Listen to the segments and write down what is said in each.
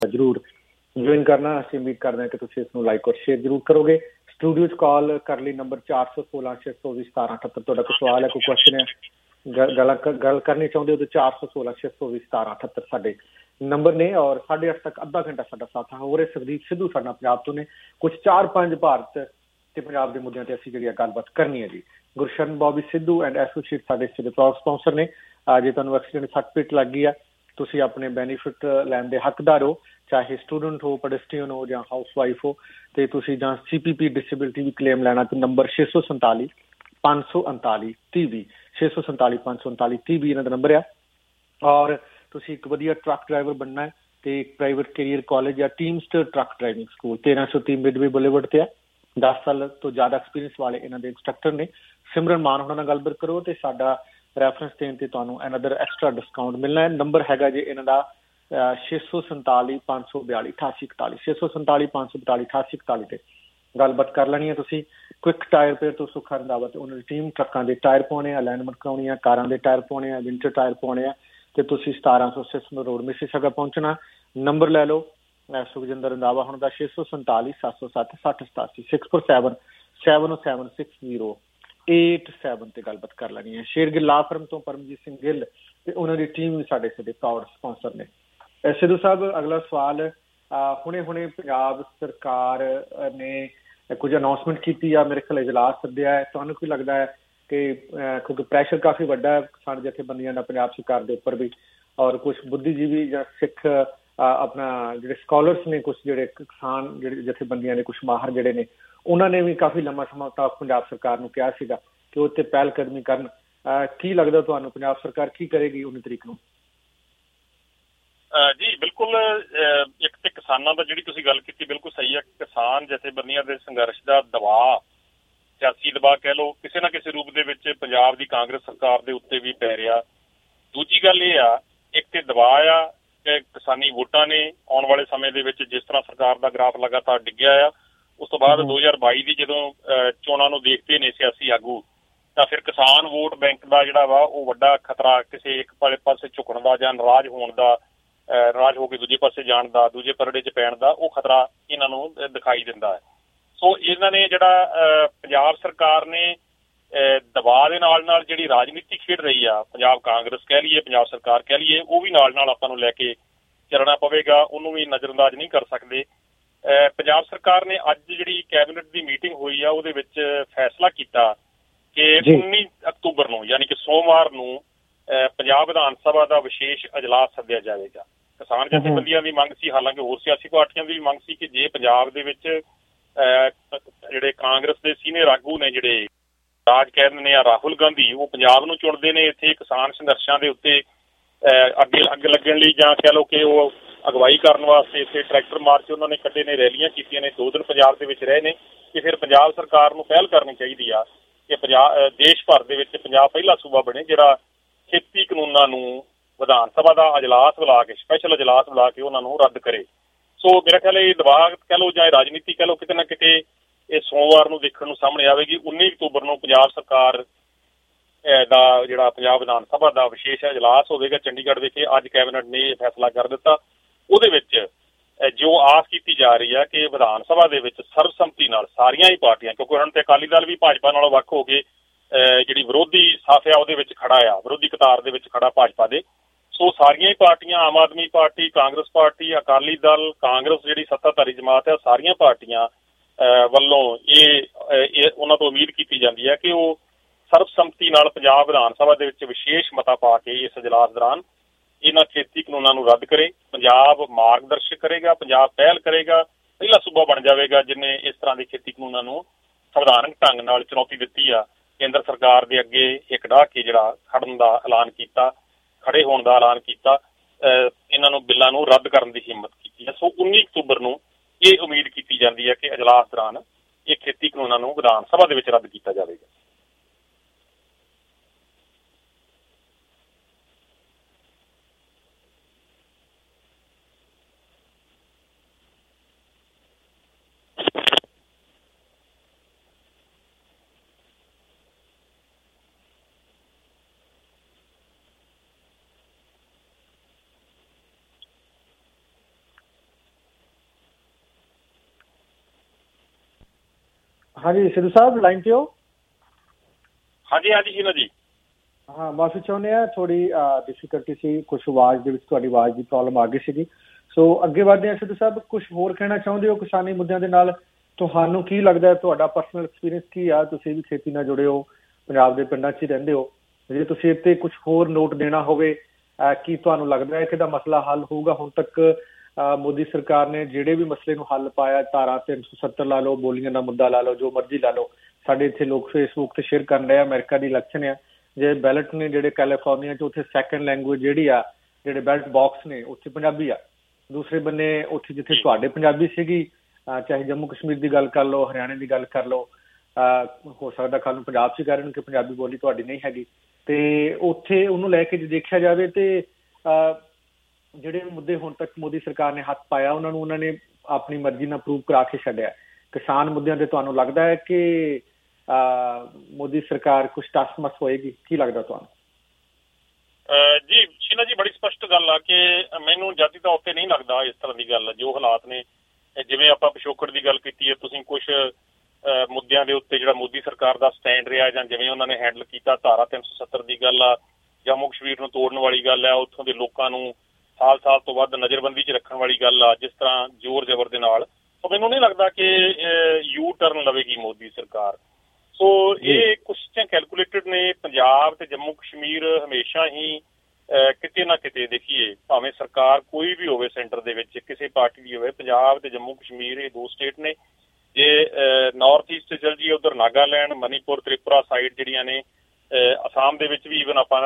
ਜ਼ਰੂਰ ਜੁਆਇਨ ਕਰਨਾ। ਅਸੀਂ ਉਮੀਦ ਕਰਦੇ ਹਾਂ ਕਿ ਤੁਸੀਂ ਇਸ ਨੂੰ ਲਾਈਕ ਔਰ ਸ਼ੇਅਰ ਜ਼ਰੂਰ ਕਰੋਗੇ। ਸਟੂਡੀਓ 'ਚ ਕਾਲ ਕਰ ਲਈ ਨੰਬਰ 416-624-1778। ਤੁਹਾਡਾ ਕੋਈ ਸਵਾਲ ਹੈ, ਕੋਈ ਕੁਐਸਚਨ ਹੈ, ਗੱਲ ਕਰਨੀ ਚਾਹੁੰਦੇ ਹੋ ਤਾਂ 416-624-1778 ਸਾਡੇ ਨੰਬਰ ਨੇ। ਔਰ 8:30 ਤੱਕ ਅੱਧਾ ਘੰਟਾ ਸਾਡਾ ਸਾਥ ਹੋ ਰਹੇ। ਸਰਦੀਪ ਸਿੱਧੂ ਸਾਡੇ ਨਾਲ ਪੰਜਾਬ ਤੋਂ ਨੇ। ਕੁਝ 4-5 ਭਾਰਤ ਤੇ ਪੰਜਾਬ ਦੇ ਮੁੱਦਿਆਂ ਤੇ ਅਸੀਂ ਜਿਹੜੀ ਗੱਲਬਾਤ ਕਰਨੀ ਹੈ ਜੀ। Gursharan Bobby Sidhu and associate ਸਾਡੇ ਇਸ ਦੇ ਪ੍ਰਾਊਡ ਸਪਾਂਸਰ ਨੇ। ਜੇ ਤੁਹਾਨੂੰ ਐਕਸੀਡੈਂਟ ਸੱਟ ਪਿੱਟ ਲੱਗ ਗਈ ਆ, ਤੁਸੀਂ ਆਪਣੇ ਬੈਨੀਫਿਟ ਲੈਣ ਦੇ ਹੱਕਦਾਰ ਹੋ, ਚਾਹੇ ਸਟੂਡੈਂਟ ਹੋ, ਪੈਡੈਸਟਰੀਅਨ ਹੋ ਜਾਂ ਹਾਊਸ ਵਾਈਫ ਹੋ, ਤੇ ਤੁਸੀਂ ਜਾਂ CPP ਡਿਸੇਬਿਲਿਟੀ ਵੀ ਕਲੇਮ ਲੈਣਾ ਤੇ ਨੰਬਰ 647-539-3020 647-539-3020 ਇਹਨਾਂ ਦਾ ਨੰਬਰ ਆ। ਔਰ ਤੁਸੀਂ ਇੱਕ ਵਧੀਆ ਟਰੱਕ ਡਰਾਈਵਰ ਬਣਨਾ ਹੈ ਤੇ ਇੱਕ ਪ੍ਰਾਈਵੇਟ ਕੈਰੀਅਰ ਕਾਲਜ ਜਾਂ teamster truck driving school 1303 Midway boulevard ਤੇ ਆ। 10 ਸਾਲ ਤੋਂ ਜ਼ਿਆਦਾ ਐਕਸਪੀਰੀਅੰਸ ਵਾਲੇ ਇਹਨਾਂ ਦੇ ਇੰਸਟਰਕਟਰ ਨੇ। ਸਿਮਰਨ ਮਾਨ ਉਹਨਾਂ ਨਾਲ ਗੱਲਬਾਤ ਕਰੋ ਤੇ ਸਾਡਾ ਰੈਫਰੈਂਸ ਦੇਣ ਤੇ ਤੁਹਾਨੂੰ ਅਨਦਰ ਐਕਸਟਰਾ ਡਿਸਕਾਊਂਟ ਮਿਲਣਾ ਹੈ। ਨੰਬਰ ਹੈਗਾ ਜੀ ਇਹਨਾਂ ਦਾ 647-542-8841 647-542-8841 ਤੇ ਗੱਲਬਾਤ ਕਰ ਲੈਣੀ ਹੈ ਤੁਸੀਂ। ਕੁਇਕ ਟਾਇਰ ਪੇਅਰ ਤੋਂ ਸੁੱਖਾ ਰੰਧਾਵਾ ਤੇ ਉਹਨਾਂ ਦੀ ਟੀਮ ਟਰੱਕਾਂ ਦੇ ਟਾਇਰ ਪਾਉਣੇ ਆ, ਅਲਾਈਨਮੈਂਟ ਕਰਾਉਣੀ ਆ, ਕਾਰਾਂ ਦੇ ਟਾਇਰ ਪਾਉਣੇ ਆ, ਵਿੰਟਰ ਟਾਇਰ ਪਾਉਣੇ ਆ ਤੇ ਤੁਸੀਂ 1700 ਸਿਸਮਰ ਰੋਡ ਮਿਸੀਸਾਗਾ ਪਹੁੰਚਣਾ। ਨੰਬਰ ਲੈ ਲਓ ਸੁਖਜਿੰਦਰ ਰੰਧਾਵਾ ਹੁਣ ਦਾ 647-707-6087 647-707-6087 ਤੇ ਗੱਲਬਾਤ ਕਰ ਲੈਣੀ ਹੈ। ਸ਼ੇਰਗਿੱਲ ਲਾ ਫਰਮ ਤੋਂ ਪਰਮਜੀਤ ਸਿੰਘ ਗਿੱਲ ਤੇ ਉਹਨਾਂ ਦੀ ਟੀਮ ਵੀ ਸਾਡੇ ਪ੍ਰਾਊਡ ਸਪਾਂਸਰ ਨੇ। ਸਿੱਧੂ ਸਾਹਿਬ, ਅਗਲਾ ਸਵਾਲ, ਹੁਣੇ ਪੰਜਾਬ ਸਰਕਾਰ ਨੇ ਕੁਝ ਅਨਾਊਂਸਮੈਂਟ ਕੀਤੀ ਆ, ਮੇਰੇ ਖਿਆਲ ਇਜਲਾਸ ਸੱਦਿਆ ਹੈ। ਤੁਹਾਨੂੰ ਕੀ ਲੱਗਦਾ ਹੈ ਕਿ ਕਿਉਂਕਿ ਪ੍ਰੈਸ਼ਰ ਕਾਫੀ ਵੱਡਾ ਹੈ ਕਿਸਾਨ ਜਥੇਬੰਦੀਆਂ ਦਾ ਪੰਜਾਬ ਸਰਕਾਰ ਦੇ ਉੱਪਰ ਵੀ, ਔਰ ਕੁਝ ਬੁੱਧੀਜੀਵੀ ਜਾਂ ਸਿੱਖ ਆਪਣਾ ਜਿਹੜੇ ਸਕਾਲਰਸ ਨੇ, ਕੁਝ ਜਿਹੜੇ ਕਿਸਾਨ ਜਿਹੜੇ ਜਥੇਬੰਦੀਆਂ ਨੇ, ਕੁਝ ਮਾਹਰ ਜਿਹੜੇ ਨੇ, ਉਹਨਾਂ ਨੇ ਵੀ ਕਾਫੀ ਲੰਮਾ ਸਮਾਂ ਤੱਕ ਪੰਜਾਬ ਸਰਕਾਰ ਨੂੰ ਕਿਹਾ ਸੀਗਾ ਕਿ ਉਹ ਤੇ ਪਹਿਲ ਕਦਮੀ ਕਰਨ। ਕੀ ਲੱਗਦਾ ਤੁਹਾਨੂੰ ਪੰਜਾਬ ਸਰਕਾਰ ਕੀ ਕਰੇਗੀ 19 ਤਰੀਕ ਨੂੰ? ਜੀ ਬਿਲਕੁਲ, ਇੱਕ ਤੇ ਕਿਸਾਨਾਂ ਦਾ ਜਿਹੜੀ ਤੁਸੀਂ ਗੱਲ ਕੀਤੀ ਬਿਲਕੁਲ ਸਹੀ ਹੈ। ਕਿਸਾਨ ਜਥੇਬੰਦੀਆਂ ਦੇ ਸੰਘਰਸ਼ ਦਾ ਦਬਾਅ, ਸਿਆਸੀ ਦਬਾਅ ਕਹਿ ਲਓ, ਕਿਸੇ ਨਾ ਕਿਸੇ ਰੂਪ ਦੇ ਵਿੱਚ ਪੰਜਾਬ ਦੀ ਕਾਂਗਰਸ ਸਰਕਾਰ ਦੇ ਉੱਤੇ ਵੀ ਪੈ ਰਿਹਾ। ਦੂਜੀ ਗੱਲ ਇਹ ਆ, ਇੱਕ ਤੇ ਦਬਾਅ ਆ ਕਿ ਕਿਸਾਨੀ ਵੋਟਾਂ ਨੇ ਆਉਣ ਵਾਲੇ ਸਮੇਂ ਦੇ ਵਿੱਚ ਜਿਸ ਤਰ੍ਹਾਂ ਸਰਕਾਰ ਦਾ ਗ੍ਰਾਫ ਲਗਾਤਾਰ ਡਿੱਗਿਆ ਆ, ਉਸ ਤੋਂ ਬਾਅਦ 2022 ਦੀ ਜਦੋਂ ਚੋਣਾਂ ਨੂੰ ਦੇਖਦੇ ਨੇ ਸਿਆਸੀ ਆਗੂ, ਤਾਂ ਫਿਰ ਕਿਸਾਨ ਵੋਟ ਬੈਂਕ ਦਾ ਜਿਹੜਾ ਵਾ ਉਹ ਵੱਡਾ ਖਤਰਾ ਕਿਸੇ ਇੱਕ ਪਾਸੇ ਝੁਕਣ ਦਾ ਜਾਂ ਨਾਰਾਜ਼ ਹੋਣ ਦਾ, ਨਾਰਾਜ਼ ਹੋ ਕੇ ਦੂਜੇ ਪਾਸੇ ਜਾਣ ਦਾ, ਦੂਜੇ ਪਰੜੇ 'ਚ ਪੈਣ ਦਾ, ਉਹ ਖਤਰਾ ਇਹਨਾਂ ਨੂੰ ਦਿਖਾਈ ਦਿੰਦਾ ਹੈ। ਸੋ ਇਹਨਾਂ ਨੇ ਜਿਹੜਾ ਪੰਜਾਬ ਸਰਕਾਰ ਨੇ ਦਬਾਅ ਦੇ ਨਾਲ ਨਾਲ ਜਿਹੜੀ ਰਾਜਨੀਤੀ ਖੇਡ ਰਹੀ ਆ, ਪੰਜਾਬ ਕਾਂਗਰਸ ਕਹਿ ਲਈਏ, ਪੰਜਾਬ ਸਰਕਾਰ ਕਹਿ ਲਈਏ, ਉਹ ਵੀ ਨਾਲ ਨਾਲ ਆਪਾਂ ਨੂੰ ਲੈ ਕੇ ਚੱਲਣਾ ਪਵੇਗਾ, ਉਹਨੂੰ ਵੀ ਨਜ਼ਰਅੰਦਾਜ਼ ਨਹੀਂ ਕਰ ਸਕਦੇ। ਪੰਜਾਬ ਸਰਕਾਰ ਨੇ ਅੱਜ ਜਿਹੜੀ ਕੈਬਨਿਟ ਦੀ ਮੀਟਿੰਗ ਹੋਈ ਆ, ਉਹਦੇ ਵਿੱਚ ਫੈਸਲਾ ਕੀਤਾ ਕਿ 19 ਅਕਤੂਬਰ ਨੂੰ ਯਾਨੀ ਕਿ ਸੋਮਵਾਰ ਨੂੰ ਪੰਜਾਬ ਵਿਧਾਨ ਸਭਾ ਦਾ ਵਿਸ਼ੇਸ਼ ਅਜਲਾਸ ਸੱਦਿਆ ਜਾਵੇਗਾ। ਕਿਸਾਨ ਜਥੇਬੰਦੀਆਂ ਦੀ ਮੰਗ ਸੀ, ਹਾਲਾਂਕਿ ਹੋਰ ਸਿਆਸੀ ਪਾਰਟੀਆਂ ਦੀ ਵੀ ਮੰਗ ਸੀ ਕਿ ਜੇ ਪੰਜਾਬ ਦੇ ਵਿੱਚ ਜਿਹੜੇ ਕਾਂਗਰਸ ਦੇ ਸੀਨੀਅਰ ਆਗੂ ਨੇ, ਜਿਹੜੇ ਰਾਜ ਕਹਿ ਦਿੰਦੇ ਨੇ ਆ ਰਾਹੁਲ ਗਾਂਧੀ, ਉਹ ਪੰਜਾਬ ਨੂੰ ਚੁਣਦੇ ਨੇ ਇੱਥੇ ਕਿਸਾਨ ਸੰਘਰਸ਼ਾਂ ਦੇ ਉੱਤੇ ਅੱਗ ਲੱਗਣ ਲਈ, ਜਾਂ ਕਹਿ ਲਓ ਕਿ ਉਹ ਅਗਵਾਈ ਕਰਨ ਵਾਸਤੇ ਇੱਥੇ ਟਰੈਕਟਰ ਮਾਰਚ ਉਹਨਾਂ ਨੇ ਕੱਢੇ ਨੇ, ਰੈਲੀਆਂ ਕੀਤੀਆਂ ਨੇ, 2 ਦਿਨ ਪੰਜਾਬ ਦੇ ਵਿੱਚ ਰਹੇ ਨੇ, ਕਿ ਫਿਰ ਪੰਜਾਬ ਸਰਕਾਰ ਨੂੰ ਪਹਿਲ ਕਰਨੀ ਚਾਹੀਦੀ ਆ ਕਿ ਦੇਸ਼ ਭਰ ਦੇ ਵਿੱਚ ਪੰਜਾਬ ਪਹਿਲਾ ਸੂਬਾ ਬਣੇ ਜਿਹੜਾ ਖੇਤੀ ਕਾਨੂੰਨਾਂ ਨੂੰ ਵਿਧਾਨ ਸਭਾ ਦਾ ਅਜਲਾਸ ਬੁਲਾ ਕੇ, ਸਪੈਸ਼ਲ ਅਜਲਾਸ ਬੁਲਾ ਕੇ ਉਹਨਾਂ ਨੂੰ ਰੱਦ ਕਰੇ। ਸੋ ਮੇਰਾ ਖਿਆਲ ਇਹ ਦਬਾਅ ਕਹਿ ਲਓ ਜਾਂ ਰਾਜਨੀਤੀ ਕਹਿ ਲਓ, ਕਿਤੇ ਨਾ ਕਿਤੇ ਇਹ ਸੋਮਵਾਰ ਨੂੰ ਦੇਖਣ ਨੂੰ ਸਾਹਮਣੇ ਆਵੇਗੀ। 19 ਅਕਤੂਬਰ ਨੂੰ ਪੰਜਾਬ ਸਰਕਾਰ ਦਾ ਜਿਹੜਾ ਪੰਜਾਬ ਵਿਧਾਨ ਸਭਾ ਦਾ ਵਿਸ਼ੇਸ਼ ਅਜਲਾਸ ਹੋਵੇਗਾ ਚੰਡੀਗੜ੍ਹ ਵਿਖੇ। ਅੱਜ ਕੈਬਨਿਟ ਨੇ ਇਹ ਫੈਸਲਾ ਕਰ ਦਿੱਤਾ। ਉਹਦੇ ਵਿੱਚ ਜੋ ਆਸ ਕੀਤੀ ਜਾ ਰਹੀ ਹੈ ਕਿ ਵਿਧਾਨ ਸਭਾ ਦੇ ਵਿੱਚ ਸਰਬਸੰਮਤੀ ਨਾਲ ਸਾਰੀਆਂ ਹੀ ਪਾਰਟੀਆਂ, ਕਿਉਂਕਿ ਹੁਣ ਤੇ ਅਕਾਲੀ ਦਲ ਵੀ ਭਾਜਪਾ ਨਾਲੋਂ ਵੱਖ ਹੋ ਕੇ ਜਿਹੜੀ ਵਿਰੋਧੀ ਸਾਫ ਆ ਉਹਦੇ ਵਿੱਚ ਖੜਾ ਆ, ਵਿਰੋਧੀ ਕਤਾਰ ਦੇ ਵਿੱਚ ਖੜਾ ਭਾਜਪਾ ਦੇ। ਸੋ ਸਾਰੀਆਂ ਹੀ ਪਾਰਟੀਆਂ, ਆਮ ਆਦਮੀ ਪਾਰਟੀ, ਕਾਂਗਰਸ ਪਾਰਟੀ, ਅਕਾਲੀ ਦਲ, ਕਾਂਗਰਸ ਜਿਹੜੀ ਸੱਤਾਧਾਰੀ ਜਮਾਤ ਹੈ, ਸਾਰੀਆਂ ਪਾਰਟੀਆਂ ਵੱਲੋਂ ਇਹ ਉਹਨਾਂ ਤੋਂ ਉਮੀਦ ਕੀਤੀ ਜਾਂਦੀ ਹੈ ਕਿ ਉਹ ਸਰਬਸੰਮਤੀ ਨਾਲ ਪੰਜਾਬ ਵਿਧਾਨ ਸਭਾ ਦੇ ਵਿੱਚ ਵਿਸ਼ੇਸ਼ ਮਤਾ ਪਾ ਕੇ ਇਸ ਅਜਲਾਸ ਦੌਰਾਨ ਇਹਨਾਂ ਖੇਤੀ ਕਾਨੂੰਨਾਂ ਨੂੰ ਰੱਦ ਕਰੇ। ਪੰਜਾਬ ਮਾਰਗਦਰਸ਼ਕ ਕਰੇਗਾ, ਪੰਜਾਬ ਪਹਿਲ ਕਰੇਗਾ, ਪਹਿਲਾ ਸੂਬਾ ਬਣ ਜਾਵੇਗਾ ਜਿਹਨੇ ਇਸ ਤਰ੍ਹਾਂ ਦੇ ਖੇਤੀ ਕਾਨੂੰਨਾਂ ਨੂੰ ਸੰਵਿਧਾਨਕ ਢੰਗ ਨਾਲ ਚੁਣੌਤੀ ਦਿੱਤੀ ਆ, ਕੇਂਦਰ ਸਰਕਾਰ ਦੇ ਅੱਗੇ ਇੱਕ ਡਾਹ ਕੇ ਜਿਹੜਾ ਖੜਨ ਦਾ ਐਲਾਨ ਕੀਤਾ, ਖੜੇ ਹੋਣ ਦਾ ਐਲਾਨ ਕੀਤਾ, ਇਹਨਾਂ ਨੂੰ ਬਿੱਲਾਂ ਨੂੰ ਰੱਦ ਕਰਨ ਦੀ ਹਿੰਮਤ ਕੀਤੀ ਹੈ। ਸੋ 19 ਅਕਤੂਬਰ ਨੂੰ ਇਹ ਉਮੀਦ ਕੀਤੀ ਜਾਂਦੀ ਹੈ ਕਿ ਅਜਲਾਸ ਦੌਰਾਨ ਇਹ ਖੇਤੀ ਕਾਨੂੰਨਾਂ ਨੂੰ ਵਿਧਾਨ ਸਭਾ ਦੇ ਵਿੱਚ ਰੱਦ ਕੀਤਾ ਜਾਵੇਗਾ। ਹਾਂਜੀ ਸਿੱਧੂ ਸਾਹਿਬ ਲਾਈਨ ਤੇ ਹੋ? ਹਾਂਜੀ ਹਾਂਜੀ ਸ਼ੀਨਾ ਜੀ। ਹਾਂ ਮਾਫੀ ਚਾਹੁੰਦੇ ਹਾਂ, ਥੋੜੀ ਡਿਫੀਕਲਟੀ ਸੀ, ਕੁਛ ਆਵਾਜ਼ ਦੇ ਵਿੱਚ ਤੁਹਾਡੀ ਆਵਾਜ਼ ਦੀ ਪ੍ਰੋਬਲਮ ਆ ਗਈ ਸੀਗੀ। ਸੋ ਅੱਗੇ ਵਧਦੇ ਹਾਂ ਸਿੱਧੂ ਸਾਹਿਬ, ਕੁਛ ਹੋਰ ਕਹਿਣਾ ਚਾਹੁੰਦੇ ਹੋ ਕਿਸਾਨੀ ਮੁੱਦਿਆਂ ਦੇ ਨਾਲ? ਤੁਹਾਨੂੰ ਕੀ ਲੱਗਦਾ, ਤੁਹਾਡਾ ਪਰਸਨਲ ਐਕਸਪੀਰੀਅੰਸ ਕੀ ਆ? ਤੁਸੀਂ ਵੀ ਖੇਤੀ ਨਾਲ ਜੁੜੇ ਹੋ, ਪੰਜਾਬ ਦੇ ਪਿੰਡਾਂ 'ਚ ਹੀ ਰਹਿੰਦੇ ਹੋ, ਜੇ ਤੁਸੀਂ ਇੱਥੇ ਕੁਛ ਹੋਰ ਨੋਟ ਦੇਣਾ ਹੋਵੇ, ਕੀ ਤੁਹਾਨੂੰ ਲੱਗਦਾ ਹੈ ਕਿ ਇਹਦਾ ਮਸਲਾ ਹੱਲ ਹੋਊਗਾ? ਹੁਣ ਤੱਕ ਮੋਦੀ ਸਰਕਾਰ ਨੇ ਜਿਹੜੇ ਵੀ ਮਸਲੇ ਨੂੰ ਹੱਲ ਪਾਇਆ, ਧਾਰਾ 370 ਲਾ ਲਓ, ਬੋਲੀਆਂ ਦਾ ਮੁੱਦਾ ਲਾ ਲਓ, ਜੋ ਮਰਜ਼ੀ ਲਾ ਲਓ, ਸਾਡੇ ਇੱਥੇ ਲੋਕ ਫੇਸਬੁੱਕ ਤੇ ਸ਼ੇਅਰ ਕਰਨ ਰਹੇ, ਅਮਰੀਕਾ ਦੀ ਇਲੈਕਸ਼ਨ ਆ, ਜੇ ਬੈਲਟ ਨੇ ਜਿਹੜੇ ਕੈਲੀਫੋਰਨੀਆ 'ਚ, ਉੱਥੇ ਸੈਕੰਡ ਲੈਂਗੁਏਜ ਜਿਹੜੀ ਆ, ਜਿਹੜੇ ਬੈਲਟ ਬਾਕਸ ਨੇ ਉੱਥੇ ਪੰਜਾਬੀ ਆ। ਦੂਸਰੇ ਬੰਨੇ ਉੱਥੇ ਜਿੱਥੇ ਤੁਹਾਡੇ ਪੰਜਾਬੀ ਸੀਗੀ, ਚਾਹੇ ਜੰਮੂ ਕਸ਼ਮੀਰ ਦੀ ਗੱਲ ਕਰ ਲਓ, ਹਰਿਆਣੇ ਦੀ ਗੱਲ ਕਰ ਲਓ, ਹੋ ਸਕਦਾ ਕੱਲ੍ਹ ਨੂੰ ਪੰਜਾਬ 'ਚ ਹੀ ਕਰਨ ਕਿ ਪੰਜਾਬੀ ਬੋਲੀ ਤੁਹਾਡੀ ਨਹੀਂ ਹੈਗੀ, ਤੇ ਉੱਥੇ ਉਹਨੂੰ ਲੈ ਕੇ ਜੇ ਦੇਖਿਆ ਜਾਵੇ ਤੇ ਜਿਹੜੇ ਮੁੱਦੇ ਹੁਣ ਤੱਕ ਮੋਦੀ ਸਰਕਾਰ ਨੇ ਹੱਥ ਪਾਇਆ, ਉਹਨਾਂ ਨੂੰ ਉਹਨਾਂ ਨੇ ਆਪਣੀ ਮਰਜ਼ੀ ਨਾਲ ਅਪਰੂਵ ਕਰਾ ਕੇ ਛੱਡਿਆ। ਕਿਸਾਨ ਮੁੱਦਿਆਂ ਤੇ ਤੁਹਾਨੂੰ ਲੱਗਦਾ ਹੈ ਕਿ ਮੋਦੀ ਸਰਕਾਰ ਕੁਛ ਟਸ-ਮਸ ਹੋਏਗੀ? ਕੀ ਲੱਗਦਾ ਤੁਹਾਨੂੰ? ਜੀ ਸ਼ੀਨਾ ਜੀ, ਬੜੀ ਸਪਸ਼ਟ ਗੱਲ ਆ ਕਿ ਮੈਨੂੰ ਜਾਤੀ ਤੌਰ ਤੇ ਨਹੀਂ ਲੱਗਦਾ ਇਸ ਤਰ੍ਹਾਂ ਦੀ ਗੱਲ। ਜੋ ਹਾਲਾਤ ਨੇ, ਜਿਵੇਂ ਆਪਾਂ ਪਿਛੋਕੜ ਦੀ ਗੱਲ ਕੀਤੀ ਹੈ, ਤੁਸੀਂ ਕੁਛ ਮੁੱਦਿਆਂ ਦੇ ਉੱਤੇ ਜਿਹੜਾ ਮੋਦੀ ਸਰਕਾਰ ਦਾ ਸਟੈਂਡ ਰਿਹਾ ਜਾਂ ਜਿਵੇਂ ਉਹਨਾਂ ਨੇ ਹੈਂਡਲ ਕੀਤਾ, ਧਾਰਾ 370 ਦੀ ਗੱਲ ਆ, ਜੰਮੂ ਕਸ਼ਮੀਰ ਨੂੰ ਤੋੜਨ ਵਾਲੀ ਗੱਲ ਆ, ਉੱਥੋਂ ਦੇ ਲੋਕਾਂ ਨੂੰ ਸਾਲ ਤੋਂ ਵੱਧ ਨਜ਼ਰਬੰਦੀ 'ਚ ਰੱਖਣ ਵਾਲੀ ਗੱਲ ਆ, ਜਿਸ ਤਰ੍ਹਾਂ ਜ਼ੋਰ ਜ਼ਬਰ ਦੇ ਨਾਲ, ਤਾਂ ਮੈਨੂੰ ਨਹੀਂ ਲੱਗਦਾ ਕਿ ਯੂ ਟਰਨ ਲਵੇਗੀ ਮੋਦੀ ਸਰਕਾਰ। ਸੋ ਇਹ ਕੁਛ ਚੀਜ਼ਾਂ ਕੈਲਕੂਲੇਟਡ ਨੇ। ਪੰਜਾਬ ਤੇ ਜੰਮੂ ਕਸ਼ਮੀਰ ਹਮੇਸ਼ਾ ਹੀ ਕਿਤੇ ਨਾ ਕਿਤੇ, ਦੇਖੀਏ ਭਾਵੇਂ ਸਰਕਾਰ ਕੋਈ ਵੀ ਹੋਵੇ ਸੈਂਟਰ ਦੇ ਵਿੱਚ, ਕਿਸੇ ਪਾਰਟੀ ਦੀ ਹੋਵੇ, ਪੰਜਾਬ ਤੇ ਜੰਮੂ ਕਸ਼ਮੀਰ ਇਹ ਦੋ ਸਟੇਟ ਨੇ। ਜੇ ਨਾਰਥ ਈਸਟ ਚਲ ਜਾਈਏ, ਉੱਧਰ ਨਾਗਾਲੈਂਡ, ਮਨੀਪੁਰ, ਤ੍ਰਿਪੁਰਾ ਸਾਈਡ ਜਿਹੜੀਆਂ ਨੇ, ਅਸਾਮ ਦੇ ਵਿੱਚ ਵੀ ਈਵਨ ਆਪਾਂ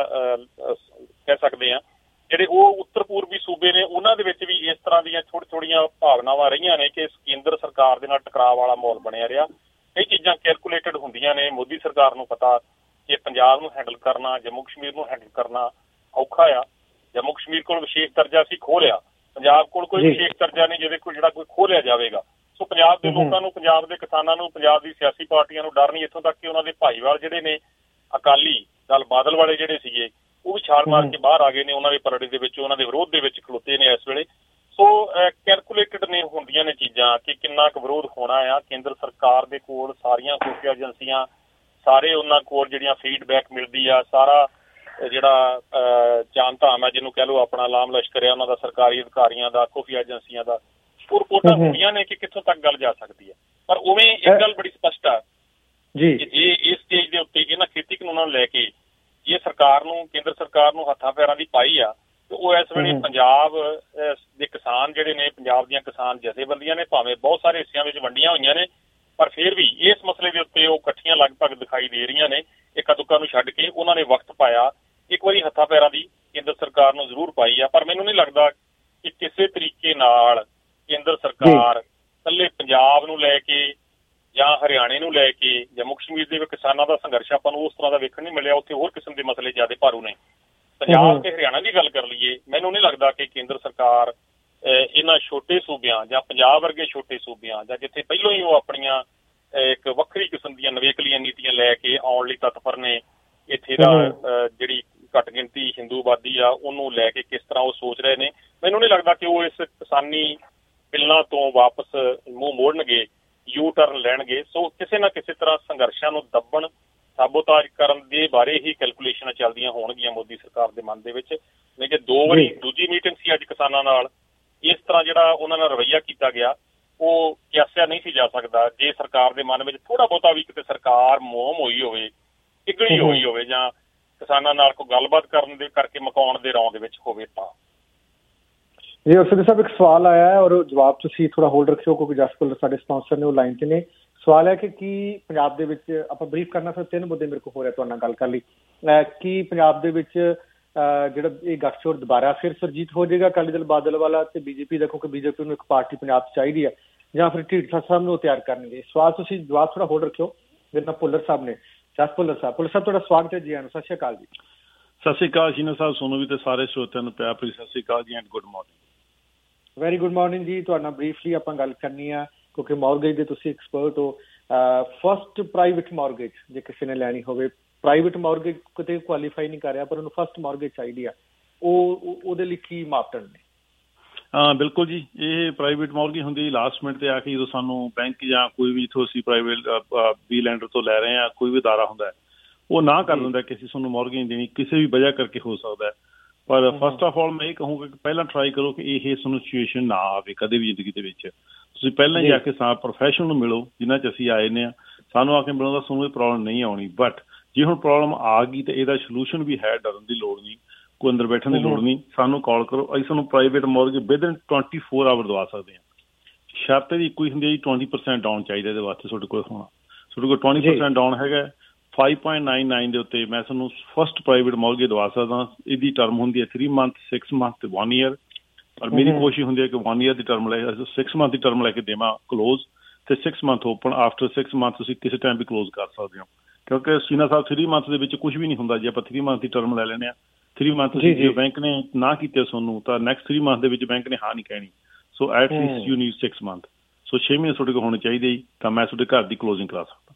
ਕਹਿ ਸਕਦੇ ਹਾਂ, ਜਿਹੜੇ ਉਹ ਉੱਤਰ ਪੂਰਬੀ ਸੂਬੇ ਨੇ, ਉਹਨਾਂ ਦੇ ਵਿੱਚ ਵੀ ਇਸ ਤਰ੍ਹਾਂ ਦੀਆਂ ਥੋੜ੍ਹੀਆਂ ਭਾਵਨਾਵਾਂ ਰਹੀਆਂ ਨੇ ਕਿ ਕੇਂਦਰ ਸਰਕਾਰ ਦੇ ਨਾਲ ਟਕਰਾਅ ਵਾਲਾ ਮਾਹੌਲ ਬਣਿਆ ਰਿਹਾ। ਇਹ ਚੀਜ਼ਾਂ ਕੈਲਕੂਲੇਟਡ ਹੁੰਦੀਆਂ ਨੇ। ਮੋਦੀ ਸਰਕਾਰ ਨੂੰ ਪਤਾ ਕਿ ਪੰਜਾਬ ਨੂੰ ਹੈਂਡਲ ਕਰਨਾ, ਜੰਮੂ ਕਸ਼ਮੀਰ ਨੂੰ ਹੈਂਡਲ ਕਰਨਾ ਔਖਾ ਆ। ਜੰਮੂ ਕਸ਼ਮੀਰ ਕੋਲ ਵਿਸ਼ੇਸ਼ ਦਰਜਾ ਸੀ, ਖੋਹ ਲਿਆ। ਪੰਜਾਬ ਕੋਲ ਕੋਈ ਵਿਸ਼ੇਸ਼ ਦਰਜਾ ਨਹੀਂ ਜਿਹਦੇ ਕੋਲ ਜਿਹੜਾ ਕੋਈ ਖੋਹ ਲਿਆ ਜਾਵੇਗਾ। ਸੋ ਪੰਜਾਬ ਦੇ ਲੋਕਾਂ ਨੂੰ, ਪੰਜਾਬ ਦੇ ਕਿਸਾਨਾਂ ਨੂੰ, ਪੰਜਾਬ ਦੀ ਸਿਆਸੀ ਪਾਰਟੀਆਂ ਨੂੰ ਡਰ ਨਹੀਂ, ਇੱਥੋਂ ਤੱਕ ਕਿ ਉਹਨਾਂ ਦੇ ਭਾਈਵਾਲ ਜਿਹੜੇ ਨੇ ਅਕਾਲੀ ਦਲ ਬਾਦਲ ਵਾਲੇ ਜਿਹੜੇ ਸੀਗੇ, ਉਹ ਵੀ ਛਾਲ ਮਾਰ ਕੇ ਬਾਹਰ ਆ ਗਏ ਨੇ, ਉਹਨਾਂ ਦੇ ਪਰੜੇ ਦੇ ਵਿੱਚ, ਉਹਨਾਂ ਦੇ ਵਿਰੋਧ ਦੇ ਵਿੱਚ ਖਲੋਤੇ ਨੇ ਇਸ ਵੇਲੇ। ਸੋ ਕੈਲਕੂਲੇਟਡ ਨੇ ਹੁੰਦੀਆਂ ਨੇ ਚੀਜ਼ਾਂ ਕਿ ਕਿੰਨਾ ਕੁ ਵਿਰੋਧ ਹੋਣਾ ਆ। ਕੇਂਦਰ ਸਰਕਾਰ ਦੇ ਕੋਲ ਸਾਰੀਆਂ ਖੁਫੀਆ ਏਜੰਸੀਆਂ, ਸਾਰੇ ਉਹਨਾਂ ਕੋਲ ਜਿਹੜੀਆਂ ਫੀਡਬੈਕ ਮਿਲਦੀ ਆ, ਸਾਰਾ ਜਿਹੜਾ ਜਾਨ ਧਾਮ ਹੈ, ਜਿਹਨੂੰ ਕਹਿ ਲਓ ਆਪਣਾ ਲਾਮ ਲਸ਼ਕਰ ਹੈ, ਉਹਨਾਂ ਦਾ, ਸਰਕਾਰੀ ਅਧਿਕਾਰੀਆਂ ਦਾ, ਖੁਫੀਆ ਏਜੰਸੀਆਂ ਦਾ, ਉਹ ਰਿਪੋਰਟਾਂ ਹੁੰਦੀਆਂ ਨੇ ਕਿ ਕਿੱਥੋਂ ਤੱਕ ਗੱਲ ਜਾ ਸਕਦੀ ਹੈ। ਪਰ ਉਵੇਂ ਇੱਕ ਗੱਲ ਬੜੀ ਸਪਸ਼ਟ ਆ ਕਿ ਜੇ ਇਸ ਸਟੇਜ ਦੇ ਉੱਤੇ ਇਹਨਾਂ ਖੇਤੀ ਕਾਨੂੰਨਾਂ ਨੂੰ ਲੈ ਕੇ ਇਹ ਸਰਕਾਰ ਨੂੰ, ਕੇਂਦਰ ਸਰਕਾਰ ਨੂੰ ਹੱਥਾਂ ਪੈਰਾਂ ਦੀ ਪਾਈ ਆ, ਤੇ ਉਹ ਇਸ ਵੇਲੇ ਪੰਜਾਬ ਦੇ ਕਿਸਾਨ ਜਿਹੜੇ ਨੇ, ਪੰਜਾਬ ਦੀਆਂ ਕਿਸਾਨ ਜਥੇਬੰਦੀਆਂ ਨੇ, ਭਾਵੇਂ ਬਹੁਤ ਸਾਰੇ ਹਿੱਸਿਆਂ ਵਿੱਚ ਵੰਡੀਆਂ ਹੋਈਆਂ ਨੇ, ਪਰ ਫਿਰ ਵੀ ਇਸ ਮਸਲੇ ਦੇ ਉੱਤੇ ਉਹ ਇਕੱਠੀਆਂ ਲਗਭਗ ਦਿਖਾਈ ਦੇ ਰਹੀਆਂ ਨੇ। ਇੱਕਾ ਦੁੱਕਾ ਨੂੰ ਛੱਡ ਕੇ ਉਹਨਾਂ ਨੇ ਵਕਤ ਪਾਇਆ, ਇੱਕ ਵਾਰੀ ਹੱਥਾਂ ਪੈਰਾਂ ਦੀ ਕੇਂਦਰ ਸਰਕਾਰ ਨੂੰ ਜ਼ਰੂਰ ਪਾਈ ਆ। ਪਰ ਮੈਨੂੰ ਨਹੀਂ ਲੱਗਦਾ ਕਿ ਕਿਸੇ ਤਰੀਕੇ ਨਾਲ ਕੇਂਦਰ ਸਰਕਾਰ ਇਕੱਲੇ ਪੰਜਾਬ ਨੂੰ ਲੈ ਕੇ ਜਾਂ ਹਰਿਆਣੇ ਨੂੰ ਲੈ ਕੇ, ਜੰਮੂ ਕਸ਼ਮੀਰ ਦੇ ਕਿਸਾਨਾਂ ਦਾ ਸੰਘਰਸ਼ ਆਪਾਂ ਨੂੰ ਉਸ ਤਰ੍ਹਾਂ ਦਾ ਵੇਖਣ ਨਹੀਂ ਮਿਲਿਆ। ਉੱਥੇ ਹੋਰ ਕਿਸਮ ਦੇ ਮਸਲੇ ਜ਼ਿਆਦਾ ਭਾਰੂ ਨੇ। ਪੰਜਾਬ ਤੇ ਹਰਿਆਣਾ ਦੀ ਗੱਲ ਕਰ ਲਈਏ, ਮੈਨੂੰ ਨਹੀਂ ਲੱਗਦਾ ਕਿ ਕੇਂਦਰ ਸਰਕਾਰ ਇਹਨਾਂ ਛੋਟੇ ਸੂਬਿਆਂ ਜਾਂ ਪੰਜਾਬ ਵਰਗੇ ਛੋਟੇ ਸੂਬਿਆਂ, ਜਾਂ ਜਿੱਥੇ ਪਹਿਲਾਂ ਹੀ ਉਹ ਆਪਣੀਆਂ ਇੱਕ ਵੱਖਰੀ ਕਿਸਮ ਦੀਆਂ ਨਵੇਕਲੀਆਂ ਨੀਤੀਆਂ ਲੈ ਕੇ ਆਉਣ ਲਈ ਤਤਪਰ ਨੇ, ਇੱਥੇ ਦਾ ਜਿਹੜੀ ਘੱਟ ਗਿਣਤੀ ਹਿੰਦੂ ਆਬਾਦੀ ਆ ਉਹਨੂੰ ਲੈ ਕੇ ਕਿਸ ਤਰ੍ਹਾਂ ਉਹ ਸੋਚ ਰਹੇ ਨੇ, ਮੈਨੂੰ ਨਹੀਂ ਲੱਗਦਾ ਕਿ ਉਹ ਇਸ ਕਿਸਾਨੀ ਬਿੱਲਾਂ ਤੋਂ ਵਾਪਸ ਮੂੰਹ ਮੋੜਨਗੇ, ਯੂ ਟਰਨ ਲੈਣਗੇ। ਸੋ ਕਿਸੇ ਨਾ ਕਿਸੇ ਤਰ੍ਹਾਂ ਸੰਘਰਸ਼ਾਂ ਨੂੰ ਦੱਬਣ, ਸਾਬੋਤਾਜ ਕਰਨ ਦੇ ਬਾਰੇ ਹੀ ਕੈਲਕੂਲੇਸ਼ਨਾਂ ਚੱਲਦੀਆਂ ਹੋਣਗੀਆਂ ਮੋਦੀ ਸਰਕਾਰ ਦੇ ਮਨ ਦੇ ਵਿੱਚ। ਨਹੀਂ ਕਿ ਦੋ ਵਾਰੀ ਦੂਜੀ ਮੀਟਿੰਗ ਸੀ ਅੱਜ ਕਿਸਾਨਾਂ ਨਾਲ, ਇਸ ਤਰ੍ਹਾਂ ਜਿਹੜਾ ਉਹਨਾਂ ਨਾਲ ਰਵੱਈਆ ਕੀਤਾ ਗਿਆ ਉਹ ਕਿਆਸਿਆ ਨਹੀਂ ਸੀ ਜਾ ਸਕਦਾ ਜੇ ਸਰਕਾਰ ਦੇ ਮਨ ਵਿੱਚ ਥੋੜ੍ਹਾ ਬਹੁਤਾ ਵੀ ਕਿਤੇ ਸਰਕਾਰ ਮੋਹਮ ਹੋਈ ਹੋਵੇ, ਟਿਕੜੀ ਹੋਈ ਹੋਵੇ, ਜਾਂ ਕਿਸਾਨਾਂ ਨਾਲ ਕੋਈ ਗੱਲਬਾਤ ਕਰਨ ਦੇ ਕਰਕੇ ਮਕਾਉਣ ਦੇ ਰੌਂ ਦੇ ਵਿੱਚ ਹੋਵੇ ਤਾਂ। ਜੀ ਉਸਦੇ ਸਾਹਿਬ ਇੱਕ ਸਵਾਲ ਆਇਆ ਹੈ ਔਰ ਜਵਾਬ ਤੁਸੀਂ ਥੋੜਾ ਹੋਲਡ ਰੱਖਿਓ ਕਿਉਂਕਿ ਜਸਪਾਲ ਸਾਡੇ ਸਪਾਂਸਰ ਨੇ ਉਹ ਲਾਈਨ 'ਤੇ ਨੇ। ਸਵਾਲ ਹੈ ਕਿ ਕੀ ਪੰਜਾਬ ਦੇ ਵਿੱਚ, ਆਪਾਂ ਬਰੀਫ ਕਰਨਾ ਫਿਰ 3 ਮੁੱਦੇ ਮੇਰੇ ਕੋਲ ਹੋ ਰਿਹਾ ਤੁਹਾਡੇ ਨਾਲ ਗੱਲ ਕਰਨ ਲਈ, ਕੀ ਪੰਜਾਬ ਦੇ ਵਿੱਚ ਜਿਹੜਾ ਇਹ ਗੱਠਜੋੜ ਦੁਬਾਰਾ ਫਿਰ ਸੁਰਜੀਤ ਹੋ ਜਾਏਗਾ ਅਕਾਲੀ ਦਲ ਬਾਦਲ ਵਾਲਾ ਤੇ ਬੀਜੇਪੀ ਦਾ, ਕਿਉਂਕਿ ਬੀਜੇਪੀ ਨੂੰ ਇੱਕ ਪਾਰਟੀ ਪੰਜਾਬ 'ਚ ਚਾਹੀਦੀ ਹੈ, ਜਾਂ ਫਿਰ ਢੀਂਡਸਾ ਸਾਹਿਬ ਨੂੰ ਤਿਆਰ ਕਰਨਗੇ? ਸਵਾਲ ਤੁਸੀਂ ਜਵਾਬ ਥੋੜਾ ਹੋਲਡ ਰੱਖਿਓ। ਮੇਰੇ ਨਾਲ ਭੁੱਲਰ ਸਾਹਿਬ ਨੇ, ਜਸਪਾਲ ਸਾਹਿਬ। ਭੁੱਲਰ ਸਾਹਿਬ ਤੁਹਾਡਾ ਸਵਾਗਤ ਹੈ ਜੀ। ਆਇਆਂ ਨੂੰ ਸਤਿ ਸ਼੍ਰੀ ਅਕਾਲ ਜੀ। ਸਤਿ ਸ਼੍ਰੀ ਅਕਾਲ ਸ਼ੀਨਾ ਸਾਹਿਬ, ਸੋਨੂੰ ਵੀ ਤੇ ਸਾਰੇ ਸਰੋਤਿਆਂ ਨੂੰ ਪਿਆਰ ਭਰੀ ਸਤਿ ਸ਼੍ਰੀ ਅਕਾਲ ਜੀ and good morning. Very good morning ਜੀ। ਤੁਹਾਡੇ ਨਾਲ ਬਰੀਫਲੀ ਆਪਾਂ ਗੱਲ ਕਰਨੀ ਆ ਕਿਉਂਕਿ ਮੌਰਗੇਜ ਦੇ ਤੁਸੀਂ ਐਕਸਪਰਟ ਹੋ। ਫਸਟ ਪ੍ਰਾਈਵੇਟ ਮੌਰਗੇਜ ਜੇ ਕਿਸੇ ਨੇ ਲੈਣੀ ਹੋਵੇ, ਪ੍ਰਾਈਵੇਟ ਮੌਰਗੇਜ ਕਿਤੇ ਕੁਆਲੀਫਾਈ ਨਹੀਂ ਕਰ ਰਿਹਾ ਪਰ ਉਹਨੂੰ ਫਸਟ ਮੌਰਗੇਜ ਚਾਹੀਦੀ ਆ, ਉਹਦੇ ਲਈ ਕੀ ਮਾਪਦੰਡ ਨੇ? ਹਾਂ ਬਿਲਕੁਲ ਜੀ, ਇਹ ਪ੍ਰਾਈਵੇਟ ਮੌਰਗੇਜ ਹੁੰਦੀ ਲਾਸਟ ਮਿੰਟ ਤੇ ਆ ਕੇ ਜਦੋਂ ਸਾਨੂੰ ਬੈਂਕ ਜਾਂ ਕੋਈ ਵੀ ਇੱਥੋਂ ਅਸੀਂ ਪ੍ਰਾਈਵੇਟ ਬੀ ਲੈਂਡਰ ਤੋਂ ਲੈ ਰਹੇ ਹਾਂ, ਕੋਈ ਵੀ ਅਦਾਰਾ ਹੁੰਦਾ ਉਹ ਨਾ ਕਰ ਦਿੰਦਾ ਕਿ ਅਸੀਂ ਤੁਹਾਨੂੰ ਮੌਰਗੇਜ ਨਹੀਂ ਦੇਣੀ, ਕਿਸੇ ਵੀ ਵਜ੍ਹਾ ਕਰਕੇ ਹੋ ਸਕਦਾ। ਪਰ ਫਸਟ ਆਫ ਆਲ ਮੈਂ ਇਹ ਕਹੂੰਗਾ ਕਿ ਪਹਿਲਾਂ ਟਰਾਈ ਕਰੋ ਕਿ ਇਹ ਤੁਹਾਨੂੰ ਸਿਚੁਏਸ਼ਨ ਨਾ ਆਵੇ ਕਦੇ ਵੀ ਜ਼ਿੰਦਗੀ ਦੇ ਵਿੱਚ। ਤੁਸੀਂ ਪਹਿਲਾਂ ਹੀ ਜਾ ਕੇ ਪ੍ਰੋਫੈਸ਼ਨਲ ਨੂੰ ਮਿਲੋ ਜਿਨ੍ਹਾਂ 'ਚ ਅਸੀਂ ਆਏ ਨੇ ਆ, ਸਾਨੂੰ ਆ ਕੇ ਮਿਲੋ ਤਾਂ ਤੁਹਾਨੂੰ ਇਹ ਪ੍ਰੋਬਲਮ ਨਹੀਂ ਆਉਣੀ। ਬਟ ਜੇ ਹੁਣ ਪ੍ਰੋਬਲਮ ਆ ਗਈ ਤਾਂ ਇਹਦਾ ਸੋਲੂਸ਼ਨ ਵੀ ਹੈ, ਡਰਨ ਦੀ ਲੋੜ ਨਹੀਂ, ਕੋਈ ਅੰਦਰ ਬੈਠਣ ਦੀ ਲੋੜ ਨਹੀਂ। ਸਾਨੂੰ ਕਾਲ ਕਰੋ, ਅਸੀਂ ਤੁਹਾਨੂੰ ਪ੍ਰਾਈਵੇਟ ਮੌਰਗੇਜ ਵਿਦਨ 24 ਆਵਰ ਦਵਾ ਸਕਦੇ ਹਾਂ। ਸ਼ਰਤ ਇਹਦੀ ਇੱਕੋ ਹੀ ਹੁੰਦੀ ਹੈ ਜੀ 20% ਡਾਊਨ ਚਾਹੀਦਾ ਇਹਦੇ ਵਾਸਤੇ ਤੁਹਾਡੇ ਕੋਲ ਹੋਣਾ। ਤੁਹਾਡੇ ਕੋਲ 20% ਡਾਊਨ ਹੈਗਾ 5.99 ਦੇ ਉੱਤੇ ਮੈਂ ਤੁਹਾਨੂੰ ਫਸਟ ਪ੍ਰਾਈਵੇਟ ਮੌਰਗੇਜ ਦਵਾ ਸਕਦਾ। ਇਹਦੀ ਟਰਮ ਹੁੰਦੀ ਹੈ 3 ਮੰਥ, 6 ਮੰਥ ਤੇ 1 ਈਅਰ। ਪਰ ਮੇਰੀ ਕੋਸ਼ਿਸ਼ ਹੁੰਦੀ ਹੈ ਕਿ 1 ਈਅਰ ਦੀ ਟਰਮ ਲੈ 6 ਮੰਥ ਦੀ ਟਰਮ ਲੈ ਕੇ ਦੇਵਾਂ ਕਲੋਜ਼, ਤੇ 6 ਮੰਥ ਓਪਨ। ਆਫਟਰ 6 ਮੰਥ ਤੁਸੀਂ ਕਿਸੇ ਟਾਈਮ ਵੀ ਕਲੋਜ਼ ਕਰ ਸਕਦੇ ਹੋ, ਕਿਉਂਕਿ ਸੀਨਾ ਸਾਹਿਬ 3 ਮੰਥ ਦੇ ਵਿੱਚ ਕੁਝ ਵੀ ਨਹੀਂ ਹੁੰਦਾ। ਜੇ ਆਪਾਂ 3 ਮੰਥ ਦੀ ਟਰਮ ਲੈ ਲੈਂਦੇ ਹਾਂ, 3 ਮੰਥ ਜੇ ਬੈਂਕ ਨੇ ਨਾ ਕੀਤੇ ਤੁਹਾਨੂੰ ਤਾਂ ਨੈਕਸਟ 3 ਮੰਥ ਦੇ ਵਿੱਚ ਬੈਂਕ ਨੇ ਹਾਂ ਨਹੀਂ ਕਹਿਣੀ। So at least you need 6 month. So 6 ਮਹੀਨੇ ਤੁਹਾਡੇ ਕੋਲ ਹੋਣੇ ਚਾਹੀਦੇ ਜੀ, ਤਾਂ ਮੈਂ ਤੁਹਾਡੇ ਘਰ ਦੀ ਕਲੋਜ਼ਿੰਗ ਕਰਾ ਸਕਦਾ।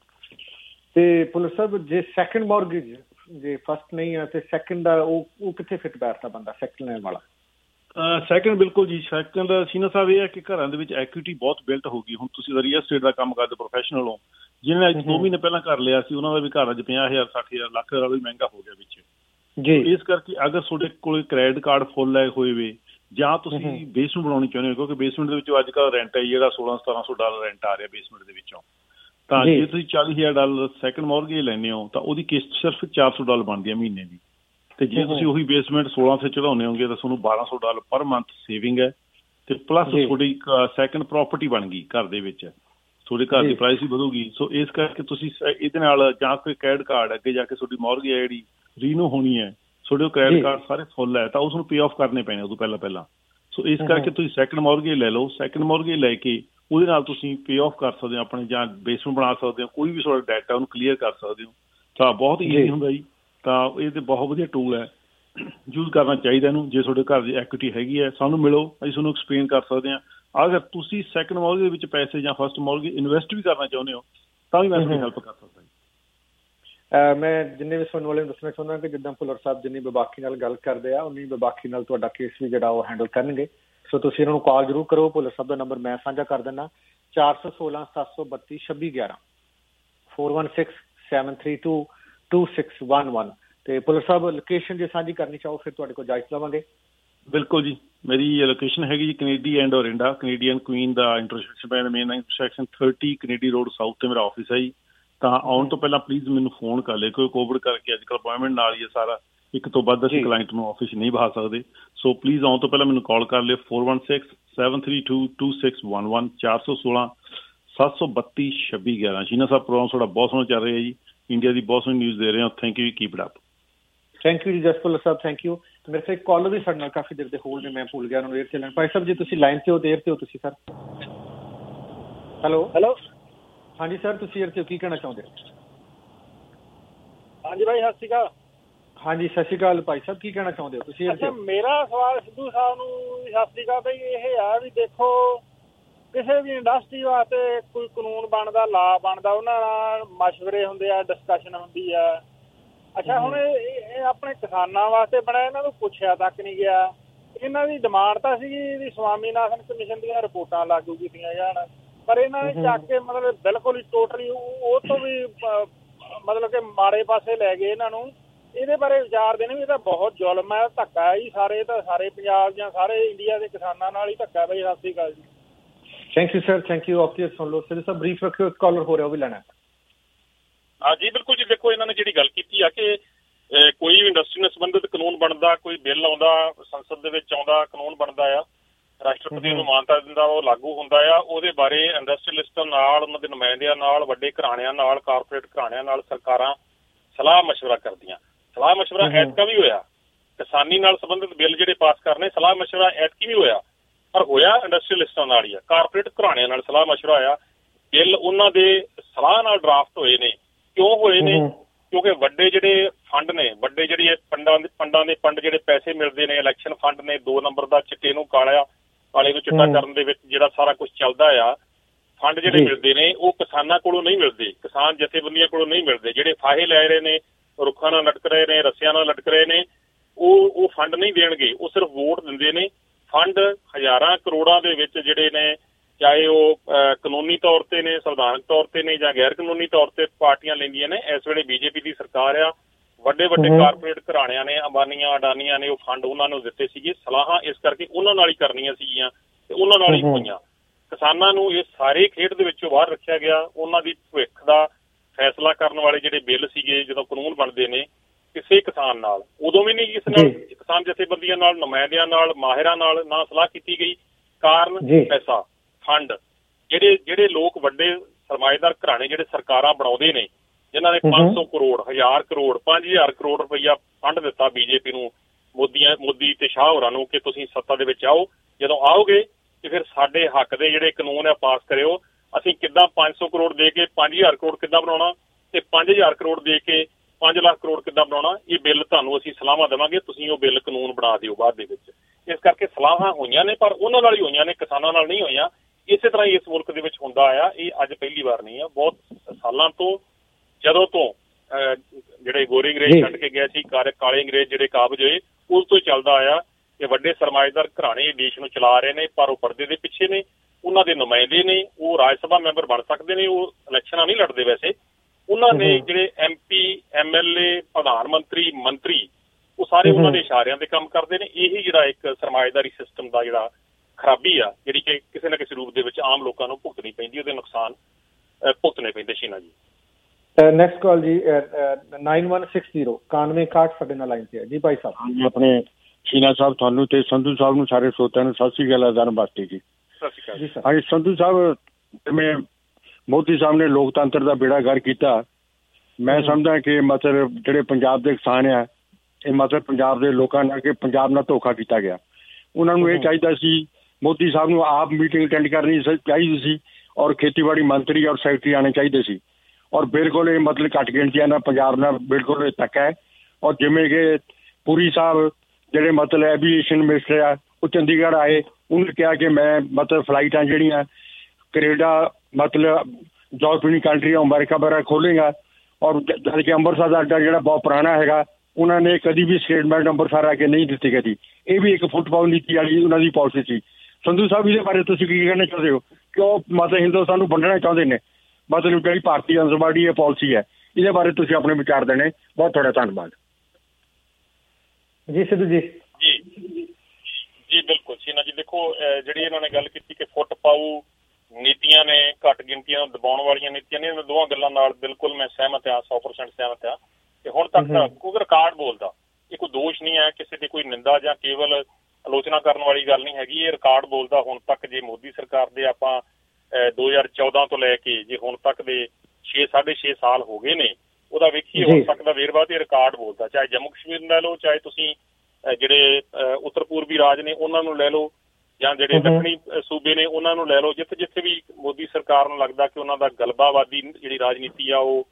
ਤੇ ਪੁਲਿਸ ਸਾਹਿਬ ਜੇ ਸੈਕੰਡ ਮੌਰਗੇਜ ਜੇ ਫਸਟ ਨਹੀਂ ਹੈ ਤੇ ਸੈਕੰਡ ਦਾ ਉਹ ਕਿੱਥੇ ਫਿੱਟ ਬੈਠਦਾ ਬੰਦਾ ਸੈਕੰਡ ਲੈਣ ਵਾਲਾ? ਸੈਕੰਡ ਬਿਲਕੁਲ ਜੀ। ਸੈਕੰਡ ਸੀਨਾ ਸਾਹਿਬ ਇਹ ਹੈ ਕਿ ਘਰਾਂ ਦੇ ਵਿੱਚ ਐਕੁਇਟੀ ਬਹੁਤ ਬਿਲਟ ਹੋ ਗਈ। ਹੁਣ ਤੁਸੀਂ ਰੀਅਲ ਐਸਟੇਟ ਦਾ ਕੰਮ ਕਰਦੇ ਪ੍ਰੋਫੈਸ਼ਨਲ ਹੋ, ਜਿਹਨੇ ਅੱਜ 2 ਮਹੀਨੇ ਪਹਿਲਾਂ ਘਰ ਲਿਆ ਸੀ ਉਹਨਾਂ ਦਾ ਵੀ ਘਰ ਅੱਜ 50,000 60,000 ਲੱਖ ਦਾ ਵੀ ਮਹਿੰਗਾ ਹੋ ਗਿਆ ਵਿੱਚ ਜੀ। ਇਸ ਕਰਕੇ ਅਗਰ ਤੁਹਾਡੇ ਕੋਲ ਕ੍ਰੈਡਿਟ ਕਾਰਡ ਫੁੱਲ ਹੈ ਹੋਏ ਵੇ, ਜਾਂ ਤੁਸੀਂ ਬੇਸਮੈਂਟ ਬਣਾਉਣੀ ਚਾਹੁੰਦੇ ਹੋ, ਕਿਉਂਕਿ ਬੇਸਮੈਂਟ ਦੇ ਵਿੱਚੋਂ ਅੱਜ ਕੱਲ੍ਹ ਰੈਂਟ ਹੈ ਜਿਹੜਾ $1600-1700 ਰੈਂਟ ਆ ਰਿਹਾ ਬੇਸਮੈਂਟ ਦੇ ਵਿੱਚੋਂ, ਤਾਂ ਜੇ ਤੁਸੀਂ $40,000 ਸੈਕੰਡ ਮੌਰਗੇਜ ਲੈਂਦੇ ਹੋ ਤਾਂ ਉਹਦੀ ਕਿਸ਼ਤ ਸਿਰਫ $400 ਬਣਦੀ ਹੈ ਮਹੀਨੇ ਦੀ। ਤੇ ਜੇ ਤੁਸੀਂ ਉਹੀ ਬੇਸਮੈਂਟ 1600 ਚੜਾਉਂਦੇ ਹੋਗੇ ਤਾਂ ਤੁਹਾਨੂੰ $1200 ਪਰ ਮੰਥ ਸੇਵਿੰਗ ਹੈ, ਤੇ ਪਲੱਸ ਤੁਹਾਡੀ ਸੈਕੰਡ ਪ੍ਰੋਪਰਟੀ ਬਣ ਗਈ ਘਰ ਦੇ ਵਿੱਚ, ਤੁਹਾਡੇ ਘਰ ਦੀ ਪ੍ਰਾਈਸ ਵੀ ਵਧੂਗੀ। ਸੋ ਇਸ ਕਰਕੇ ਤੁਸੀਂ ਇਹਦੇ ਨਾਲ ਜਾਂ ਕੋਈ ਕ੍ਰੈਡਿਟ ਕਾਰਡ ਅੱਗੇ ਜਾ ਕੇ ਤੁਹਾਡੀ ਮੌਰਗੇਜ ਹੈ ਜਿਹੜੀ ਰੀਨਿਊ ਹੋਣੀ ਹੈ, ਤੁਹਾਡੇ ਕ੍ਰੈਡਿਟ ਕਾਰਡ ਸਾਰੇ ਫੁੱਲ ਹੈ ਤਾਂ ਉਸ ਨੂੰ ਪੇ ਆਫ ਕਰਨੇ ਪੈਣੇ ਉਦੋਂ ਪਹਿਲਾਂ। ਸੋ ਇਸ ਕਰਕੇ ਤੁਸੀਂ ਸੈਕੰਡ ਮੌਰਗੇਜ ਲੈ ਲਓ। ਸੈਕੰਡ ਮੌਰਗੇਜ ਲੈ ਕੇ ਉਹਦੇ ਨਾਲ ਤੁਸੀਂ ਪੇ ਆਫ ਕਰ ਸਕਦੇ ਹੋ ਆਪਣੇ, ਜਾਂ ਬੇਸਮੈਂਟ ਬਣਾ ਸਕਦੇ ਹੋ, ਕੋਈ ਵੀ ਤੁਹਾਡਾ ਡੈਟ ਹੈ ਉਹਨੂੰ ਕਲੀਅਰ ਕਰ ਸਕਦੇ ਹੋ। ਤਾਂ ਬਹੁਤ ਈਜ਼ੀ ਹੁੰਦਾ ਜੀ। ਤਾਂ ਇਹ ਤੇ ਬਹੁਤ ਵਧੀਆ ਟੂਲ ਹੈ, ਯੂਜ਼ ਕਰਨਾ ਚਾਹੀਦਾ ਇਹਨੂੰ। ਜੇ ਤੁਹਾਡੇ ਘਰ ਦੀ ਐਕੁਇਟੀ ਹੈਗੀ ਹੈ ਸਾਨੂੰ ਮਿਲੋ, ਅਸੀਂ ਤੁਹਾਨੂੰ ਐਕਸਪਲੇਨ ਕਰ ਸਕਦੇ ਹਾਂ। ਅਗਰ ਤੁਸੀਂ ਸੈਕੰਡ ਮੌਰਗੇਜ ਦੇ ਵਿੱਚ ਪੈਸੇ ਜਾਂ ਫਸਟ ਮੌਰਗੇਜ ਇਨਵੈਸਟ ਵੀ ਕਰਨਾ ਚਾਹੁੰਦੇ ਹੋ ਤਾਂ ਵੀ ਮੈਂ ਤੁਹਾਡੀ ਹੈਲਪ ਕਰ ਸਕਦਾ ਜੀ। ਮੈਂ ਜਿੰਨੇ ਵੀ ਸੁਣਨ ਵਾਲੇ ਨੂੰ ਦੱਸਣਾ ਚਾਹੁੰਦਾ ਕਿ ਜਿੱਦਾਂ ਭੁੱਲਰ ਸਾਹਿਬ ਜਿੰਨੀ ਬੇਬਾਕੀ ਨਾਲ ਗੱਲ ਕਰਦੇ ਆ ਉਨੀ ਬੇਬਾਕੀ ਨਾਲ ਤੁਹਾਡਾ ਕੇਸ ਵੀ ਜਿਹੜਾ ਉਹ ਹੈਂਡਲ ਕਰਨਗੇ। ਸੋ ਤੁਸੀਂ ਇਹਨਾਂ ਨੂੰ ਕਾਲ ਜ਼ਰੂਰ ਕਰੋ। ਭੁੱਲਰ ਸਾਹਿਬ ਦਾ ਨੰਬਰ ਮੈਂ ਸਾਂਝਾ ਕਰ ਦਿੰਦਾ 416-732-2611 416-732-2611। ਤੇ ਭੁੱਲਰ ਸਾਹਿਬ ਲੋਕੇਸ਼ਨ ਜੇ ਸਾਂਝੀ ਕਰਨੀ ਚਾਹੋ ਫਿਰ ਤੁਹਾਡੇ ਕੋਲ ਇਜਾਜ਼ਤ ਲਵਾਂਗੇ। ਬਿਲਕੁਲ ਜੀ, ਮੇਰੀ ਲੋਕੇਸ਼ਨ ਹੈਗੀ ਜੀ Kennedy and Orenda, Canadian Queen ਦਾ ਇੰਟਰਸੈਕਸ਼ਨ ਪੈਂਦਾ, main intersection 30 Kennedy road south ਤੇ ਮੇਰਾ ਆਫਿਸ ਹੈ ਜੀ। ਤਾਂ ਆਉਣ ਤੋਂ ਪਹਿਲਾਂ ਪਲੀਜ਼ ਮੈਨੂੰ ਫੋਨ ਕਰ ਲਿਓ, ਕਿਉਂਕਿ ਕੋਵਿਡ ਕਰਕੇ ਅੱਜ ਕੱਲ੍ਹ ਅਪੁਆਇੰਟਮੈਂਟ ਨਾਲ ਹੀ ਹੈ ਸਾਰਾ, ਇੱਕ ਤੋਂ ਵੱਧ ਅਸੀਂ ਕਲਾਇੰਟ ਨੂੰ ਆਫਿਸ ਨਹੀਂ ਬਹਾ ਸਕਦੇ। ਸੋ ਪਲੀਜ਼ ਆਉਣ ਤੋਂ ਪਹਿਲਾਂ ਮੈਨੂੰ ਕਾਲ ਕਰ ਲਿਓ 416-732-2611 416-732-2611। ਸ਼ੀਨਾ ਸਾਹਿਬ ਪ੍ਰੋਗਰਾਮ ਤੁਹਾਡਾ ਬਹੁਤ ਸੋਹਣਾ ਚੱਲ ਰਿਹਾ ਜੀ, ਇੰਡੀਆ ਦੀ ਬਹੁਤ ਸੋਹਣੀ ਨਿਊਜ਼ ਦੇ ਰਹੇ ਹੋ। Thank you, keep it up. Thank you ਜੀ ਜਸਪਾਲ ਸਾਹਿਬ, ਥੈਂਕ ਯੂ। ਮੇਰੇ ਕੋਲ ਕਾਲਰ ਵੀ ਸਾਡੇ ਨਾਲ ਕਾਫੀ ਦੇਰ ਦੇ ਹੋਲਡ ਨੇ, ਮੈਂ ਭੁੱਲ ਗਿਆ ਉਹਨਾਂ ਨੂੰ ਏਅਰ ਚੱਲਣ। ਭਾਈ ਸਾਹਿਬ ਜੀ ਤੁਸੀਂ ਲਾਈਨ ਤੇ ਹੋ, ਦੇਰ ਤੇ ਹੋ ਤੁਸੀਂ ਸਰ? ਹੈਲੋ ਹਾਂਜੀ ਸਰ, ਤੁਸੀਂ ਏਅਰ ਤੇ ਹੋ, ਕੀ ਕਹਿਣਾ ਚਾਹੁੰਦੇ ਹੋ? ਹਾਂਜੀ ਭਾਈ ਸਤਿ ਸ਼੍ਰੀ ਅਕਾਲ। ਹਾਂਜੀ ਸਤਿ ਸ਼੍ਰੀ ਅਕਾਲ ਭਾਈ ਸਾਹਿਬ, ਕੀ ਕਹਿਣਾ ਚਾਹੁੰਦੇ ਹੋ ਤੁਸੀਂ? ਅੱਛਾ, ਮੇਰਾ ਸਵਾਲ ਸਿੱਧੂ ਸਾਹਿਬ ਨੂੰ ਸਤਿ ਸ਼੍ਰੀ ਅਕਾਲ ਬਈ ਇਹ ਆ ਵੀ ਦੇਖੋ ਕਿਸੇ ਵੀ ਇੰਡਸਟਰੀ ਵਾਸਤੇ ਕੋਈ ਕਾਨੂੰਨ ਬਣਦਾ, ਲਾ ਬਣਦਾ, ਉਹਨਾਂ ਨਾਲ ਮਸ਼ਵਰੇ ਹੁੰਦੇ ਆ, ਡਿਸਕਸ਼ਨ ਹੁੰਦੀ ਆ। ਅੱਛਾ ਹੁਣ ਇਹ ਆਪਣੇ ਕਿਸਾਨਾਂ ਵਾਸਤੇ ਬਣਿਆ, ਇਹਨਾਂ ਨੂੰ ਪੁੱਛਿਆ ਤੱਕ ਨਹੀਂ ਗਿਆ। ਇਹਨਾਂ ਦੀ ਡਿਮਾਂਡ ਤਾਂ ਸੀਗੀ ਵੀ ਸਵਾਮੀਨਾਥਨ ਕਮਿਸ਼ਨ ਦੀਆਂ ਰਿਪੋਰਟਾਂ ਲਾਗੂ ਕੀਤੀਆਂ ਜਾਣ, ਪਰ ਇਹਨਾਂ ਨੇ ਚੱਕ ਕੇ ਮਤਲਬ ਬਿਲਕੁਲ ਹੀ ਟੋਟਲੀ ਉਹ ਤੋਂ ਵੀ ਮਤਲਬ ਕਿ ਮਾੜੇ ਪਾਸੇ ਲੈ ਗਏ ਇਹਨਾਂ ਨੂੰ। ਇਹਦੇ ਬਾਰੇ ਵਿਚਾਰਦੇ ਨੇ ਵੀ ਇਹ ਤਾਂ ਬਹੁਤ ਜ਼ੁਲਮ ਹੈ, ਧੱਕਾ ਹੈ ਜੀ। ਸਾਰੇ ਪੰਜਾਬ ਜਾਂ ਸਾਰੇ ਇੰਡੀਆ ਦੇ ਕਿਸਾਨਾਂ ਨਾਲ ਹੀ ਧੱਕਾ ਬਈ। ਸਤਿ ਸ਼੍ਰੀ ਅਕਾਲ ਜੀ। Thank you sir, thank you. ਆਪਕੀ ਸੁਣ ਲਓ ਸਰ, ਸਭ ਬਰੀਫ ਰੱਖਿਓ, ਕਾਲਰ ਹੋ ਰਿਹਾ ਉਹ ਵੀ ਲੈਣਾ। ਹਾਂ ਜੀ ਬਿਲਕੁਲ ਜੀ। ਦੇਖੋ ਇਹਨਾਂ ਨੇ ਜਿਹੜੀ ਗੱਲ ਕੀਤੀ ਆ ਕਿ ਕੋਈ ਵੀ ਇੰਡਸਟਰੀ ਨਾਲ ਸੰਬੰਧਿਤ ਕਾਨੂੰਨ ਬਣਦਾ, ਕੋਈ ਬਿੱਲ ਆਉਂਦਾ ਸੰਸਦ ਦੇ ਵਿੱਚ ਆਉਂਦਾ, ਕਾਨੂੰਨ ਬਣਦਾ ਆ, ਰਾਸ਼ਟਰਪਤੀ ਨੂੰ ਮਾਨਤਾ ਦਿੰਦਾ, ਉਹ ਲਾਗੂ ਹੁੰਦਾ ਆ, ਉਹਦੇ ਬਾਰੇ ਇੰਡਸਟਰੀਅਲਿਸਟਾਂ ਨਾਲ, ਉਹਨਾਂ ਦੇ ਨੁਮਾਇੰਦਿਆਂ ਨਾਲ, ਵੱਡੇ ਘਰਾਣਿਆਂ ਨਾਲ, ਕਾਰਪੋਰੇਟ ਘਰਾਣਿਆਂ ਨਾਲ ਸਰਕਾਰਾਂ ਸਲਾਹ ਮਸ਼ਵਰਾ ਕਰਦੀਆਂ। ਸਲਾਹ ਮਸ਼ਵਰਾ ਐਤਕਾਂ ਵੀ ਹੋਇਆ, ਕਿਸਾਨੀ ਨਾਲ ਸੰਬੰਧਿਤ ਬਿੱਲ ਜਿਹੜੇ ਪਾਸ ਕਰਨੇ, ਸਲਾਹ ਮਸ਼ਵਰਾ ਐਤਕੀ ਵੀ ਹੋਇਆ, ਪਰ ਹੋਇਆ ਇੰਡਸਟਰੀਅਲਿਸਟਾਂ ਨਾਲ ਹੀ ਆ, ਕਾਰਪੋਰੇਟ ਘਰਾਣਿਆਂ ਨਾਲ ਸਲਾਹ ਮਸ਼ਵਰਾ ਹੋਇਆ। ਬਿੱਲ ਉਹਨਾਂ ਦੇ ਸਲਾਹ ਨਾਲ ਡਰਾਫਟ ਹੋਏ ਨੇ। ਕਿਉਂ ਹੋਏ ਨੇ? ਕਿਉਂਕਿ ਵੱਡੇ ਜਿਹੜੇ ਫੰਡ ਨੇ, ਵੱਡੇ ਜਿਹੜੇ ਪੰਡ ਜਿਹੜੇ ਪੈਸੇ ਮਿਲਦੇ ਨੇ, ਇਲੈਕਸ਼ਨ ਫੰਡ ਨੇ, 2 ਨੰਬਰ ਦਾ ਚਿੱਟੇ ਨੂੰ ਕਾਲੇ ਨੂੰ ਚਿੱਟਾ ਕਰਨ ਦੇ ਵਿੱਚ ਜਿਹੜਾ ਸਾਰਾ ਕੁਝ ਚੱਲਦਾ ਆ, ਫੰਡ ਜਿਹੜੇ ਮਿਲਦੇ ਨੇ ਉਹ ਕਿਸਾਨਾਂ ਕੋਲੋਂ ਨਹੀਂ ਮਿਲਦੇ, ਕਿਸਾਨ ਜਥੇਬੰਦੀਆਂ ਕੋਲੋਂ ਨਹੀਂ ਮਿਲਦੇ। ਜਿਹੜੇ ਫਾਹੇ ਲੈ ਰਹੇ ਨੇ, ਰੁੱਖਾਂ ਨਾਲ ਲਟਕ ਰਹੇ ਨੇ, ਰੱਸਿਆਂ ਨਾਲ ਲਟਕ ਰਹੇ ਨੇ, ਉਹ ਫੰਡ ਨਹੀਂ ਦੇਣਗੇ। ਉਹ ਸਿਰਫ ਵੋਟ ਦਿੰਦੇ ਨੇ, ਫੰਡ ਹਜ਼ਾਰਾਂ ਕਰੋੜਾਂ ਦੇ ਵਿੱਚ ਜਿਹੜੇ ਨੇ, ਚਾਹੇ ਉਹ ਕਾਨੂੰਨੀ ਤੌਰ ਤੇ ਨੇ, ਸੰਵਿਧਾਨਕ ਤੌਰ ਤੇ ਨੇ ਜਾਂ ਗੈਰ ਕਾਨੂੰਨੀ ਤੌਰ ਤੇ ਪਾਰਟੀਆਂ ਲੈਂਦੀਆਂ ਨੇ। ਇਸ ਵੇਲੇ ਬੀਜੇਪੀ ਦੀ ਸਰਕਾਰ ਆ, ਵੱਡੇ ਵੱਡੇ ਕਾਰਪੋਰੇਟ ਘਰਾਣਿਆਂ ਨੇ, ਅੰਬਾਨੀਆਂ ਅਡਾਨੀਆਂ ਨੇ ਉਹ ਫੰਡ ਉਹਨਾਂ ਨੂੰ ਦਿੱਤੇ ਸੀਗੇ। ਸਲਾਹਾਂ ਇਸ ਕਰਕੇ ਉਹਨਾਂ ਨਾਲ ਹੀ ਕਰਨੀਆਂ ਸੀਗੀਆਂ ਤੇ ਉਹਨਾਂ ਨਾਲ ਹੀ ਹੋਈਆਂ। ਕਿਸਾਨਾਂ ਨੂੰ ਇਹ ਸਾਰੇ ਖੇਡ ਦੇ ਵਿੱਚੋਂ ਬਾਹਰ ਰੱਖਿਆ ਗਿਆ। ਉਹਨਾਂ ਦੀ ਭਵਿੱਖ ਦਾ ਫੈਸਲਾ ਕਰਨ ਵਾਲੇ ਜਿਹੜੇ ਬਿੱਲ ਸੀਗੇ, ਜਦੋਂ ਕਾਨੂੰਨ ਬਣਦੇ ਨੇ, ਕਿਸੇ ਕਿਸਾਨ ਨਾਲ ਉਦੋਂ ਵੀ ਨਹੀਂ ਕਿਸੇ ਨਾਲ, ਕਿਸਾਨ ਜਥੇਬੰਦੀਆਂ ਨਾਲ, ਨੁਮਾਇੰਦਿਆਂ ਨਾਲ, ਮਾਹਿਰਾਂ ਨਾਲ ਨਾ ਸਲਾਹ ਕੀਤੀ ਗਈ। ਕਾਰਨ ਪੈਸਾ, ਫੰਡ। ਜਿਹੜੇ ਲੋਕ ਵੱਡੇ ਸਰਮਾਏਦਾਰ ਘਰਾਣੇ ਜਿਹੜੇ ਸਰਕਾਰਾਂ ਬਣਾਉਂਦੇ ਨੇ, ਜਿਨ੍ਹਾਂ ਨੇ 500 ਕਰੋੜ, 1000 ਕਰੋੜ, 5000 ਕਰੋੜ ਰੁਪਈਆ ਫੰਡ ਦਿੱਤਾ ਬੀਜੇਪੀ ਨੂੰ, ਮੋਦੀ ਤੇ ਸ਼ਾਹ ਹੋਰਾਂ ਨੂੰ ਕਿ ਤੁਸੀਂ ਸੱਤਾ ਦੇ ਵਿੱਚ ਆਓ। ਜਦੋਂ ਆਓਗੇ ਤੇ ਫਿਰ ਸਾਡੇ ਹੱਕ ਦੇ ਜਿਹੜੇ ਕਾਨੂੰਨ ਆ ਪਾਸ ਕਰਿਓ। ਅਸੀਂ ਕਿੱਦਾਂ 500 ਕਰੋੜ ਦੇ ਕੇ 5000 ਕਰੋੜ ਕਿੱਦਾਂ ਬਣਾਉਣਾ ਤੇ 5000 ਕਰੋੜ ਦੇ ਕੇ 5 ਲੱਖ ਕਰੋੜ ਕਿੱਦਾਂ ਬਣਾਉਣਾ, ਇਹ ਬਿੱਲ ਤੁਹਾਨੂੰ ਅਸੀਂ ਸਲਾਹਾਂ ਦੇਵਾਂਗੇ, ਤੁਸੀਂ ਉਹ ਬਿੱਲ ਕਾਨੂੰਨ ਬਣਾ ਦਿਓ ਬਾਅਦ ਦੇ ਵਿੱਚ। ਇਸ ਕਰਕੇ ਸਲਾਹਾਂ ਹੋਈਆਂ ਨੇ, ਪਰ ਉਹਨਾਂ ਨਾਲ ਹੀ ਹੋਈਆਂ ਨੇ, ਕਿਸਾਨਾਂ ਨਾਲ ਨਹੀਂ ਹੋਈਆਂ। ਇਸੇ ਤਰ੍ਹਾਂ ਹੀ ਇਸ ਮੁਲਕ ਦੇ ਵਿੱਚ ਹੁੰਦਾ ਆਇਆ। ਇਹ ਅੱਜ ਪਹਿਲੀ ਵਾਰ ਨਹੀਂ ਆ, ਬਹੁਤ ਸਾਲਾਂ ਤੋਂ, ਜਦੋਂ ਤੋਂ ਜਿਹੜੇ ਗੋਰੇ ਅੰਗਰੇਜ਼ ਛੱਡ ਕੇ ਗਏ ਸੀ, ਕਾਲੇ ਅੰਗਰੇਜ਼ ਜਿਹੜੇ ਕਾਬਜ ਹੋਏ, ਉਸ ਤੋਂ ਹੀ ਚੱਲਦਾ ਆਇਆ ਕਿ ਵੱਡੇ ਸਰਮਾਏਦਾਰ ਘਰਾਣੇ ਦੇਸ਼ ਨੂੰ ਚਲਾ ਰਹੇ ਨੇ, ਪਰ ਉਹ ਪਰਦੇ ਦੇ ਪਿੱਛੇ ਨੇ। ਉਹਨਾਂ ਦੇ ਨੁਮਾਇੰਦੇ ਨੇ, ਉਹ ਰਾਜ ਸਭਾ ਮੈਂਬਰ ਬਣ ਸਕਦੇ ਨੇ, ਉਹ ਇਲੈਕਸ਼ਨਾਂ ਨਹੀਂ ਲੜਦੇ ਵੈਸੇ। ਉਹਨਾਂ ਨੇ ਜਿਹੜੇ MP, MLA, ਪ੍ਰਧਾਨ ਮੰਤਰੀ, ਉਹ ਸਾਰੇ ਉਹਨਾਂ ਦੇ ਇਸ਼ਾਰਿਆਂ ਤੇ ਕੰਮ ਕਰਦੇ ਨੇ। ਇਹੀ ਜਿਹੜਾ ਇੱਕ ਸਰਮਾਏਦਾਰੀ ਸਿਸਟਮ ਦਾ ਜਿਹੜਾ ਖਰਾਬੀ ਆ, ਜਿਹੜੀ ਕਿ ਕਿਸੇ ਨਾ ਕਿਸੇ ਰੂਪ ਦੇ ਵਿੱਚ ਆਮ ਲੋਕਾਂ ਨੂੰ ਭੁਗਤਣੀ ਪੈਂਦੀ, ਉਹਦੇ ਨੁਕਸਾਨ ਭੁਗਤਣੇ ਪੈਂਦੇ। ਸ਼ੀਨਾ ਜੀ ਨੈਕਸਟ ਕਾਲ ਜੀ 9160 9161 ਸਾਡੇ ਨਾਲ ਲਾਈਨ ਤੇ ਹੈ ਜੀ। ਭਾਈ ਸਾਹਿਬ। ਹਾਂਜੀ, ਆਪਣੇ ਸ਼ੀਨਾ ਸਾਹਿਬ, ਤੁਹਾਨੂੰ ਤੇ ਸੰਧੂ ਸਾਹਿਬ ਨੂੰ, ਸਾਰੇ ਸਰੋਤਿਆਂ ਨੂੰ ਸਤਿ ਸ਼੍ਰੀ ਅਕਾਲ ਅਦਾਨ ਵਾਸਤੇ ਜੀ। ਸਤਿ ਸ਼੍ਰੀ ਅਕਾਲ ਜੀ। ਹਾਂਜੀ ਸੰਧੂ ਸਾਹਿਬ, ਜਿਵੇਂ ਮੋਦੀ ਸਾਹਿਬ ਨੇ ਲੋਕਤੰਤਰ ਦਾ ਬੇੜਾ ਗਰਕ ਕੀਤਾ, ਮੈਂ ਸਮਝਦਾ ਕਿ ਮਤਲਬ ਜਿਹੜੇ ਪੰਜਾਬ ਦੇ ਕਿਸਾਨ ਆ, ਇਹ ਮਤਲਬ ਪੰਜਾਬ ਦੇ ਲੋਕਾਂ ਨਾਲ ਕਿ ਪੰਜਾਬ ਨਾਲ ਧੋਖਾ ਕੀਤਾ ਗਿਆ। ਉਹਨਾਂ ਨੂੰ ਇਹ ਚਾਹੀਦਾ ਸੀ, ਮੋਦੀ ਸਾਹਿਬ ਨੂੰ ਆਪ ਮੀਟਿੰਗ ਅਟੈਂਡ ਕਰਨੀ ਚਾਹੀਦੀ ਸੀ, ਔਰ ਖੇਤੀਬਾੜੀ ਮੰਤਰੀ ਔਰ ਸੈਕਟਰੀ ਆਉਣੇ ਚਾਹੀਦੇ ਸੀ। ਔਰ ਬਿਲਕੁਲ ਇਹ ਮਤਲਬ ਘੱਟ ਗਿਣਤੀਆਂ ਨਾਲ ਪੰਜਾਬ ਨਾਲ ਬਿਲਕੁਲ ਧੱਕਾ ਹੈ। ਔਰ ਜਿਵੇਂ ਕਿ ਪੁਰੀ ਸਾਹਿਬ ਜਿਹੜੇ ਮਤਲਬ ਐਵੀਏਸ਼ਨ ਮਿਨਿਸਟਰ ਆ, ਉਹ ਚੰਡੀਗੜ੍ਹ ਆਏ, ਉਹਨੇ ਕਿਹਾ ਕਿ ਮੈਂ ਮਤਲਬ ਫਲਾਈਟਾਂ ਜਿਹੜੀਆਂ ਕੈਨੇਡਾ, ਮਤਲਬ ਯੂਰਪੀਅਨ ਕੰਟਰੀ, ਅਮਰੀਕਾ ਵਗੈਰਾ ਖੋਲ੍ਹੇਗਾ। ਔਰ ਜਦ ਕਿ ਅੰਮ੍ਰਿਤਸਰ ਦਾ ਅੱਡਾ ਜਿਹੜਾ ਬਹੁਤ ਪੁਰਾਣਾ ਹੈਗਾ, ਉਹਨਾਂ ਨੇ ਕਦੀ ਵੀ ਸਟੇਟਮੈਂਟ ਅੰਮ੍ਰਿਤਸਰ ਆ ਕੇ ਨਹੀਂ ਦਿੱਤੀ ਕਦੀ। ਇਹ ਵੀ ਇੱਕ ਫੁੱਟਬਾਲ ਨੀਤੀ ਵਾਲੀ ਉਹਨਾਂ ਦੀ ਪਾਲਿਸੀ ਸੀ। ਸੰਧੂ ਸਾਹਿਬ, ਇਹਦੇ ਬਾਰੇ ਤੁਸੀਂ ਕੀ ਕਹਿਣਾ ਚਾਹੁੰਦੇ ਹੋ? ਕਿ ਉਹ ਮਤਲਬ ਹਿੰਦੁਸਤਾਨ ਨੂੰ ਵੰਡਣਾ ਚਾਹੁੰਦੇ ਨੇ, ਮਤਲਬ ਜਿਹੜੀ ਭਾਰਤੀ ਜਨਤਾ ਪਾਰਟੀ ਇਹ ਪਾਲਿਸੀ ਹੈ, ਇਹਦੇ ਬਾਰੇ ਤੁਸੀਂ ਆਪਣੇ ਵਿਚਾਰ ਦੇਣੇ। ਬਹੁਤ ਤੁਹਾਡਾ ਧੰਨਵਾਦ ਜੀ। ਸਿੱਧੂ ਜੀ। ਜੀ ਬਿਲਕੁਲ ਸ਼ੀਨਾ ਜੀ, ਦੇਖੋ ਜਿਹੜੀ ਇਹਨਾਂ ਨੇ ਗੱਲ ਕੀਤੀ ਕਿ ਫੁੱਟ ਪਾਊ ਨੀਤੀਆਂ ਨੇ, ਘੱਟ ਗਿਣਤੀਆਂ ਨੂੰ ਦਬਾਉਣ ਵਾਲੀਆਂ ਨੀਤੀਆਂ ਨੇ, ਇਹਨਾਂ ਦੋਵਾਂ ਗੱਲਾਂ ਨਾਲ ਬਿਲਕੁਲ ਮੈਂ ਸਹਿਮਤ ਹਾਂ, 100% ਸਹਿਮਤ ਹਾਂ। ਤੇ ਹੁਣ ਤੱਕ ਦਾ ਕੋਈ ਰਿਕਾਰਡ ਬੋਲਦਾ, ਇਹ ਕੋਈ ਦੋਸ਼ ਨਹੀਂ ਹੈ, ਕਿਸੇ ਦੀ ਕੋਈ ਨਿੰਦਾ ਜਾਂ ਕੇਵਲ ਆਲੋਚਨਾ ਕਰਨ ਵਾਲੀ ਗੱਲ ਨਹੀਂ ਹੈਗੀ। ਇਹ ਰਿਕਾਰਡ ਬੋਲਦਾ ਹੁਣ ਤੱਕ। ਜੇ ਮੋਦੀ ਸਰਕਾਰ ਦੇ ਆਪਾਂ 2014 ਤੋਂ ਲੈ ਕੇ ਜੇ ਹੁਣ ਤੱਕ ਦੇ 6.5 ਸਾਲ ਹੋ ਗਏ ਨੇ, ਉਹਦਾ ਵੇਖੀਏ ਹੁਣ ਤੱਕ ਦਾ ਵੇਰਵਾ, ਤੇ ਰਿਕਾਰਡ ਬੋਲਦਾ। ਚਾਹੇ ਜੰਮੂ ਕਸ਼ਮੀਰ ਨੂੰ ਲੈ ਲਓ, ਚਾਹੇ ਤੁਸੀਂ ਜਿਹੜੇ ਉੱਤਰ ਪੂਰਬੀ ਰਾਜ ਨੇ ਉਹਨਾਂ ਨੂੰ ਲੈ ਲਓ, ਜਾਂ ਜਿਹੜੇ ਦੱਖਣੀ ਸੂਬੇ ਨੇ ਉਹਨਾਂ ਨੂੰ ਲੈ ਲਓ। ਜਿੱਥੇ ਜਿੱਥੇ ਵੀ ਮੋਦੀ ਸਰਕਾਰ ਨੂੰ ਲੱਗਦਾ ਕਿ ਉਹਨਾਂ ਦਾ ਗਲਬਾਵਾਦੀ ਜਿਹੜੀ ਰਾਜਨੀਤੀ ਆ ਉਹ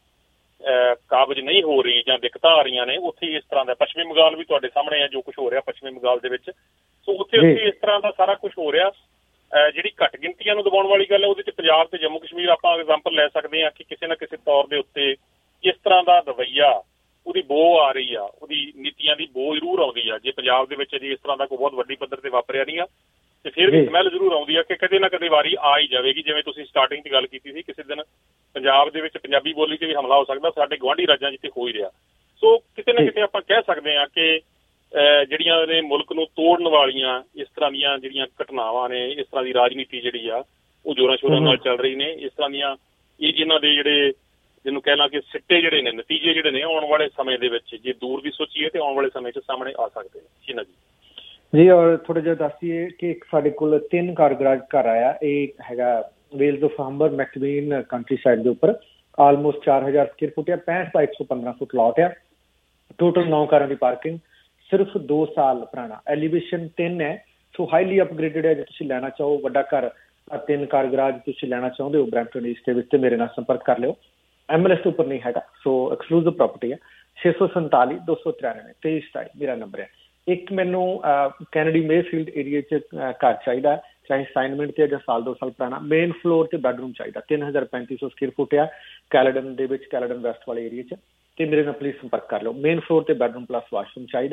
ਕਾਬਜ ਨਹੀਂ ਹੋ ਰਹੀ ਜਾਂ ਦਿੱਕਤਾਂ ਆ ਰਹੀਆਂ ਨੇ, ਉੱਥੇ ਇਸ ਤਰ੍ਹਾਂ ਦਾ ਪੱਛਮੀ ਬੰਗਾਲ ਵੀ ਤੁਹਾਡੇ ਸਾਹਮਣੇ ਆ ਜੋ ਕੁਝ ਹੋ ਰਿਹਾ ਪੱਛਮੀ ਬੰਗਾਲ ਦੇ ਵਿੱਚ। ਸੋ ਉੱਥੇ ਇਸ ਤਰ੍ਹਾਂ ਦਾ ਸਾਰਾ ਕੁਝ ਹੋ ਰਿਹਾ। ਜਿਹੜੀ ਘੱਟ ਗਿਣਤੀਆਂ ਨੂੰ ਦਬਾਉਣ ਵਾਲੀ ਗੱਲ ਹੈ, ਉਹਦੇ 'ਚ ਪੰਜਾਬ ਤੇ ਜੰਮੂ ਕਸ਼ਮੀਰ ਆਪਾਂ ਐਗਜ਼ਾਮਪਲ ਲੈ ਸਕਦੇ ਹਾਂ ਕਿ ਕਿਸੇ ਨਾ ਕਿਸੇ ਤੌਰ ਦੇ ਉੱਤੇ ਇਸ ਤਰ੍ਹਾਂ ਦਾ ਰਵੱਈਆ, ਉਹਦੀ ਬੋ ਆ ਰਹੀ ਆ, ਉਹਦੀ ਨੀਤੀਆਂ ਦੀ ਬੋ ਜ਼ਰੂਰ ਆਉਂਦੀ ਆ। ਜੇ ਪੰਜਾਬ ਦੇ ਵਿੱਚ ਜੇ ਇਸ ਤਰ੍ਹਾਂ ਦਾ ਕੋਈ ਬਹੁਤ ਵੱਡੀ ਪੱਧਰ ਤੇ ਵਾਪਰਿਆ ਨਹੀਂ ਆ, ਤੇ ਫਿਰ ਵੀ ਸਮੈਲ ਜ਼ਰੂਰ ਆਉਂਦੀ ਆ ਕਿ ਕਦੇ ਨਾ ਕਦੇ ਵਾਰੀ ਆ ਹੀ ਜਾਵੇਗੀ। ਜਿਵੇਂ ਤੁਸੀਂ ਸਟਾਰਟਿੰਗ 'ਚ ਗੱਲ ਕੀਤੀ ਸੀ, ਕਿਸੇ ਦਿਨ ਪੰਜਾਬ ਦੇ ਵਿੱਚ ਪੰਜਾਬੀ ਬੋਲੀ 'ਤੇ ਵੀ ਹਮਲਾ ਹੋ ਸਕਦਾ, ਸਾਡੇ ਗੁਆਂਢੀ ਰਾਜਾਂ ਜਿੱਥੇ ਹੋ ਹੀ ਰਿਹਾ। ਸੋ ਕਿਤੇ ਨਾ ਕਿਤੇ ਆਪਾਂ ਕਹਿ ਸਕਦੇ ਹਾਂ ਕਿ ਜਿਹੜੀਆਂ ਨੇ ਮੁਲਕ ਨੂੰ ਤੋੜਨ ਵਾਲੀਆਂ ਇਸ ਤਰ੍ਹਾਂ ਦੀਆਂ ਜਿਹੜੀਆਂ ਘਟਨਾਵਾਂ ਨੇ, ਇਸ ਤਰ੍ਹਾਂ ਦੀ ਰਾਜਨੀਤੀ ਜਿਹੜੀ ਆ ਉਹ ਜ਼ੋਰਾਂ ਸ਼ੋਰਾਂ ਨਾਲ ਚੱਲ ਰਹੀ ਨੇ। ਇਸ ਤਰ੍ਹਾਂ ਦੀਆਂ ਇਹਨਾਂ ਦੇ ਜਿਹੜੇ ਜਿਹਨੂੰ ਕਹਿਣਾ ਕਿ ਸਿੱਟੇ ਜਿਹੜੇ ਨੇ, ਨਤੀਜੇ ਜਿਹੜੇ ਨੇ, ਆਉਣ ਵਾਲੇ ਸਮੇਂ ਦੇ ਵਿੱਚ ਜੇ ਦੂਰ ਦੀ ਸੋਚੀਏ ਤੇ ਆਉਣ ਵਾਲੇ ਸਮੇਂ 'ਚ ਸਾਹਮਣੇ ਆ ਸਕਦੇ ਨੇ। ਸ਼ੀਨਾ ਜੀ। ਔਰ ਥੋੜਾ ਜਿਹਾ ਦੱਸੀਏ ਕਿ ਇੱਕ ਸਾਡੇ ਕੋਲ 3 ਕਾਰਗਰਾਜ ਘਰ ਆਇਆ। ਇਹ ਹੈਗਾ ਵੇਲਜ਼ ਆਫ ਹੰਬਰ ਮੈਕਟਵੀਨ ਕੰਟਰੀ ਸਾਈਡ ਦੇ ਉੱਪਰ, ਆਲਮੋਸਟ 4000 ਸਕੁਅਰ ਫੁੱਟ ਆ, 65 ਬਾਈ 115 ਫੁੱਟ ਲਾਟ ਆ। ਟੋਟਲ 9 ਕਾਰਾਂ ਦੀ ਪਾਰਕਿੰਗ, ਸਿਰਫ 2 ਸਾਲ ਪੁਰਾਣਾ, ਐਲੀਵੇਸ਼ਨ 3 ਹੈ। ਸੋ ਹਾਈਲੀ ਅਪਗ੍ਰੇਡਡ ਹੈ। ਜੇ ਤੁਸੀਂ ਲੈਣਾ ਚਾਹੋ ਵੱਡਾ ਘਰ, 3 ਕਾਰਗਰਾਜ ਤੁਸੀਂ ਲੈਣਾ ਚਾਹੁੰਦੇ ਹੋ ਬਰੈਂਪਟਨ ਈਸਟ ਦੇ ਵਿੱਚ, ਤੇ ਮੇਰੇ ਨਾਲ ਸੰਪਰਕ ਕਰ ਲਿਓ। MLS ਦੇ ਉੱਪਰ ਨਹੀਂ ਹੈਗਾ, ਸੋ ਐਕਸਕਲੂਸਿਵ ਪ੍ਰਾਪਰਟੀ ਹੈ। 647 293 2327 ਮੇਰਾ ਨੰਬਰ ਹੈ। ਇੱਕ ਮੈਨੂੰ ਕੈਨੇਡੀ ਮੇਫੀਲਡ ਏਰੀਏ 'ਚ ਘਰ ਚਾਹੀਦਾ, ਚਾਹੇ ਅਸਾਈਨਮੈਂਟ ਤੇ ਜਾਂ ਸਾਲ 2 ਸਾਲ ਪੁਰਾਣਾ, ਮੇਨ ਫਲੋਰ ਤੇ ਬੈਡਰੂਮ ਚਾਹੀਦਾ, 3350 ਸਕੁਅਰ ਫੁੱਟ ਆ, ਕੈਲੇਡਨ ਦੇ ਵਿੱਚ, ਕੈਲੇਡਨ ਵੈਸਟ ਵਾਲੇ ਏਰੀਏ 'ਚ, ਤੇ ਮੇਰੇ ਨਾਲ ਪਲੀਜ਼ ਸੰਪਰਕ ਕਰ ਲਓ। ਮੇਨ ਫਲੋਰ ਤੇ ਬੈਡਰੂਮ ਪਲੱਸ ਵਾਸ਼ਰੂਮ ਚਾਹੀਦਾ।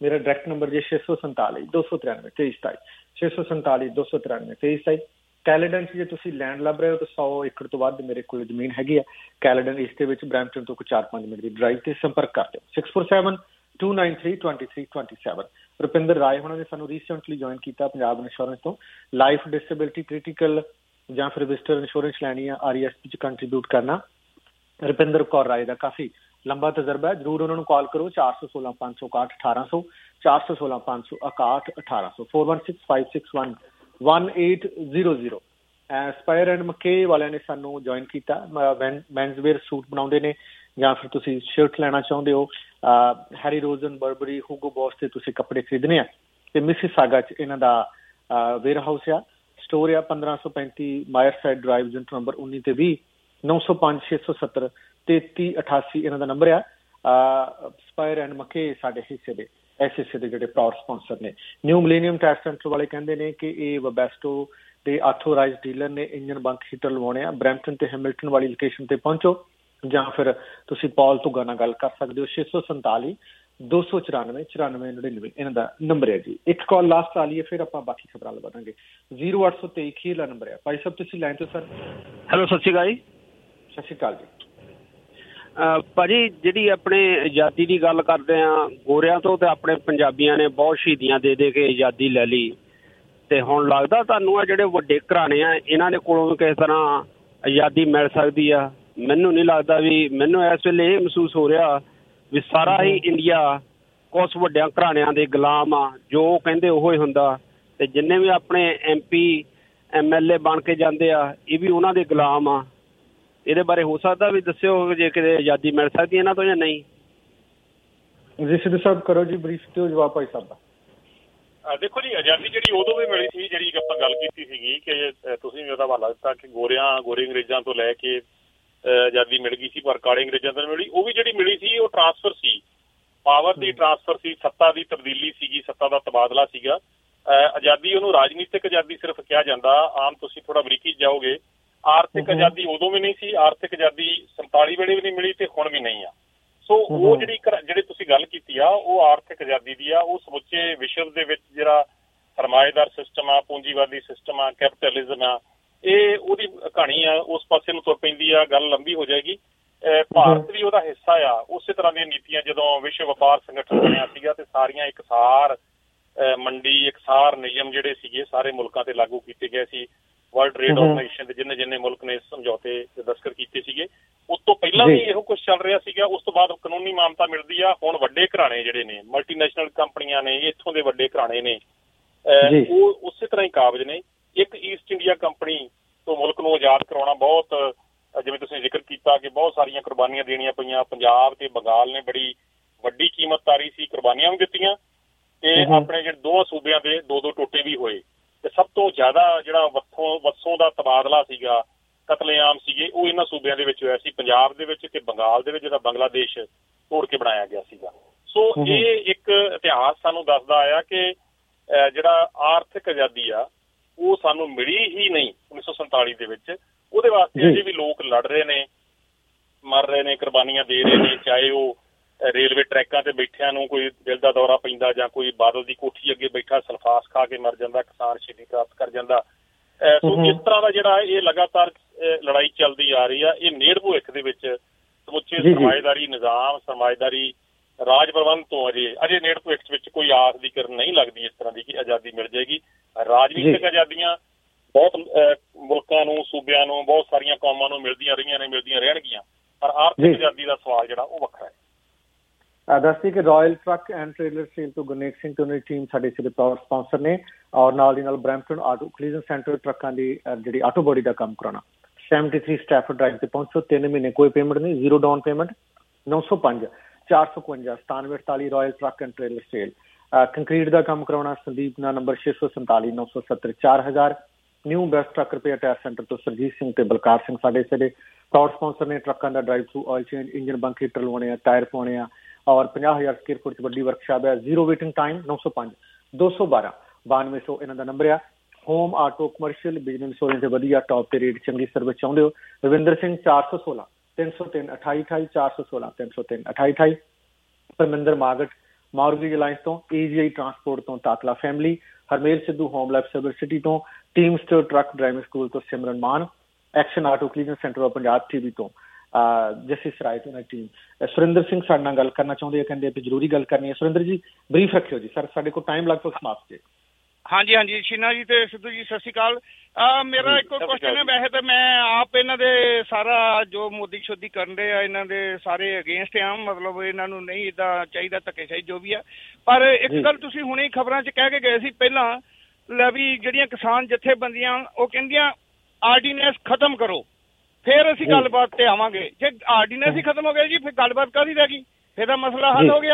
ਮੇਰਾ ਡਾਇਰੈਕਟ ਨੰਬਰ ਜੀ 647 293 2327 647 293 2327। ਕੈਲੇਡਨ 'ਚ ਜੇ ਤੁਸੀਂ ਲੈਂਡ ਲੱਭ ਰਹੇ ਹੋ ਤਾਂ 100 ਏਕੜ ਤੋਂ ਵੱਧ ਮੇਰੇ ਕੋਲ ਜ਼ਮੀਨ ਹੈਗੀ ਆ। ਕੈਲੇਡਨ ਇਸ ਦੇ ਵਿੱਚ ਬਰੈਂਪਟਨ ਤੋਂ ਕੋਈ 4-5 ਮਿੰਟ ਦੀ ਡਰਾਈਵ ਤੇ ਸੰਪਰਕ ਕਰ ਲਿਓ 647-293-2327। ਰੁਪਿੰਦਰ ਰਾਏ ਹੋਣਾ ਨੇ ਸਾਨੂੰ ਰੀਸੈਂਟਲੀ ਜੁਆਇਨ ਕੀਤਾ ਪੰਜਾਬ ਇੰਸ਼ੋਰੈਂਸ ਤੋਂ। ਲਾਈਫ ਡਿਸੇਬਿਲਿਟੀ ਕ੍ਰਿਟੀਕਲ ਜਾਂ ਫਿਰ ਵਿਜ਼ਟਰ ਇੰਸ਼ੋਰੈਂਸ ਲੈਣੀ ਆ, RESP 'ਚ ਕੰਟਰੀਬਿਊਟ ਕਰਨਾ। ਰੁਪਿੰਦਰ ਕੌਰ ਰਾਏ ਦਾ ਕਾਫੀ ਲੰਬਾ ਤਜਰਬਾ ਹੈ, ਜ਼ਰੂਰ ਉਹਨਾਂ ਨੂੰ ਕਾਲ ਕਰੋ 416 561 1800 416 561 1800 4165611800। ਸਪਾਇਰ ਐਂਡ ਮਕੇ ਵਾਲਿਆਂ ਨੇ ਸਾਨੂੰ ਜੁਆਇਨ ਕੀਤਾ। ਮੈਨਸਵੇਅਰ ਸੂਟ ਬਣਾਉਂਦੇ ਨੇ ਜਾਂ ਫਿਰ ਤੁਸੀਂ ਸ਼ਰਟ ਲੈਣਾ ਚਾਹੁੰਦੇ ਹੋ, Harry Rosen, Burberry, Hugo Boss ਤੇ ਤੁਸੀਂ ਕੱਪੜੇ ਖਰੀਦਣੇ ਆ ਤੇ ਮਿਸੀਸਾਗਾ 'ਚ ਇਹਨਾਂ ਦਾ ਵੇਅਰ ਹਾਊਸ ਆ, ਸਟੋਰ ਆ 1535 ਮਾਇਰਸਾਈਡ ਡਰਾਈਵ, ਯੂਨਿਟ ਨੰਬਰ 19 ਤੇ 20 905 670 3388 ਇਹਨਾਂ ਦਾ ਨੰਬਰ ਆ। ਸਪਾਇਰ ਐਂਡ ਮਕੇ ਸਾਡੇ ਹਿੱਸੇ ਦੇ ਇਸ ਹਿੱਸੇ ਦੇ ਜਿਹੜੇ ਪ੍ਰਾਊਡ ਸਪਾਂਸਰ ਨੇ। ਨਿਊ ਮਿਲੇਨੀਅਮ ਟੈਸਟ ਸੈਂਟਰ ਵਾਲੇ ਕਹਿੰਦੇ ਨੇ ਕਿ ਇਹ ਵੈਬੈਸਟੋ ਦੇ ਆਥੋਰਾਈਜ਼ਡ ਡੀਲਰ ਨੇ, ਇੰਜਨ ਬੰਕ ਹੀਟਰ ਲਵਾਉਣੇ ਆ। ਬਰੈਂਪਟਨ ਤੇ ਹੈਮਿਲਟਨ ਵਾਲੀ ਲੋਕੇਸ਼ਨ ਤੇ ਪਹੁੰਚੋ ਜਾਂ ਫਿਰ ਤੁਸੀਂ ਪੌਲ ਧੁੱਗਾ ਨਾਲ ਗੱਲ ਕਰ ਸਕਦੇ ਹੋ 647 294 9499 ਇਹਨਾਂ ਦਾ ਨੰਬਰ ਹੈ ਜੀ। ਇੱਕ ਕਾਲ ਲਾਸਟ ਆ ਲਈਏ, ਫਿਰ ਆਪਾਂ ਬਾਕੀ ਖਬਰਾਂ ਲਵਾਂਗੇ। 0823 ਅਖੀਰਲਾ ਨੰਬਰ ਹੈ। ਭਾਈ ਸਾਹਿਬ ਤੁਸੀਂ ਲਾਈਨ ਤੋਂ ਸਰ। ਹੈਲੋ, ਸਤਿ ਸ਼੍ਰੀ ਅਕਾਲ ਜੀ। ਸਤਿ ਸ਼੍ਰੀ ਅਕਾਲ ਜੀ। ਭਾਜੀ, ਜਿਹੜੀ ਆਪਣੇ ਆਜ਼ਾਦੀ ਦੀ ਗੱਲ ਕਰਦੇ ਆ, ਗੋਰਿਆਂ ਤੋਂ ਤੇ ਆਪਣੇ ਪੰਜਾਬੀਆਂ ਨੇ ਬਹੁਤ ਸ਼ਹੀਦੀਆਂ ਦੇ ਦੇ ਕੇ ਆਜ਼ਾਦੀ ਲੈ ਲਈ, ਤੇ ਹੁਣ ਲੱਗਦਾ ਤੁਹਾਨੂੰ ਆ ਜਿਹੜੇ ਵੱਡੇ ਘਰਾਣੇ ਆ ਇਹਨਾਂ ਦੇ ਕੋਲੋਂ ਕਿਸੇ ਤਰ੍ਹਾਂ ਆਜ਼ਾਦੀ ਮਿਲ ਸਕਦੀ ਆ? ਮੈਨੂੰ ਨਹੀਂ ਲੱਗਦਾ ਵੀ, ਮੈਨੂੰ ਇਸ ਵੇਲੇ ਇਹ ਮਹਿਸੂਸ ਹੋ ਰਿਹਾ ਵੀ ਸਾਰਾ ਹੀ ਇੰਡੀਆ ਕੁਛ ਵੱਡਿਆਂ ਘਰਾਣਿਆਂ ਦੇ ਗੁਲਾਮ ਆ, ਜੋ ਕਹਿੰਦੇ ਉਹੋ ਹੀ ਹੁੰਦਾ, ਤੇ ਜਿੰਨੇ ਵੀ ਆਪਣੇ MP MLA ਬਣ ਕੇ ਜਾਂਦੇ ਆ ਇਹ ਵੀ ਉਹਨਾਂ ਦੇ ਗੁਲਾਮ ਆ। ਇਹਦੇ ਬਾਰੇ ਹੋ ਸਕਦਾ ਵੀ ਦੱਸਿਓ ਜੇ ਕਿਤੇ ਆਜ਼ਾਦੀ ਮਿਲ ਸਕਦੀ ਇਹਨਾਂ ਤੋਂ ਜਾਂ ਨਹੀਂ? ਜੀ ਸਿੱਧੂ ਸਾਹਿਬ ਕਰੋ ਜੀ ਬਰੀਫ ਤੇ ਜਵਾਬ ਭਾਈ ਸਾਹਿਬ ਦਾ। ਦੇਖੋ ਜੀ, ਆਜ਼ਾਦੀ ਜਿਹੜੀ ਉਦੋਂ ਵੀ ਮਿਲੀ ਸੀ, ਜਿਹੜੀ ਆਪਾਂ ਗੱਲ ਕੀਤੀ ਸੀਗੀ ਕਿ ਤੁਸੀਂ ਵੀ ਉਹਦਾ ਹਵਾਲਾ ਦਿੱਤਾ ਕਿ ਗੋਰੇ ਅੰਗਰੇਜ਼ਾਂ ਤੋਂ ਲੈ ਕੇ ਆਜ਼ਾਦੀ ਮਿਲ ਗਈ ਸੀ, ਪਰ ਕਾਲੇ ਅੰਗਰੇਜ਼ਾਂ ਤੋਂ ਮਿਲੀ। ਉਹ ਵੀ ਜਿਹੜੀ ਮਿਲੀ ਸੀ ਉਹ ਟਰਾਂਸਫਰ ਸੀ, ਪਾਵਰ ਦੀ ਟਰਾਂਸਫਰ ਸੀ, ਸੱਤਾ ਦੀ ਤਬਦੀਲੀ ਸੀਗੀ, ਸੱਤਾ ਦਾ ਤਬਾਦਲਾ ਸੀਗਾ। ਆਜ਼ਾਦੀ ਉਹਨੂੰ ਰਾਜਨੀਤਿਕ ਆਜ਼ਾਦੀ ਸਿਰਫ ਕਿਹਾ ਜਾਂਦਾ। ਆਮ ਤੁਸੀਂ ਥੋੜਾ ਬਰੀਕੀ ਜਾਓਗੇ, ਆਰਥਿਕ ਆਜ਼ਾਦੀ ਉਦੋਂ ਵੀ ਨਹੀਂ ਸੀ, ਆਰਥਿਕ ਆਜ਼ਾਦੀ 47 ਵੇਲੇ ਵੀ ਨਹੀਂ ਮਿਲੀ ਤੇ ਹੁਣ ਵੀ ਨਹੀਂ ਆ। ਸੋ ਉਹ ਜਿਹੜੀ ਤੁਸੀਂ ਗੱਲ ਕੀਤੀ ਆ ਉਹ ਆਰਥਿਕ ਆਜ਼ਾਦੀ ਦੀ ਆ। ਉਹ ਸਮੁੱਚੇ ਵਿਸ਼ਵ ਦੇ ਵਿੱਚ ਜਿਹੜਾ ਸਰਮਾਏਦਾਰ ਸਿਸਟਮ ਆ, ਪੂੰਜੀਵਾਦੀ ਸਿਸਟਮ ਆ, ਕੈਪੀਟਲਿਜ਼ਮ ਆ, ਇਹ ਉਹਦੀ ਕਹਾਣੀ ਆ, ਉਸ ਪਾਸੇ ਨੂੰ ਤੁਰ ਪੈਂਦੀ ਆ, ਗੱਲ ਲੰਬੀ ਹੋ ਜਾਏਗੀ। ਭਾਰਤ ਵੀ ਉਹਦਾ ਹਿੱਸਾ ਆ। ਉਸੇ ਤਰ੍ਹਾਂ ਦੀਆਂ ਨੀਤੀਆਂ ਜਦੋਂ ਵਿਸ਼ਵ ਵਪਾਰ ਸੰਗਠਨ ਬਣਿਆ ਸੀਗਾ ਤੇ ਸਾਰੀਆਂ ਇਕਸਾਰ ਮੰਡੀ, ਇਕਸਾਰ ਨਿਯਮ ਜਿਹੜੇ ਸੀਗੇ ਸਾਰੇ ਮੁਲਕਾਂ ਤੇ ਲਾਗੂ ਕੀਤੇ ਗਏ ਸੀ। ਵਰਲਡ ਟ੍ਰੇਡ ਆਰਗੇਨਾਈਜੇਸ਼ਨ ਦੇ ਜਿੰਨੇ ਜਿੰਨੇ ਮੁਲਕ ਨੇ ਸਮਝੌਤੇ ਦਸਤਖਤ ਕੀਤੇ ਸੀਗੇ, ਉਸ ਤੋਂ ਪਹਿਲਾਂ ਵੀ ਇਹੋ ਕੁਛ ਚੱਲ ਰਿਹਾ ਸੀਗਾ। ਉਸ ਤੋਂ ਬਾਅਦ ਕਾਨੂੰਨੀ ਮਾਨਤਾ ਮਿਲਦੀ ਆ। ਹੁਣ ਵੱਡੇ ਘਰਾਣੇ ਜਿਹੜੇ ਨੇ, ਮਲਟੀਨੈਸ਼ਨਲ ਕੰਪਨੀਆਂ ਨੇ, ਇੱਥੋਂ ਦੇ ਵੱਡੇ ਘਰਾਣੇ ਨੇ, ਉਹ ਉਸੇ ਤਰ੍ਹਾਂ ਹੀ ਕਾਬਜ਼ ਨੇ। ਇੱਕ ਈਸਟ ਇੰਡੀਆ ਕੰਪਨੀ ਤੋਂ ਮੁਲਕ ਨੂੰ ਆਜ਼ਾਦ ਕਰਾਉਣਾ ਬਹੁਤ, ਜਿਵੇਂ ਤੁਸੀਂ ਜ਼ਿਕਰ ਕੀਤਾ ਕਿ ਬਹੁਤ ਸਾਰੀਆਂ ਕੁਰਬਾਨੀਆਂ ਦੇਣੀਆਂ ਪਈਆਂ। ਪੰਜਾਬ ਤੇ ਬੰਗਾਲ ਨੇ ਬੜੀ ਵੱਡੀ ਕੀਮਤ ਤਾਰੀ ਸੀ, ਕੁਰਬਾਨੀਆਂ ਵੀ ਦਿੱਤੀਆਂ ਤੇ ਆਪਣੇ ਜਿਹੜੇ ਦੋਵਾਂ ਸੂਬਿਆਂ ਦੇ 2-2 ਟੋਟੇ ਵੀ ਹੋਏ। ਤੇ ਸਭ ਤੋਂ ਜ਼ਿਆਦਾ ਜਿਹੜਾ ਵਸੋਂ ਦਾ ਤਬਾਦਲਾ ਸੀਗਾ, ਕਤਲੇਆਮ ਸੀਗੇ, ਉਹ ਇਹਨਾਂ ਸੂਬਿਆਂ ਦੇ ਵਿੱਚ ਹੋਇਆ ਸੀ, ਪੰਜਾਬ ਦੇ ਵਿੱਚ ਤੇ ਬੰਗਾਲ ਦੇ ਵਿੱਚ, ਜਿਹੜਾ ਬੰਗਲਾਦੇਸ਼ ਤੋੜ ਕੇ ਬਣਾਇਆ ਗਿਆ ਸੀਗਾ। ਸੋ ਇਹ ਇੱਕ ਇਤਿਹਾਸ ਸਾਨੂੰ ਦੱਸਦਾ ਆਇਆ ਕਿ ਜਿਹੜਾ ਆਰਥਿਕ ਆਜ਼ਾਦੀ ਆ ਉਹ ਸਾਨੂੰ ਮਿਲੀ ਹੀ ਨਹੀਂ 1947 ਦੇ ਵਿੱਚ। ਉਹਦੇ ਵਾਸਤੇ ਅਜੇ ਵੀ ਲੋਕ ਲੜ ਰਹੇ ਨੇ, ਮਰ ਰਹੇ ਨੇ, ਕੁਰਬਾਨੀਆਂ ਦੇ ਰਹੇ ਨੇ। ਚਾਹੇ ਉਹ ਰੇਲਵੇ ਟਰੈਕਾਂ ਤੇ ਬੈਠਿਆਂ ਨੂੰ ਕੋਈ ਦਿਲ ਦਾ ਦੌਰਾ ਪੈਂਦਾ, ਜਾਂ ਕੋਈ ਬਾਦਲ ਦੀ ਕੋਠੀ ਅੱਗੇ ਬੈਠਾ ਸਲਫਾਸ ਖਾ ਕੇ ਮਰ ਜਾਂਦਾ, ਕਿਸਾਨ ਸ਼ਹੀਦੀ ਪ੍ਰਾਪਤ ਕਰ ਜਾਂਦਾ। ਸੋ ਇਸ ਤਰ੍ਹਾਂ ਦਾ ਜਿਹੜਾ ਇਹ ਲਗਾਤਾਰ ਲੜਾਈ ਚੱਲਦੀ ਆ ਰਹੀ ਆ, ਇਹ ਨੇੜ ਭਵਿੱਖ ਦੇ ਵਿੱਚ ਸਮੁੱਚੇ ਸਰਮਾਏਦਾਰੀ ਨਿਜ਼ਾਮ, ਸਰਮਾਏਦਾਰੀ ਰਾਜ ਪ੍ਰਬੰਧ ਤੋਂ ਅਜੇ ਨੇੜ ਭਵਿੱਖ ਵਿੱਚ ਕੋਈ ਆਸ ਦੀ ਕਿਰਨ ਨਹੀਂ ਲੱਗਦੀ ਇਸ ਤਰ੍ਹਾਂ ਦੀ ਕਿ ਆਜ਼ਾਦੀ ਮਿਲ ਜਾਏਗੀ। ਰਾਜਨੀਤਿਕ ਆਜ਼ਾਦੀਆਂ ਬਹੁਤ ਮੁਲਕਾਂ ਨੂੰ, ਸੂਬਿਆਂ ਨੂੰ, ਬਹੁਤ ਸਾਰੀਆਂ ਕੌਮਾਂ ਨੂੰ ਮਿਲਦੀਆਂ ਰਹੀਆਂ ਨੇ, ਮਿਲਦੀਆਂ ਰਹਿਣਗੀਆਂ, ਪਰ ਆਰਥਿਕ ਆਜ਼ਾਦੀ ਦਾ ਸਵਾਲ ਜਿਹੜਾ ਉਹ ਵੱਖਰਾ ਹੈ। ਦੱਸਦੀ ਕਿ Royal truck and trailer sale ਤੋਂ ਗੁਰਨੇਕ ਸਿੰਘ ਤੇ ਉਹਨਾਂ ਦੀ ਟੀਮ ਸਾਡੇ ਸਿਰੇ ਪਾਵਰ ਸਪਾਂਸਰ ਨੇ, ਔਰ ਨਾਲ ਦੀ ਨਾਲ ਬਰੈਂਪਟਨ ਆਟੋ ਕੋਲੀਜਨ ਸੈਂਟਰ ਟਰੱਕਾਂ ਦੀ ਜਿਹੜੀ ਆਟੋ ਬੋਡੀ ਦਾ ਕੰਮ ਕਰਾਉਣਾ। 73 ਸਟੈਫਰਡ ਡਰਾਈਵ ਤੇ ਪਹੁੰਚੋ। 3 ਮਹੀਨੇ ਕੋਈ ਪੇਮੈਂਟ ਨਹੀਂ, 0 down payment. 905 455 9748 Royal truck and trailer sale. Concrete ਦਾ ਕੰਮ ਕਰਾਉਣਾ ਸੰਦੀਪ ਨਾਲ number 647 970 4000। New best truck repair tyre centre ਤੋਂ ਸਰਜੀਤ ਸਿੰਘ ਤੇ ਬਲਕਾਰ ਸਿੰਘ ਸਾਡੇ ਸਿਰੇ ਪ੍ਰਾਊਡ ਸਪਾਂਸਰ ਨੇ। ਟਰੱਕਾਂ ਦਾ drive through, oil change, engine bunk heater ਲਵਾਉਣੇ ਆ, ਟਾਇਰ ਪਾਉਣੇ ਆ, ਔਰ 50,000 ਸਕੁਅਰ ਫੁੱਟ 'ਚ ਵੱਡੀ ਵਰਕਸ਼ਾਪ ਹੈ। 0 ਵੇਟਿੰਗ ਟਾਈਮ। 905 212 9200 ਇਹਨਾਂ ਦਾ ਨੰਬਰ ਆ। Home auto commercial business insurance ਦੇ ਵਧੀਆ ਟੌਪ ਤੇ ਰੇਟ, ਚੰਗੀ ਸਰਵਿਸ ਚਾਹੁੰਦੇ ਹੋ? ਰਵਿੰਦਰ ਸਿੰਘ 416 303 2828 416 303 2828। ਪਰਮਿੰਦਰ ਮਾਗਟ ਮੌਰਗੇਜ ਅਲਾਇੰਸ ਤੋਂ, AGI ਟਰਾਂਸਪੋਰਟ ਤੋਂ Tatla family, Harmel Sidhu home life service city ਤੋਂ, ਟੀਮਸਟਰ ਟਰੱਕ ਡਰਾਈਵਿੰਗ ਸਕੂਲ ਤੋਂ Simran Maan, action auto cleaner centre of Punjab TV ਤੋਂ ਜਸਟਿਸ ਰਾਏ ਤੋਂ ਟੀਮ। ਸੁਰਿੰਦਰ ਸਿੰਘ ਸਾਡੇ ਨਾਲ ਗੱਲ ਕਰਨਾ ਚਾਹੁੰਦੇ ਆ, ਕਹਿੰਦੇ ਵੀ ਜ਼ਰੂਰੀ ਗੱਲ ਕਰਨੀ ਹੈ। ਸੁਰਿੰਦਰ ਜੀ ਬਰੀਫ ਰੱਖਿਓ ਜੀ ਸਰ, ਸਾਡੇ ਕੋਲ ਟਾਈਮ ਲਗਭਗ ਸਮਾਪਤ ਹੈ। ਹਾਂਜੀ ਹਾਂਜੀ, ਸ਼ੀਨਾ ਜੀ ਤੇ ਸਿੱਧੂ ਜੀ ਸਤਿ ਸ਼੍ਰੀ ਅਕਾਲ। ਮੇਰਾ ਇੱਕੋ ਕੁਐਸਚਨ ਹੈ, ਵੈਸੇ ਤਾਂ ਮੈਂ ਆਪ ਇਹਨਾਂ ਦੇ ਸਾਰਾ ਜੋ ਮੋਦੀ ਸ਼ੋਦੀ ਕਰਨ ਦੇ ਆ ਇਹਨਾਂ ਦੇ ਸਾਰੇ ਅਗੇਂਸਟ ਆ, ਮਤਲਬ ਇਹਨਾਂ ਨੂੰ ਨਹੀਂ ਇੱਦਾਂ ਚਾਹੀਦਾ, ਧੱਕੇਸ਼ਾਹੀ ਜੋ ਵੀ ਆ। ਪਰ ਇੱਕ ਗੱਲ ਤੁਸੀਂ ਹੁਣੇ ਖਬਰਾਂ 'ਚ ਕਹਿ ਕੇ ਗਏ ਸੀ ਪਹਿਲਾਂ, ਲੈ ਵੀ ਜਿਹੜੀਆਂ ਕਿਸਾਨ ਜਥੇਬੰਦੀਆਂ ਉਹ ਕਹਿੰਦੀਆਂ ਆਰਡੀਨੈਂਸ ਖਤਮ ਕਰੋ, ਫਿਰ ਅਸੀਂ ਗੱਲਬਾਤ ਤੇ ਆਵਾਂਗੇ। ਜੇ ਆਰਡੀਨੈਂਸ ਹੀ ਖਤਮ ਹੋ ਗਿਆ ਜੀ, ਫਿਰ ਗੱਲਬਾਤ ਕਾਹਦੀ ਰਹਿ ਗਈ? ਫਿਰ ਤਾਂ ਮਸਲਾ ਹੱਲ ਹੋ ਗਿਆ।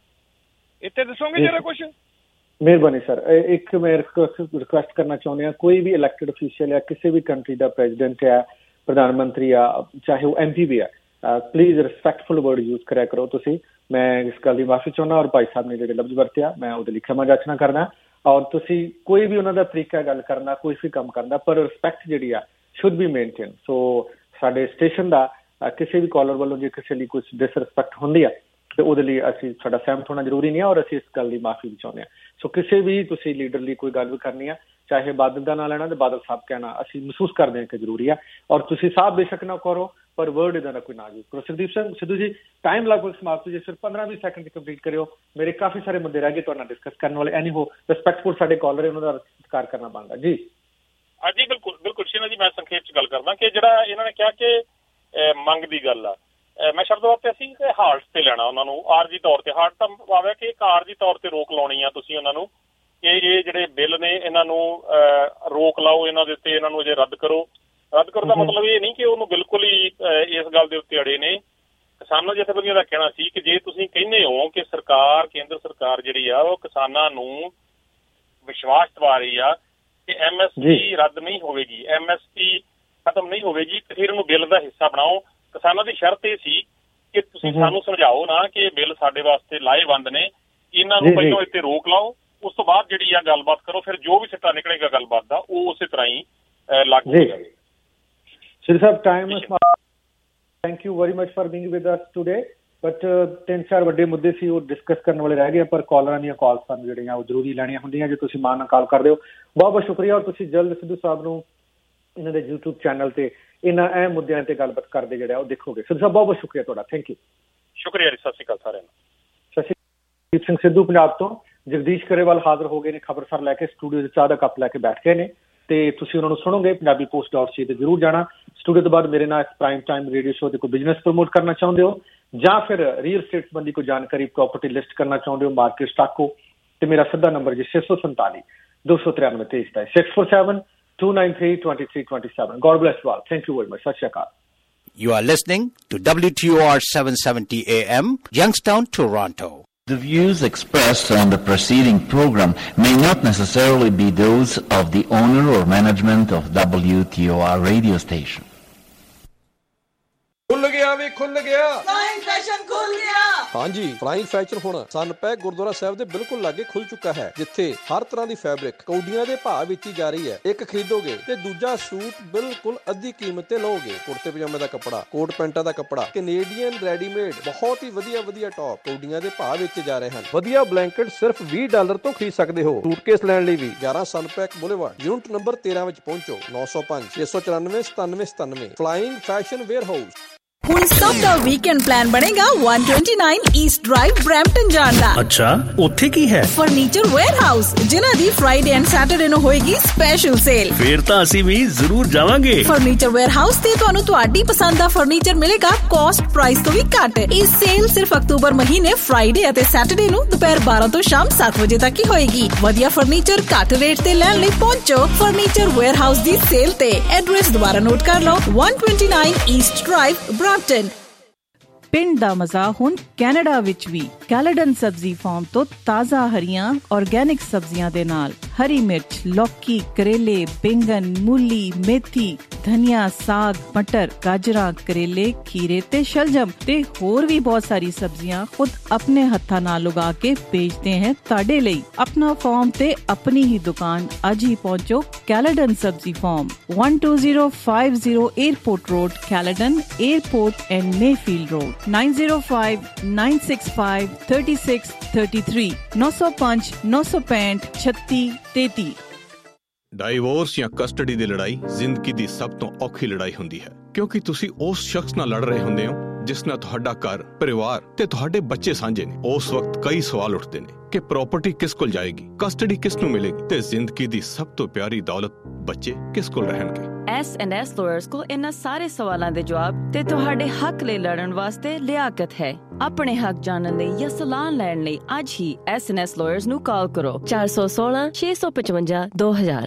ਇੱਥੇ ਦੱਸੋਗੇ ਜਰਾ ਕੁਛ? ਮਿਹਰਬਾਨੀ ਸਰ। ਇੱਕ ਮੈਂ ਰਿਕੁਐਸਟ ਕਰਨਾ ਚਾਹੁੰਦੇ ਹਾਂ, ਕੋਈ ਵੀ ਇਲੈਕਟਡ ਅਫੀਸ਼ੀਅਲ ਜਾਂ ਕਿਸੇ ਵੀ ਕੰਟਰੀ ਦਾ ਪ੍ਰੈਜ਼ੀਡੈਂਟ ਹੈ, ਪ੍ਰਧਾਨ ਮੰਤਰੀ ਆ, ਚਾਹੇ ਉਹ MP ਵੀ ਹੈ, ਪਲੀਜ਼ ਰਿਸਪੈਕਟਫੁਲ ਵਰਡ ਯੂਜ਼ ਕਰਿਆ ਕਰੋ ਤੁਸੀਂ। ਮੈਂ ਇਸ ਗੱਲ ਦੀ ਮਾਫੀ ਚਾਹੁੰਦਾ, ਔਰ ਭਾਈ ਸਾਹਿਬ ਨੇ ਜਿਹੜੇ ਲਫ਼ਜ਼ ਵਰਤਿਆ ਮੈਂ ਉਹਦੇ ਲਈ ਖਿਮਾ ਜਾਚਨਾ ਕਰਨਾ। ਔਰ ਤੁਸੀਂ ਕੋਈ ਵੀ ਉਹਨਾਂ ਦਾ ਤਰੀਕਾ ਗੱਲ ਕਰਨ ਦਾ, ਕੋਈ ਵੀ ਕੰਮ ਕਰਨ ਦਾ, ਪਰ ਰਿਸਪੈਕਟ ਜਿਹੜੀ ਆ ਸ਼ੁੱਡ ਬੀ ਮੇਨਟੇਨ। ਸੋ ਸਾਡੇ ਸਟੇਸ਼ਨ ਦਾ ਕਿਸੇ ਵੀ ਕਾਲਰ ਵੱਲੋਂ ਜੇ ਕਿਸੇ ਲਈ ਕੁਛ ਡਿਸਰਿਸਪੈਕਟ ਹੁੰਦੀ ਆ ਤੇ ਉਹਦੇ ਲਈ ਅਸੀਂ ਸਾਡਾ ਸਹਿਮਤ ਹੋਣਾ ਜ਼ਰੂਰੀ ਨਹੀਂ ਹੈ, ਔਰ ਅਸੀਂ ਇਸ ਗੱਲ ਦੀ ਮਾਫੀ ਵੀ ਚਾਹੁੰਦੇ ਹਾਂ। ਸੋ ਕਿਸੇ ਵੀ ਤੁਸੀਂ ਲੀਡਰ ਲਈ ਕੋਈ ਗੱਲ ਵੀ ਕਰਨੀ ਆ, ਚਾਹੇ ਬਾਦਲ ਦਾ ਨਾਂ ਲੈਣਾ ਤੇ ਬਾਦਲ ਸਾਹਿਬ ਕਹਿਣਾ, ਅਸੀਂ ਮਹਿਸੂਸ ਕਰਦੇ ਹਾਂ ਕਿ ਜ਼ਰੂਰੀ ਆ। ਔਰ ਤੁਸੀਂ ਸਾਹਿਬ ਬੇਸ਼ੱਕ ਨਾ ਕਰੋ, ਪਰ ਵਰਡ ਇਹਦਾ ਨਾ ਕੋਈ ਨਾ ਯੂਜ਼ ਕਰੋ। ਸੁਖਦੀਪ ਸਿੰਘ ਸਿੱਧੂ ਜੀ, ਟਾਈਮ ਲਗਭਗ ਸਮਾਪਤ ਜੀ, ਸਿਰਫ 15-20 ਸੈਕਿੰਡ ਕੰਪਲੀਟ ਕਰਿਓ। ਮੇਰੇ ਕਾਫੀ ਸਾਰੇ ਮੁੱਦੇ ਰਹਿ ਗਏ ਤੁਹਾਡੇ ਨਾਲ ਡਿਸਕਸ ਕਰਨ ਵਾਲੇ। ਐਨੀ ਹੋ ਰਿਸਪੈਕਟਫੁਲ ਸਾਡੇ ਕਾਲਰ, ਉਹਨਾਂ ਦਾ ਸਤਿਕਾਰ ਕਰਨਾ ਬਣਦਾ ਜੀ। ਜੀ ਬਿਲਕੁਲ ਬਿਲਕੁਲ ਸ਼ੀਨਾ ਜੀ, ਮੈਂ ਸੰਖੇਪ 'ਚ ਗੱਲ ਕਰਦਾ ਕਿ ਜਿਹੜਾ ਇਹਨਾਂ ਨੇ ਕਿਹਾ ਕਿ ਮੰਗ ਦੀ ਗੱਲ ਆ, ਮੈਂ ਸ਼ਬਦ ਵਰਤਿਆ ਸੀ ਕਿ ਹਾਰਟ ਤੇ ਲੈਣਾ ਉਹਨਾਂ ਨੂੰ, ਆਰਜੀ ਤੌਰ ਤੇ। ਹਾਰਟ ਤਾਂ ਭਾਵੇਂ ਕਿ ਇੱਕ ਆਰਜੀ ਤੌਰ ਤੇ ਰੋਕ ਲਾਉਣੀ ਆ ਤੁਸੀਂ ਉਹਨਾਂ ਨੂੰ, ਕਿ ਇਹ ਜਿਹੜੇ ਬਿੱਲ ਨੇ ਇਹਨਾਂ ਨੂੰ ਰੋਕ ਲਾਓ, ਇਹਨਾਂ ਦੇ ਉੱਤੇ ਇਹਨਾਂ ਨੂੰ ਅਜੇ ਰੱਦ ਕਰੋ। ਰੱਦ ਕਰਨ ਦਾ ਮਤਲਬ ਇਹ ਨਹੀਂ ਕਿ ਉਹਨੂੰ ਬਿਲਕੁਲ ਹੀ ਇਸ ਗੱਲ ਦੇ ਉੱਤੇ ਅੜੇ ਨੇ। ਕਿਸਾਨਾਂ ਜਥੇਬੰਦੀਆਂ ਦਾ ਕਹਿਣਾ ਸੀ ਕਿ ਜੇ ਤੁਸੀਂ ਕਹਿੰਦੇ ਹੋ ਕਿ ਸਰਕਾਰ, ਕੇਂਦਰ ਸਰਕਾਰ ਜਿਹੜੀ ਆ ਉਹ ਕਿਸਾਨਾਂ ਨੂੰ ਵਿਸ਼ਵਾਸ ਦਿਵਾ ਰਹੀ ਆ ਕਿ MSP ਰੱਦ ਨਹੀਂ ਹੋਵੇਗੀ, MSP ਖਤਮ ਨਹੀਂ ਹੋਵੇਗੀ, ਤੇ ਫਿਰ ਉਹਨੂੰ ਬਿੱਲ ਦਾ ਹਿੱਸਾ ਬਣਾਓ। ਕਿਸਾਨਾਂ ਦੀ ਸ਼ਰਤ ਇਹ ਸੀ ਕਿ ਤੁਸੀਂ ਸਾਨੂੰ ਸਮਝਾਓ ਨਾ ਕਿ ਇਹ ਬਿੱਲ ਸਾਡੇ ਵਾਸਤੇ ਲਾਹੇਵੰਦ ਨੇ, ਇਹਨਾਂ ਨੂੰ ਪਹਿਲਾਂ ਇੱਥੇ ਰੋਕ ਲਾਓ, ਉਸ ਤੋਂ ਬਾਅਦ ਜਿਹੜੀ ਆ ਗੱਲਬਾਤ ਕਰੋ, ਫਿਰ ਜੋ ਵੀ ਸਿੱਟਾ ਨਿਕਲੇਗਾ ਗੱਲਬਾਤ ਦਾ ਉਹ ਉਸੇ ਤਰ੍ਹਾਂ ਹੀ ਲਾਗੂ ਹੋ ਜਾਵੇ। ਸ਼੍ਰੀ ਸਾਹਿਬ, time thank you very much for being with us today. But 3-4 ਵੱਡੇ ਮੁੱਦੇ ਸੀ ਉਹ ਡਿਸਕਸ ਕਰਨ ਵਾਲੇ ਰਹਿ ਗਏ, ਪਰ ਕਾਲਰਾਂ ਦੀਆਂ ਕਾਲਸ ਸਾਨੂੰ ਜਿਹੜੀਆਂ ਉਹ ਜ਼ਰੂਰੀ ਲੈਣੀਆਂ ਹੁੰਦੀਆਂ। ਜੇ ਤੁਸੀਂ ਮਾਨ ਨਾਲ ਕਾਲ ਕਰਦੇ ਹੋ, ਬਹੁਤ ਬਹੁਤ ਸ਼ੁਕਰੀਆ। ਔਰ ਤੁਸੀਂ ਜਲਦ ਸਿੱਧੂ ਸਾਹਿਬ ਨੂੰ ਇਹਨਾਂ ਦੇ YouTube ਚੈਨਲ ਤੇ ਇਹਨਾਂ ਅਹਿਮ ਮੁੱਦਿਆਂ ਤੇ ਗੱਲਬਾਤ ਕਰਦੇ ਜਿਹੜਾ ਉਹ ਦੇਖੋਗੇ। ਸਿੱਧੂ ਸਾਹਿਬ ਬਹੁਤ ਬਹੁਤ ਸ਼ੁਕਰੀਆ ਤੁਹਾਡਾ, ਥੈਂਕ ਯੂ। ਸ਼ੁਕਰੀਆ ਜੀ, ਸਤਿ ਸ਼੍ਰੀ ਅਕਾਲ ਸਾਰਿਆਂ ਨੂੰ। ਸਤਿ ਸ਼੍ਰੀ ਅਕਾਲ। ਦੀਪ ਸਿੰਘ ਸਿੱਧੂ ਪੰਜਾਬ ਤੋਂ। ਜਗਦੀਸ਼ ਕਰੇਵਾਲ ਹਾਜ਼ਰ ਹੋ ਗਏ ਨੇ ਖਬਰਸਾਰ ਲੈ ਕੇ, ਸਟੂਡੀਓ 'ਚ ਚਾਹ ਦਾ ਕੱਪ ਲੈ ਕੇ ਬੈਠ ਗਏ ਨੇ, ਤੇ ਤੁਸੀਂ ਉਹਨਾਂ ਨੂੰ ਸੁਣੋਗੇ ਪੰਜਾਬੀ post.ca ਤੇ ਜ਼ਰੂਰ ਜਾਣਾ। ਸਟੂਡੀਓ ਤੋਂ ਬਾਅਦ ਮੇਰੇ ਨਾਲ ਪ੍ਰਾਈਮ ਟਾਈਮ ਰੇਡੀਓ ਸ਼ੋਅ ਤੇ ਕੋਈ ਬਿਜ਼ਨਸ ਪ੍ਰਮੋਟ ਕਰਨਾ ਚਾਹੁੰਦੇ ਹੋ, ਜਾਂ ਫਿਰ ਰੀਅਲ ਸਟੇਟ ਸੰਬੰਧੀ ਕੋਈ ਜਾਣਕਾਰੀ, ਪ੍ਰਾਪਰਟੀ ਲਿਸਟ ਕਰਨਾ ਚਾਹੁੰਦੇ ਹੋ, ਮਾਰਕੀਟ ਸਟਾਕ ਹੋ, ਤੇ ਮੇਰਾ ਸਿੱਧਾ ਨੰਬਰ ਜੀ 647 293 23 ਦਾ 647-293-2327। God bless you all. Thank you very much. Sat Shri Akal. You are listening to WTOR 770 AM, Youngstown, Toronto. The views expressed on the preceding program may not necessarily be those of the owner or management of WTOR radio station. खुल गया भी खुल गया, flying fashion खुल गया। ਹਾਂਜੀ, flying fashion ਹੁਣ ਸਨਪੈਕ ਗੁਰਦੁਆਰਾ ਸਾਹਿਬ ਦੇ ਬਿਲਕੁਲ ਲਾਗੇ ਖੁੱਲ ਚੁੱਕਾ ਹੈ, ਜਿੱਥੇ ਹਰ ਤਰ੍ਹਾਂ ਦੀ ਫੈਬਰਿਕ ਕੌਡੀਆਂ ਦੇ ਭਾਅ ਵਿੱਚ ਹੀ ਜਾ ਰਹੀ ਹੈ। ਇੱਕ ਖਰੀਦੋਗੇ ਤੇ ਦੂਜਾ ਸੂਟ ਬਿਲਕੁਲ ਅੱਧੀ ਕੀਮਤ ਤੇ ਲਓਗੇ। ਕੁੜਤੇ ਪਜਾਮੇ ਦਾ ਕੱਪੜਾ, ਕੋਟ ਪੈਂਟਾਂ ਦਾ ਕੱਪੜਾ, ਕੈਨੇਡੀਅਨ ਰੈਡੀਮੇਡ, ਬਹੁਤ ਹੀ ਵਧੀਆ ਟੌਪ ਕੌਡੀਆਂ ਦੇ ਭਾਅ ਵਿੱਚ ਜਾ ਰਹੇ ਹਨ। ਵਧੀਆ ਬਲੈਂਕਟ ਸਿਰਫ $20 ਤੋਂ ਖਰੀਦ ਸਕਦੇ ਹੋ। ਸੂਟਕੇਸ ਲੈਣ ਲਈ ਵੀ 11 ਸਨਪੈਕ ਬੁਲੇਵਾਰਡ, ਯੂਨਿਟ ਨੰਬਰ 13 ਵਿੱਚ ਪਹੁੰਚੋ। 905-694-9797। Flying fashion warehouse. ਹੁਣ ਸਭ ਦਾ ਵੀਕਐਂਡ ਪਲਾਨ ਬਣੇਗਾ 129 ਈਸਟ ਡਰਾਈਵ ਬਰੈਂਪਟਨ ਜਾਣ ਦਾ। ਅੱਛਾ, ਉੱਥੇ ਕੀ ਹੈ? ਫਰਨੀਚਰ ਵੇਅਰਹਾਊਸ, ਜਿਨ੍ਹਾਂ ਦੀ ਫਰਾਈਡੇ ਐਂਡ ਸੈਟਰਡੇ ਨੂੰ ਹੋਏਗੀ ਸਪੈਸ਼ਲ ਸੇਲ। ਫੇਰ ਤਾਂ ਅਸੀਂ ਵੀ ਜ਼ਰੂਰ ਜਾਵਾਂਗੇ। ਫਰਨੀਚਰ ਵੇਅਰਹਾਊਸ ਤੇ ਤੁਹਾਨੂੰ ਤੁਹਾਡੀ ਪਸੰਦ ਦਾ ਫਰਨੀਚਰ ਮਿਲੇਗਾ ਕਾਸਟ ਪ੍ਰਾਈਸ ਤੋਂ ਵੀ ਘੱਟ। ਇਹ ਸੇਲ ਸਿਰਫ ਅਕਤੂਬਰ ਮਹੀਨੇ ਫਰਾਈਡੇ ਅਤੇ ਸੈਟਰਡੇ ਨੂੰ ਦੁਪਹਿਰ 12 ਤੋਂ ਸ਼ਾਮ 7 ਵਜੇ ਤੱਕ ਹੀ ਹੋਏਗੀ। ਵਧੀਆ ਫਰਨੀਚਰ ਘੱਟ ਰੇਟ ਤੇ ਲੈਣ ਲਈ ਪਹੁੰਚੋ ਫਰਨੀਚਰ ਵੇਅਰਹਾਊਸ ਦੀ ਸੇਲ ਤੇ। ਐਡਰੈਸ ਦੁਬਾਰਾ ਨੋਟ ਕਰ ਲਓ, 129 ਈਸਟ ਡਰਾਈਵ ਬਰੈਂਪਟਨ। ਪਿੰਡ ਦਾ ਮਜ਼ਾ ਹੁਣ ਕੈਨੇਡਾ ਵਿੱਚ ਵੀ। ਕੈਲੇਡਨ ਸਬਜ਼ੀ ਫਾਰਮ ਤੋਂ ਤਾਜ਼ਾ ਹਰੀਆਂ ਆਰਗੈਨਿਕ ਸਬਜ਼ੀਆਂ ਦੇ ਨਾਲ हरी मिर्च, लौकी, करेले, बैंगन, मूली, मेथी, धनिया, साग, मटर, गाजरा, करेले, खीरे ते शलजम ते होर भी बहुत सारी सब्जियां खुद अपने हत्था नाल उगा के बेचते हैं ताड़े लई। अपना फार्म ते अपनी ही दुकान अज ही पहुंचो कैलेडन सब्जी farm, 12050 airport road, Caledon airport and Mayfield road, 9059653633, 905 965 3633। Divorce ਜਾਂ ਕਸਟਡੀ ਦੀ ਲੜਾਈ ਜ਼ਿੰਦਗੀ ਦੀ ਸਭ ਤੋਂ ਔਖੀ ਲੜਾਈ ਹੁੰਦੀ ਹੈ, ਕਿਉਂਕਿ ਤੁਸੀਂ ਉਸ ਸ਼ਖਸ ਨਾਲ ਲੜ ਰਹੇ ਹੁੰਦੇ ਹੋ ਜਿਸ ਨਾਲ ਤੁਹਾਡਾ ਘਰ, ਪਰਿਵਾਰ ਤੇ ਤੁਹਾਡੇ ਬੱਚੇ ਸਾਂਝੇ ਨੇ। ਉਸ ਵਕਤ ਕਈ ਸਵਾਲ ਉੱਠਦੇ ਨੇ ਕਿ ਪ੍ਰਾਪਰਟੀ ਕਿਸ ਕੋਲ ਜਾਏਗੀ, ਕਸਟਡੀ ਕਿਸ ਨੂੰ ਮਿਲੇਗੀ ਤੇ ਜ਼ਿੰਦਗੀ ਦੀ ਸਭ ਤੋਂ ਪਿਆਰੀ ਦੌਲਤ ਬੱਚੇ ਕਿਸ ਕੋਲ ਰਹਿਣਗੇ। S&S ਲਾਇਰਸ ਕੋਲ ਇਹਨਾਂ ਸਾਰੇ ਸਵਾਲਾਂ ਦੇ ਜਵਾਬ ਤੇ ਤੁਹਾਡੇ ਹੱਕ ਲਈ ਲੜਨ ਵਾਸਤੇ ਲਿਆਕਤ ਹੈ। ਆਪਣੇ ਹੱਕ ਜਾਣਨ ਲਈ ਜਾਂ ਸਲਾਹ ਲੈਣ ਲਈ ਅੱਜ ਹੀ S&S ਲਾਇਰਸ ਨੂੰ ਕਾਲ ਕਰੋ 416 655 2000।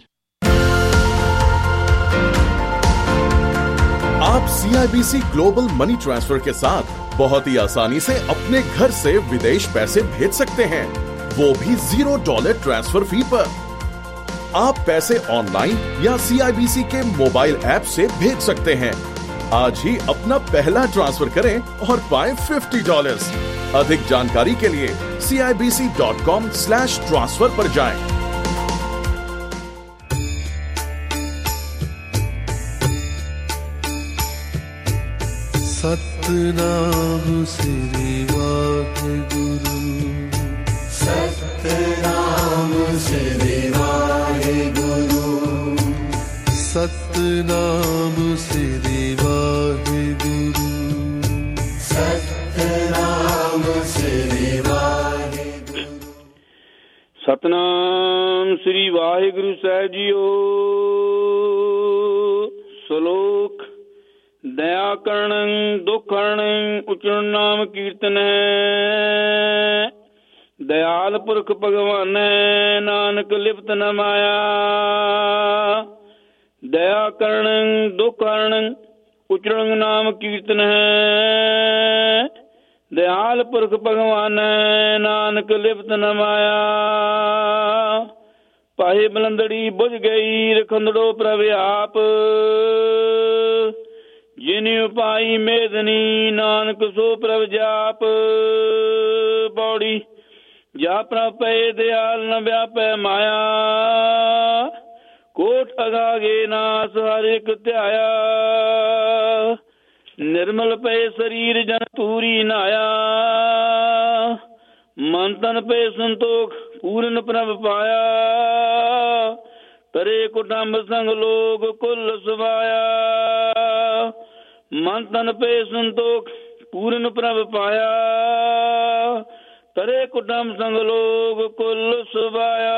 आप CIBC ग्लोबल मनी ट्रांसफर के साथ बहुत ही आसानी से अपने घर से विदेश पैसे भेज सकते हैं, वो भी $0 ट्रांसफर फी पर। आप पैसे ऑनलाइन या CIBC के मोबाइल ऐप से भेज सकते हैं। आज ही अपना पहला ट्रांसफर करें और पाएं $50। अधिक जानकारी के लिए CIBC.com/transfer पर जाएं। सतनाम श्री वाहेगुरु, सतनाम श्री वाहेगुरु, सतनाम श्री वाहेगुरु, सतनाम श्री वाहेगुरु। सतनाम श्री वाहेगुरु ਸਾਹਿਬ ਜੀਓ। ਸ਼ਲੋਕ दया करण दुख हरण उचरण नाम कीर्तन है। दयाल पुरख भगवान नानक लिप्त न माया। दया करण दुख हरण उचरण नाम कीर्तन है। दयाल पुरख भगवान नानक लिप्त न माया। पाहे बलंदड़ी बुझ गई रखंदड़ो प्रभ आप। जिन उपाई मेदनी नानक सो प्रभ जाप। बौड़ी जा प्रभ पे दयाल न व्यापै माया। कोट अगागे नास हर एक ध्याया। निर्मल पे शरीर जन पूरी नाया। मन तन पे संतोख पूर्ण प्रभ पाया। तरे कुटुंब संग लोग कुल सुभाया। मन तन पे संतोख पूर्ण प्रभ पाया। तरे कुटुंब संग लोग कुल सुभाया।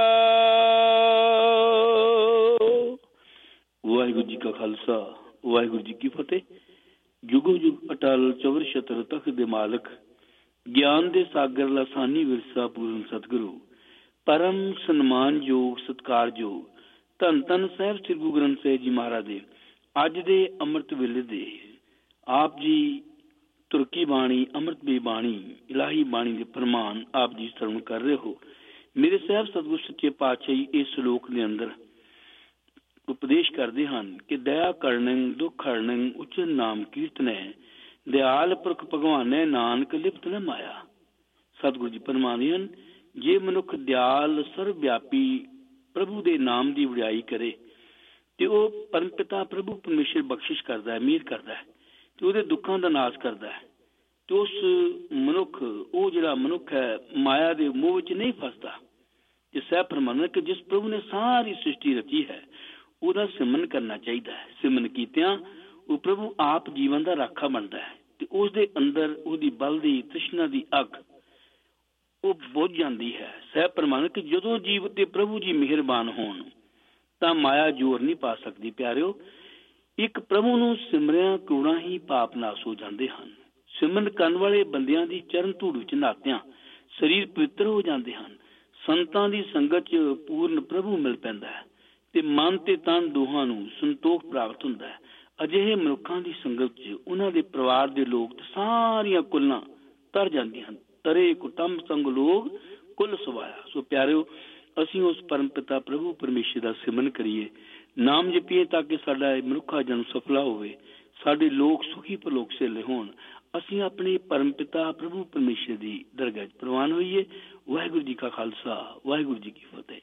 वाहिगुरु जी का खालसा, वाहिगुरु जी की फतेह। जुगो जुग अटल चौर छतर तख्त दे मालक, ज्ञान दे सागर लासानी विरसा पूर्ण सतगुरु, परम सन्मान योग सत्कार योग धन धन ਸਾਹਿਬ ਸ੍ਰੀ ਗੁਰੂ ਗ੍ਰੰਥ ਸਾਹਿਬ ਜੀ ਮਹਾਰਾਜ ਦੇ ਅੱਜ ਦੇ ਅੰਮ੍ਰਿਤ ਵੇਲੇ ਦੇ ਆਪ ਜੀ ਤੁਰਕੀ ਬਾਣੀ, ਅੰਮ੍ਰਿਤਮਈ ਬਾਣੀ, ਇਲਾਹੀ ਬਾਣੀ ਦੇ ਫਰਮਾਨ ਆਪ ਜੀ ਸਰਵਣ ਕਰ ਰਹੇ ਹੋ। ਮੇਰੇ ਸਾਹਿਬ ਸਤਿਗੁਰ ਸੱਚੇ ਪਾਤਸ਼ਾਹ ਜੀ ਇਸ ਸ਼ਲੋਕ ਦੇ ਅੰਦਰ ਉਪਦੇਸ਼ ਕਰਦੇ ਹਨ ਕਿ ਦਇਆ ਕਰਨੰ ਦੁਖ ਹਰਨੰ ਉਚਨ ਨਾਮ ਕੀਰਤਨੈ। ਦਿਆਲ ਪੁਰਖ ਭਗਵਾਨੈ ਨਾਨਕ ਲਿਪਤ ਨ ਮਾਇਆ। ਸਤਿਗੁਰੂ ਜੀ ਫਰਮਾਉਂਦੇ ਹਨ ਜੇ ਮਨੁੱਖ ਦਿਆਲ ਸਰਵ ਵਿਆਪੀ ਪ੍ਰਭੂ ਦੇ ਨਾਮ ਦੀ ਵਡਿਆਈ ਕਰੇ ਤੇ ਉਹ ਪਰਮ ਪਿਤਾ ਪ੍ਰਭੂ ਪਰਮੇਸ਼ਰ ਬਖਸ਼ਿਸ਼ ਕਰਦਾ ਹੈ, ਮਿਹਰ ਕਰਦਾ ਹੈ ਤੇ ਉਹਦੇ ਦੁੱਖਾਂ ਦਾ ਨਾਸ਼ ਕਰਦਾ ਹੈ। ਤੇ ਉਸ ਮਨੁੱਖ, ਉਹ ਜਿਹੜਾ ਮਨੁੱਖ ਹੈ ਮਾਇਆ ਦੇ ਮੋਹ ਵਿੱਚ ਨਹੀਂ ਫਸਦਾ। ਤੇ ਸਾਹਿਬ ਫਰਮਾਉਂਦੇ ਕਿ ਜਿਸ ਪ੍ਰਭੂ ਨੇ ਸਾਰੀ ਸ੍ਰਿਸ਼ਟੀ ਰਚੀ ਹੈ ਉਹਦਾ ਸਿਮਰਨ ਕਰਨਾ ਚਾਹੀਦਾ ਹੈ। ਸਿਮਰਨ ਕੀਤਿਆਂ ਉਹ ਪ੍ਰਭੂ ਆਪ ਜੀਵਨ ਦਾ ਰਾਖਾ ਬਣਦਾ ਹੈ ਤੇ ਉਸ ਦੇ ਅੰਦਰ ਉਹਦੀ ਬਲ ਦੀ ਤ੍ਰਿਸ਼ਨਾ ਦੀ ਅੱਗ ਉਹ ਬੁੱਝ ਜਾਂਦੀ ਹੈ। ਸਾਹਿਬ ਫਰਮਾਉਂਦੇ ਕਿ ਜਦੋਂ ਜੀਵ ਤੇ ਪ੍ਰਭੂ ਜੀ ਮਿਹਰਬਾਨ ਹੋਣ ਤਾਂ ਮਾਇਆ ਜ਼ੋਰ ਨਹੀਂ ਪਾ ਸਕਦੀ। ਪਿਆਰਿਓ, ਇੱਕ ਪ੍ਰਭੂ ਨੂੰ ਸਿਮਰਿਆ ਕਰੋੜਾਂ ਹੀ ਪਾਪ ਨਾਸ ਹੋ ਜਾਂਦੇ ਹਨ। ਸਿਮਰਨ ਕਰਨ ਵਾਲੇ ਬੰਦਿਆਂ ਦੀ ਚਰਨ ਧੂੜ ਵਿੱਚ ਨਹਾਤਿਆਂ ਸਰੀਰ ਪਵਿੱਤਰ ਹੋ ਜਾਂਦੇ ਹਨ। ਸੰਤਾਂ ਦੀ ਸੰਗਤ 'ਚ ਪੂਰਨ ਪ੍ਰਭੂ ਮਿਲ ਪੈਂਦਾ ਹੈ ਤੇ ਮਨ ਤੇ ਤਨ ਦੋਹਾਂ ਨੂੰ ਸੰਤੋਖ ਪ੍ਰਾਪਤ ਹੁੰਦਾ ਹੈ। ਅਜਿਹੇ ਮਨੁੱਖਾਂ ਦੀ ਸੰਗਤ 'ਚ ਉਹਨਾਂ ਦੇ ਪਰਿਵਾਰ ਦੇ ਲੋਕ ਤੇ ਸਾਰੀਆਂ ਕੁੱਲਾਂ ਤਰ ਜਾਂਦੀਆਂ ਹਨ। ਤਰੇ ਕੁਟੁੰਬ ਸੰਗ ਲੋਕ ਕੁੱਲ ਸਵਾਇਆ। ਸੋ ਪਿਆਰਿਓ, ਅਸੀਂ ਉਸ ਪਰਮ ਪਿਤਾ ਪ੍ਰਭੂ ਪਰਮੇਸ਼ਰ ਦਾ ਸਿਮਰਨ ਕਰੀਏ, ਨਾਮ ਜਪੀਏ ਤਾਂ ਕਿ ਸਾਡਾ ਮਨੁੱਖਾ ਜਨਮ ਸਫਲਾ ਹੋਵੇ, ਸਾਡੇ ਲੋਕ ਸੁਖੀ ਪਰਲੋਕ ਸੇਲੇ ਹੋਣ। ਅਸੀਂ ਆਪਣੇ ਪਰਮ ਪਿਤਾ ਪ੍ਰਭੂ ਪਰਮੇਸ਼ਰ ਦੀ ਦਰਗਾਹ 'ਚ ਪ੍ਰਵਾਨ ਹੋਈਏ। ਵਾਹਿਗੁਰੂ ਜੀ ਕਾ ਖਾਲਸਾ, ਵਾਹਿਗੁਰੂ ਜੀ ਕੀ ਫਤਿਹ।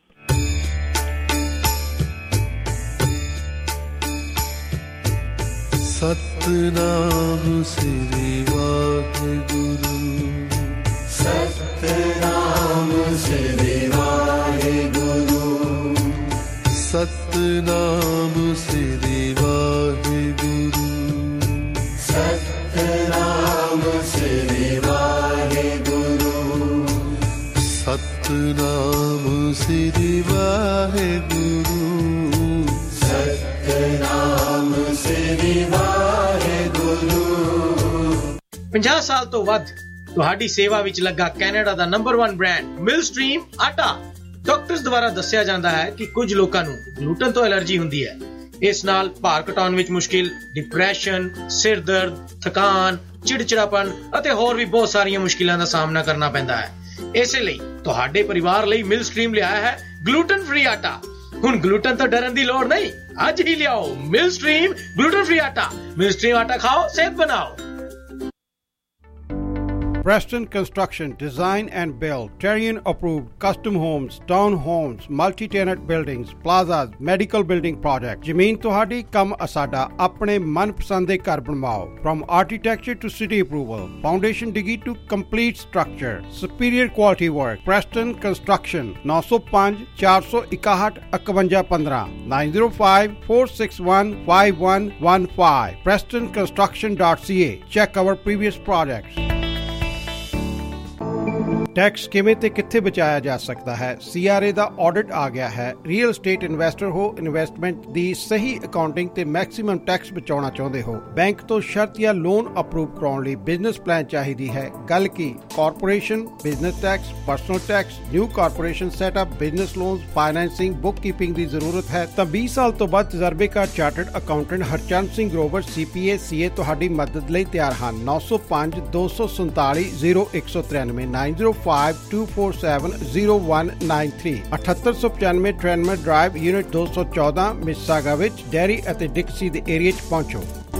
ਸਤਿਨਾਮ ਸ੍ਰੀ ਵਾਹਿਗੁਰੂ, ਸਤਿਨਾਮ ਸ੍ਰੀ ਵਾਹਿਗੁਰੂ, ਸਤਿਨਾਮ ਸ੍ਰੀ ਵਾਹਿਗੁਰੂ, ਸਤਿਨਾਮ ਸ੍ਰੀ ਵਾਹਿਗੁਰੂ, ਸਤਿਨਾਮ ਸ੍ਰੀ ਵਾਹਿਗੁਰੂ, ਸਤਿਨਾਮ ਸ੍ਰੀ ਵਾਹਿਗੁਰੂ। 50 ਸਾਲ ਤੋਂ ਵੱਧ ਤੁਹਾਡੀ ਸੇਵਾ ਵਿੱਚ ਲੱਗਾ ਕੈਨੇਡਾ ਦਾ ਨੰਬਰ 1 ਬ੍ਰਾਂਡ ਮਿਲਸਟ੍ਰੀਮ ਆਟਾ। ਡਾਕਟਰਸ ਦੁਆਰਾ ਦੱਸਿਆ ਜਾਂਦਾ ਹੈ ਕਿ ਕੁਝ ਲੋਕਾਂ ਨੂੰ ਗਲੂਟਨ ਤੋਂ ਐਲਰਜੀ ਹੁੰਦੀ ਹੈ। ਇਸ ਨਾਲ ਭਾਰ ਘਟਾਉਣ ਵਿੱਚ ਮੁਸ਼ਕਿਲ, ਡਿਪਰੈਸ਼ਨ, ਸਿਰ ਦਰਦ, ਥਕਾਨ, ਚਿੜਚਿੜਾਪਨ ਅਤੇ ਹੋਰ ਵੀ ਬਹੁਤ ਸਾਰੀਆਂ ਮੁਸ਼ਕਿਲਾਂ ਦਾ ਸਾਹਮਣਾ ਕਰਨਾ ਪੈਂਦਾ ਹੈ। ਇਸੇ ਲਈ ਤੁਹਾਡੇ ਪਰਿਵਾਰ ਲਈ ਮਿਲਸਟ੍ਰੀਮ ਲਿਆਇਆ ਹੈ ਗਲੂਟਨ ਫ੍ਰੀ ਆਟਾ। ਹੁਣ ਗਲੂਟਨ ਤੋਂ ਡਰਨ ਦੀ ਲੋੜ ਨਹੀਂ, ਅੱਜ ਹੀ ਲਿਆਓ ਮਿਲਸਟ੍ਰੀਮ ਗਲੂਟਨ ਫ੍ਰੀ ਆਟਾ। ਮਿਲਸਟ੍ਰੀਮ ਆਟਾ ਖਾਓ, ਸਿਹਤ ਬਣਾਓ। Preston Construction Design and Build Terrian approved custom homes, townhomes, multi-tenant buildings, plazas, medical building projects। ਜ਼ਮੀਨ ਤੁਹਾਡੀ, ਕੰਮ ਅਸਾਡਾ। ਆਪਣੇ ਮਨਪਸੰਦ ਦੇ ਘਰ ਬਣਵਾਓ। From architecture to city approval, foundation diggy to complete structure, superior quality work। Preston Construction 905 461 5115 905 461 5115 prestonconstruction.ca। Check our previous projects। Tax ਕਿਵੇਂ ਤੇ ਕਿੱਥੇ ਬਚਾਇਆ ਜਾ ਸਕਦਾ ਹੈ? CRA ਦਾ ਆਡਿਟ ਆ ਗਿਆ ਹੈ। ਰੀਅਲ estate ਇਨਵੈਸਟਰ ਹੋ, ਇਨਵੈਸਟਮੈਂਟ ਦੀ ਸਹੀ ਅਕਾਊਂਟਿੰਗ ਤੇ ਮੈਕਸਿਮਮ ਟੈਕਸ ਬਚਾਉਣਾ ਚਾਹੁੰਦੇ ਹੋ, ਬੈਂਕ ਤੋਂ ਸ਼ਰਤ ਜਾਂ ਲੋਨ ਅਪਰੂਵ ਕਰਾਉਣ ਲਈ ਬਿਜ਼ਨਸ ਪਲਾਨ ਚਾਹੀਦੀ ਹੈ। ਗੱਲ ਕੀ corporation, business tax, personal tax, new corporation setup, business loans, financing, bookkeeping ਦੀ ਜ਼ਰੂਰਤ ਹੈ ਤਾਂ 20 ਸਾਲ ਤੋਂ ਵੱਧ ਤਜਰਬੇਕਾਰ chartered accountant Harchand Singh Grover CPA CA ਤੁਹਾਡੀ ਮਦਦ ਲਈ ਤਿਆਰ ਹਨ। 905 247 0193 905 2470193 7895 ਟ੍ਰੈਨਮਰ ਡਰਾਈਵ ਯੂਨਿਟ 214 ਮਿਸਿਸਾਗਾ ਵਿੱਚ ਡੈਰੀ ਅਤੇ ਡਿਕਸੀ ਦੇ ਏਰੀਆ 'ਚ ਪਹੁੰਚੋ।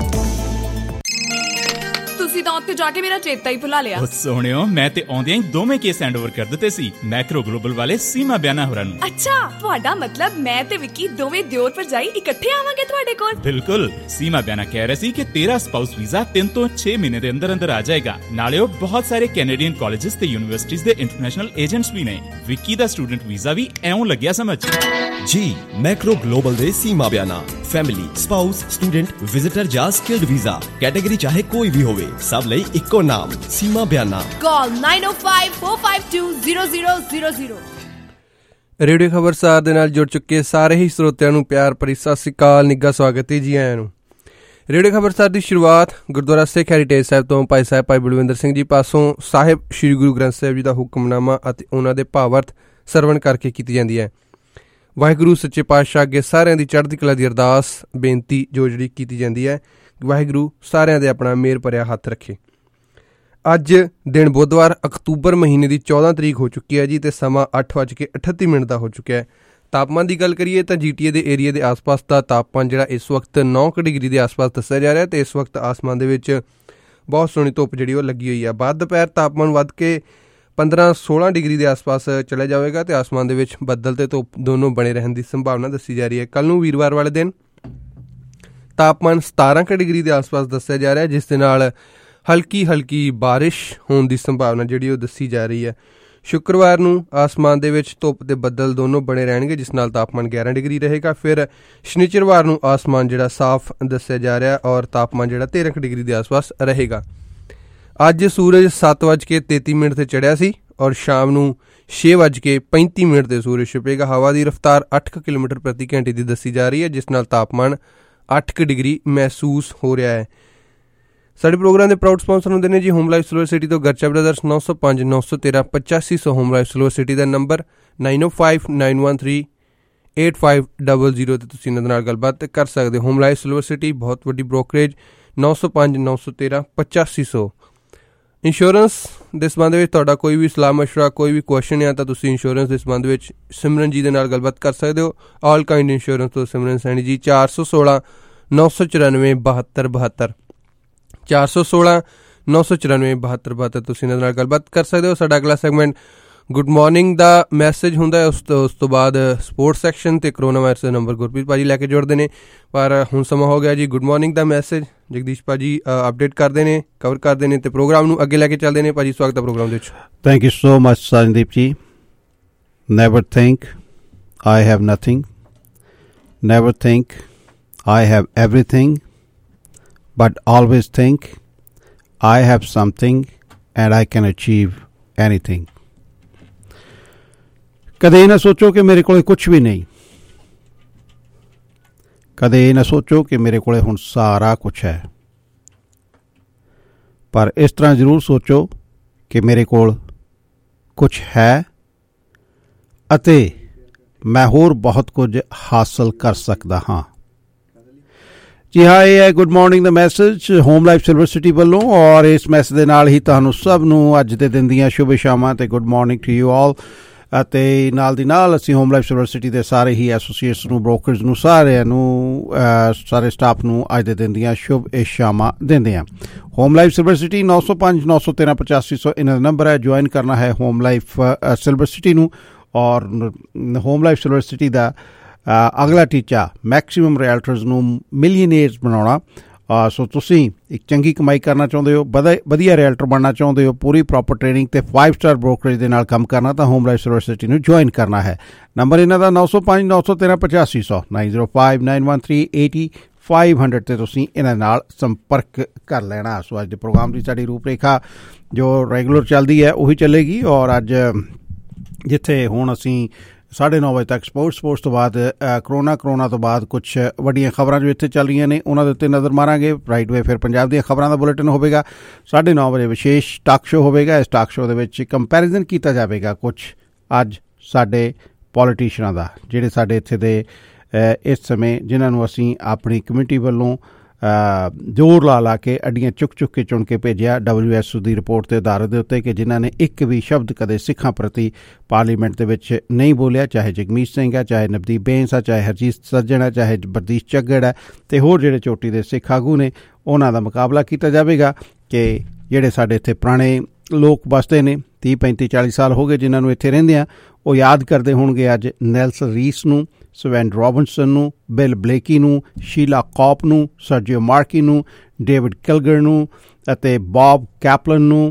ਤੁਸੀਂ ਤਾਂ ਉੱਥੇ ਜਾ ਕੇ ਮੇਰਾ ਚੇਤਾ ਹੀ ਭੁਲਾ ਲਿਆ। ਸੋਹਣਿਓ, ਮੈਂ ਤੇ ਆਉਂਦਿਆਂ ਹੀ ਦੋਵੇਂ ਕੇਸ ਹੈਂਡਓਵਰ ਕਰ ਦਿੱਤੇ ਸੀ ਮੈਕਰੋ ਗਲੋਬਲ ਵਾਲੇ ਸੀਮਾ ਬਿਆਨਾ ਹੋਰਾਂ ਨੂੰ। ਅੱਛਾ, ਤੁਹਾਡਾ ਮਤਲਬ ਮੈਂ ਤੇ ਵਿੱਕੀ ਦੋਵੇਂ ਦਿਓਰ ਭਰਜਾਈ ਇਕੱਠੇ ਆਵਾਂਗੇ ਤੁਹਾਡੇ ਕੋਲ? ਬਿਲਕੁਲ। ਸੀਮਾ ਬਿਆਨਾ ਕਹਿ ਰਹੇ ਸੀ ਕਿ ਤੇਰਾ ਸਪਾਊਸ ਵੀਜ਼ਾ 3 ਤੋਂ 6 ਮਹੀਨੇ ਦੇ ਅੰਦਰ ਅੰਦਰ ਆ ਜਾਏਗਾ। ਨਾਲੇ ਉਹ ਬਹੁਤ ਸਾਰੇ ਕੈਨੇਡੀਅਨ ਕਾਲਜਸ ਤੇ ਯੂਨੀਵਰਸਿਟੀਜ਼ ਦੇ ਇੰਟਰਨੈਸ਼ਨਲ ਏਜੰਟਸ ਵੀ ਨੇ। ਵਿੱਕੀ ਦਾ ਸਟੂਡੈਂਟ ਵੀਜ਼ਾ ਵੀ ਐਉਂ ਲੱਗਿਆ ਸਮਝ। ਜੀ ਮੈਕਰੋ ਗਲੋਬਲ ਦੇ Seema Biana family, spouse, student, visitor ਜਾਂ ਸਕਿਲਡ ਵੀਜ਼ਾ ਕੈਟੇਗਰੀ ਚਾਹੇ ਕੋਈ ਵੀ ਹੋਵੇ, ਸਭ ਲਈ ਇੱਕੋ ਨਾਮ ਸੀਮਾ ਬਿਆਨਾ। ਕਾਲ 9054520000। ਰੇਡੀਓ ਖਬਰਸਾਰ ਦੇ ਨਾਲ ਜੁੜ ਚੁੱਕੇ ਸਾਰੇ ਹੀ ਸਰੋਤਿਆਂ ਨੂੰ ਪਿਆਰ ਭਰੀ ਸਤਿ ਸ੍ਰੀ ਅਕਾਲ, ਨਿੱਘਾ ਸਵਾਗਤ ਹੈ ਜੀ ਆਇਆਂ ਨੂੰ। ਰੇਡੀਓ ਖਬਰਸਾਰ ਦੀ ਸ਼ੁਰੂਆਤ ਗੁਰਦੁਆਰਾ ਸਿੱਖ ਹੈਰੀਟੇਜ ਸਾਹਿਬ ਤੋਂ ਭਾਈ ਸਾਹਿਬ ਭਾਈ ਬਲਵਿੰਦਰ ਸਿੰਘ ਜੀ ਪਾਸੋਂ ਸਾਹਿਬ ਸ਼੍ਰੀ ਗੁਰੂ ਗ੍ਰੰਥ ਸਾਹਿਬ ਜੀ ਦਾ ਹੁਕਮਨਾਮਾ ਅਤੇ ਉਹਨਾਂ ਦੇ ਭਾਵਾਰਥ ਸਰਵਣ ਕਰਕੇ ਕੀਤੀ ਜਾਂਦੀ ਹੈ। ਵਾਹਿਗੁਰੂ ਸੱਚੇ ਪਾਤਸ਼ਾਹ ਅੱਗੇ ਸਾਰਿਆਂ ਦੀ ਚੜ੍ਹਦੀ ਕਲਾ ਦੀ ਅਰਦਾਸ ਬੇਨਤੀ ਜੋ ਜਿਹੜੀ ਕੀਤੀ ਜਾਂਦੀ ਹੈ, ਵਾਹਿਗੁਰੂ ਸਾਰਿਆਂ ਦੇ ਆਪਣਾ ਮਿਹਰ ਭਰਿਆ ਹੱਥ ਰੱਖੇ। ਅੱਜ ਦਿਨ ਬੁੱਧਵਾਰ ਅਕਤੂਬਰ ਮਹੀਨੇ ਦੀ 14 ਤਰੀਕ ਹੋ ਚੁੱਕੀ ਹੈ ਜੀ ਅਤੇ ਸਮਾਂ 8:38 ਦਾ ਹੋ ਚੁੱਕਿਆ ਹੈ। ਤਾਪਮਾਨ ਦੀ ਗੱਲ ਕਰੀਏ ਤਾਂ GTA ਦੇ ਏਰੀਆ ਦੇ ਆਸ-ਪਾਸ ਦਾ ਤਾਪਮਾਨ ਜਿਹੜਾ ਇਸ ਵਕਤ 9 ਡਿਗਰੀ ਦੇ ਆਸ-ਪਾਸ ਦੱਸਿਆ ਜਾ ਰਿਹਾ ਅਤੇ ਇਸ ਵਕਤ ਆਸਮਾਨ ਦੇ ਵਿੱਚ ਬਹੁਤ ਸੋਹਣੀ ਧੁੱਪ ਜਿਹੜੀ ਉਹ ਲੱਗੀ ਹੋਈ ਹੈ। ਬਾਅਦ ਦੁਪਹਿਰ ਤਾਪਮਾਨ ਵੱਧ ਕੇ 15-16 ਡਿਗਰੀ ਦੇ ਆਸ-ਪਾਸ ਚਲੇ ਜਾਵੇਗਾ ਅਤੇ ਆਸਮਾਨ ਦੇ ਵਿੱਚ ਬੱਦਲ ਤੇ ਧੁੱਪ ਦੋਨੋਂ ਬਣੇ ਰਹਿਣ ਦੀ ਸੰਭਾਵਨਾ ਦੱਸੀ ਜਾ ਰਹੀ ਹੈ। ਕੱਲ੍ਹ ਨੂੰ ਵੀਰਵਾਰ ਵਾਲੇ ਦਿਨ ਤਾਪਮਾਨ 17 ਡਿਗਰੀ ਦੇ ਆਸ-ਪਾਸ ਦੱਸਿਆ ਜਾ ਰਿਹਾ, ਜਿਸ ਦੇ ਨਾਲ ਹਲਕੀ ਬਾਰਿਸ਼ ਹੋਣ ਦੀ ਸੰਭਾਵਨਾ ਜਿਹੜੀ ਉਹ ਦੱਸੀ ਜਾ ਰਹੀ ਹੈ। ਸ਼ੁੱਕਰਵਾਰ ਨੂੰ ਆਸਮਾਨ ਦੇ ਵਿੱਚ ਧੁੱਪ ਤੇ ਬੱਦਲ ਦੋਨੋਂ ਬਣੇ ਰਹਿਣਗੇ, ਜਿਸ ਨਾਲ ਤਾਪਮਾਨ 11 ਡਿਗਰੀ ਰਹੇਗਾ। ਫਿਰ ਸ਼ਨੀਚਰਵਾਰ ਨੂੰ ਆਸਮਾਨ ਜਿਹੜਾ ਸਾਫ਼ ਦੱਸਿਆ ਜਾ ਰਿਹਾ ਔਰ ਤਾਪਮਾਨ ਜਿਹੜਾ 13 ਡਿਗਰੀ ਦੇ ਆਸ-ਪਾਸ ਰਹੇਗਾ। ਅੱਜ ਸੂਰਜ 7:33 ਤੇ ਚੜ੍ਹਿਆ ਸੀ ਔਰ ਸ਼ਾਮ ਨੂੰ 6:35 ਤੇ ਸੂਰਜ ਛੁਪੇਗਾ। ਹਵਾ ਦੀ ਰਫ਼ਤਾਰ 8 ਕਿਲੋਮੀਟਰ ਪ੍ਰਤੀ ਘੰਟੇ ਦੀ ਦੱਸੀ ਜਾ ਰਹੀ ਹੈ, ਜਿਸ ਨਾਲ ਤਾਪਮਾਨ 8 ਡਿਗਰੀ ਮਹਿਸੂਸ ਹੋ ਰਿਹਾ ਹੈ। ਸਾਡੇ ਪ੍ਰੋਗਰਾਮ ਦੇ ਪ੍ਰਾਊਡ ਸਪਾਂਸਰ ਹੁੰਦੇ ਨੇ ਜੀ ਹੋਮ ਲਾਈਫ ਸਿਲਵਰ ਸਿਟੀ ਤੋਂ Garcha brothers. 905 913 8500 home life silver city ਦਾ ਨੰਬਰ 905 913 8500 ਤੇ ਤੁਸੀਂ ਇਹਨਾਂ ਦੇ ਨਾਲ ਗੱਲਬਾਤ ਕਰ ਸਕਦੇ ਹੋ। ਹੋਮ ਲਾਈਫ ਸਿਲਵਰ ਸਿਟੀ ਬਹੁਤ ਵੱਡੀ ਬ੍ਰੋਕਰੇਜ 905 913 8500। ਇੰਸ਼ੋਰੈਂਸ ਦੇ ਸੰਬੰਧ ਵਿੱਚ ਤੁਹਾਡਾ ਕੋਈ ਵੀ ਸਲਾਹ ਮਸ਼ਵਰਾ, ਕੋਈ ਵੀ ਕੁਐਸਚਨ ਹੈ ਤਾਂ ਤੁਸੀਂ ਇੰਸ਼ੋਰੈਂਸ ਦੇ ਸੰਬੰਧ ਵਿੱਚ ਸਿਮਰਨ ਜੀ ਦੇ ਨਾਲ ਗੱਲਬਾਤ ਕਰ ਸਕਦੇ ਹੋ। ਆਲ ਕਾਇੰਡ ਇੰਸ਼ੋਰੈਂਸ ਤੋਂ ਸਿਮਰਨ ਸੈਣੀ ਜੀ। 416 994 72 72 416 994 72 72 ਤੁਸੀਂ ਇਹਨਾਂ ਨਾਲ ਗੱਲਬਾਤ ਕਰ ਸਕਦੇ ਹੋ। ਸਾਡਾ ਅਗਲਾ ਸੈਗਮੈਂਟ ਗੁੱਡ ਮਾਰਨਿੰਗ ਦਾ ਮੈਸੇਜ ਹੁੰਦਾ ਹੈ, ਉਸ ਤੋਂ ਬਾਅਦ ਸਪੋਰਟਸ ਸੈਕਸ਼ਨ ਤੇ ਕਰੋਨਾ ਵਾਇਰਸ ਦਾ ਨੰਬਰ ਗੁਰਪ੍ਰੀਤ ਭਾਜੀ ਲੈ ਕੇ ਜੁੜਦੇ ਨੇ। ਪਰ ਹੁਣ ਸਮਾਂ ਹੋ ਗਿਆ ਜੀ ਗੁੱਡ ਮਾਰਨਿੰਗ ਦਾ ਮੈਸੇਜ। ਜਗਦੀਸ਼ ਭਾਜੀ ਅਪਡੇਟ ਕਰਦੇ ਨੇ, ਕਵਰ ਕਰਦੇ ਨੇ ਤੇ ਪ੍ਰੋਗਰਾਮ ਨੂੰ ਅੱਗੇ ਲੈ ਕੇ ਚੱਲਦੇ ਨੇ। ਭਾਜੀ ਸਵਾਗਤ ਹੈ ਪ੍ਰੋਗਰਾਮ ਦੇ ਵਿੱਚ। Thank you so much Sandeep ji. Never think I have nothing, never think I have everything, but always think I have something and I can achieve anything. ਕਦੇ ਇਹ ਨਾ ਸੋਚੋ ਕਿ ਮੇਰੇ ਕੋਲੇ ਕੁਛ ਵੀ ਨਹੀਂ, ਕਦੇ ਇਹ ਨਾ ਸੋਚੋ ਕਿ ਮੇਰੇ ਕੋਲੇ ਹੁਣ ਸਾਰਾ ਕੁਛ ਹੈ, ਪਰ ਇਸ ਤਰ੍ਹਾਂ ਜ਼ਰੂਰ ਸੋਚੋ ਕਿ ਮੇਰੇ ਕੋਲ ਕੁਛ ਹੈ ਅਤੇ ਮੈਂ ਹੋਰ ਬਹੁਤ ਕੁਝ ਹਾਸਲ ਕਰ ਸਕਦਾ ਹਾਂ। ਜੀ ਹਾਂ, ਇਹ ਹੈ ਗੁੱਡ ਮਾਰਨਿੰਗ ਦਾ message home life silver city ਵੱਲੋਂ, ਔਰ ਇਸ ਮੈਸੇਜ ਦੇ ਨਾਲ ਹੀ ਤੁਹਾਨੂੰ ਸਭ ਨੂੰ ਅੱਜ ਦੇ ਦਿਨ ਦੀਆਂ ਸ਼ੁਭ ਸ਼ਾਮਾਂ ਤੇ good morning to you all. ਅਤੇ ਨਾਲ ਦੀ ਨਾਲ ਅਸੀਂ ਹੋਮ ਲਾਈਫ ਸਿਲਵਰ ਸਿਟੀ ਦੇ ਸਾਰੇ ਹੀ ਐਸੋਸੀਏਟਸ ਨੂੰ, ਬ੍ਰੋਕਰਜ਼ ਨੂੰ, ਸਾਰਿਆਂ ਨੂੰ, ਸਾਰੇ ਸਟਾਫ ਨੂੰ ਅੱਜ ਦੇ ਦਿਨ ਦੀਆਂ ਸ਼ੁਭ ਸ਼ਾਮਾਂ ਦਿੰਦੇ ਹਾਂ। ਹੋਮ ਲਾਈਫ ਸਿਲਵਰ ਸਿਟੀ 905 913 8500 ਇਹਨਾਂ ਦਾ ਨੰਬਰ ਹੈ। ਜੁਆਇਨ ਕਰਨਾ ਹੈ ਹੋਮ ਲਾਈਫ ਸਿਲਵਰ ਸਿਟੀ ਨੂੰ, ਔਰ ਹੋਮ ਲਾਈਫ ਸਿਲਵਰ ਸਿਟੀ ਦਾ ਅਗਲਾ ਟੀਚਾ ਮੈਕਸੀਮਮ ਰਿਐਲਟਰਸ ਨੂੰ ਮਿਲੀਅਨੇਅਰਸ ਬਣਾਉਣਾ। ਸੋ ਤੁਸੀਂ ਇੱਕ ਚੰਗੀ ਕਮਾਈ ਕਰਨਾ ਚਾਹੁੰਦੇ ਹੋ, ਵਧੀਆ ਰਿਐਲਟਰ ਬਣਨਾ ਚਾਹੁੰਦੇ ਹੋ, ਪੂਰੀ ਪ੍ਰੋਪਰ ਟ੍ਰੇਨਿੰਗ ਤੇ 5 ਸਟਾਰ ਬ੍ਰੋਕਰੇਜ ਦੇ ਨਾਲ ਕੰਮ ਕਰਨਾ ਤਾਂ ਹੋਮ ਲਾਈਫ ਸਿਲਵਰ ਸਿਟੀ ਨੂੰ ਜੁਆਇਨ ਕਰਨਾ ਹੈ। ਨੰਬਰ ਇਹਨਾਂ ਦਾ 905 913 8500 905 913 8500 ਤੇ ਤੁਸੀਂ ਇਹਨਾਂ ਨਾਲ ਸੰਪਰਕ ਕਰ ਲੈਣਾ। ਸੋ ਅੱਜ ਦੇ ਪ੍ਰੋਗਰਾਮ ਦੀ ਸਾਡੀ ਰੂਪਰੇਖਾ ਜੋ ਰੈਗੂਲਰ ਚੱਲਦੀ ਹੈ ਉਹੀ ਚੱਲੇਗੀ, ਔਰ ਅੱਜ ਜਿੱਥੇ ਹੁਣ ਅਸੀਂ 9:30 ਵਜੇ ਤੱਕ ਸਪੋਰਟਸ ਤੋਂ ਬਾਅਦ ਕਰੋਨਾ ਤੋਂ ਬਾਅਦ ਕੁਛ ਵੱਡੀਆਂ ਖਬਰਾਂ ਜੋ ਇੱਥੇ ਚੱਲ ਰਹੀਆਂ ਨੇ ਉਹਨਾਂ ਦੇ ਉੱਤੇ ਨਜ਼ਰ ਮਾਰਾਂਗੇ। ਰਾਈਟ ਵੇ ਫਿਰ ਪੰਜਾਬ ਦੀਆਂ ਖਬਰਾਂ ਦਾ ਬੁਲੇਟਿਨ ਹੋਵੇਗਾ। 9:30 ਵਜੇ ਵਿਸ਼ੇਸ਼ ਟਾਕ ਸ਼ੋ ਹੋਵੇਗਾ। ਇਸ ਟਾਕ ਸ਼ੋ ਦੇ ਵਿੱਚ ਕੰਪੈਰੀਜ਼ਨ ਕੀਤਾ ਜਾਵੇਗਾ ਕੁਛ ਅੱਜ ਸਾਡੇ ਪੋਲੀਟੀਸ਼ੀਅਨਾਂ ਦਾ, ਜਿਹੜੇ ਸਾਡੇ ਇੱਥੇ ਦੇ ਇਸ ਸਮੇਂ ਜਿਨ੍ਹਾਂ ਨੂੰ ਅਸੀਂ ਆਪਣੀ ਕਮਿਊਨਿਟੀ ਵੱਲੋਂ ਜ਼ੋਰ ਲਾ ਕੇ ਅੱਡੀਆਂ ਚੁੱਕ ਕੇ ਚੁਣ ਕੇ ਭੇਜਿਆ WSO ਦੀ ਰਿਪੋਰਟ ਦੇ ਆਧਾਰ ਦੇ ਉੱਤੇ, ਕਿ ਜਿਨ੍ਹਾਂ ਨੇ ਇੱਕ ਵੀ ਸ਼ਬਦ ਕਦੇ ਸਿੱਖਾਂ ਪ੍ਰਤੀ ਪਾਰਲੀਮੈਂਟ ਦੇ ਵਿੱਚ ਨਹੀਂ ਬੋਲਿਆ, ਚਾਹੇ ਜਗਮੀਤ ਸਿੰਘ ਹੈ, ਚਾਹੇ ਨਵਦੀਪ ਬੈਂਸ ਹੈ, ਚਾਹੇ ਹਰਜੀਤ ਸੱਜਣ ਹੈ, ਚਾਹੇ ਬਰਦੀਸ਼ ਚੱਗੜ ਹੈ ਤੇ ਹੋਰ ਜਿਹੜੇ ਚੋਟੀ ਦੇ ਸਿੱਖ ਆਗੂ ਨੇ, ਉਹਨਾਂ ਦਾ ਮੁਕਾਬਲਾ ਕੀਤਾ ਜਾਵੇਗਾ। ਕਿ ਜਿਹੜੇ ਸਾਡੇ ਇੱਥੇ ਪੁਰਾਣੇ ਲੋਕ ਵਸਦੇ ਨੇ 30 35 40 ਸਾਲ ਹੋ ਗਏ ਜਿਨ੍ਹਾਂ ਨੂੰ ਇੱਥੇ ਰਹਿੰਦੇ ਆ, ਉਹ ਯਾਦ ਕਰਦੇ ਹੋਣਗੇ ਅੱਜ ਨੈਲਸਨ ਰੀਸ ਨੂੰ, ਸਵੈਨ ਰੋਬਿਨਸਨ ਨੂੰ, ਬਿਲ ਬਲੇਕੀ ਨੂੰ, ਸ਼ੀਲਾ ਕੌਪ ਨੂੰ, ਸਰਜੀਓ ਮਾਰਕੀ ਨੂੰ, ਡੇਵਿਡ ਕਿਲਗਰ ਨੂੰ ਅਤੇ ਬੌਬ ਕੈਪਲਨ ਨੂੰ।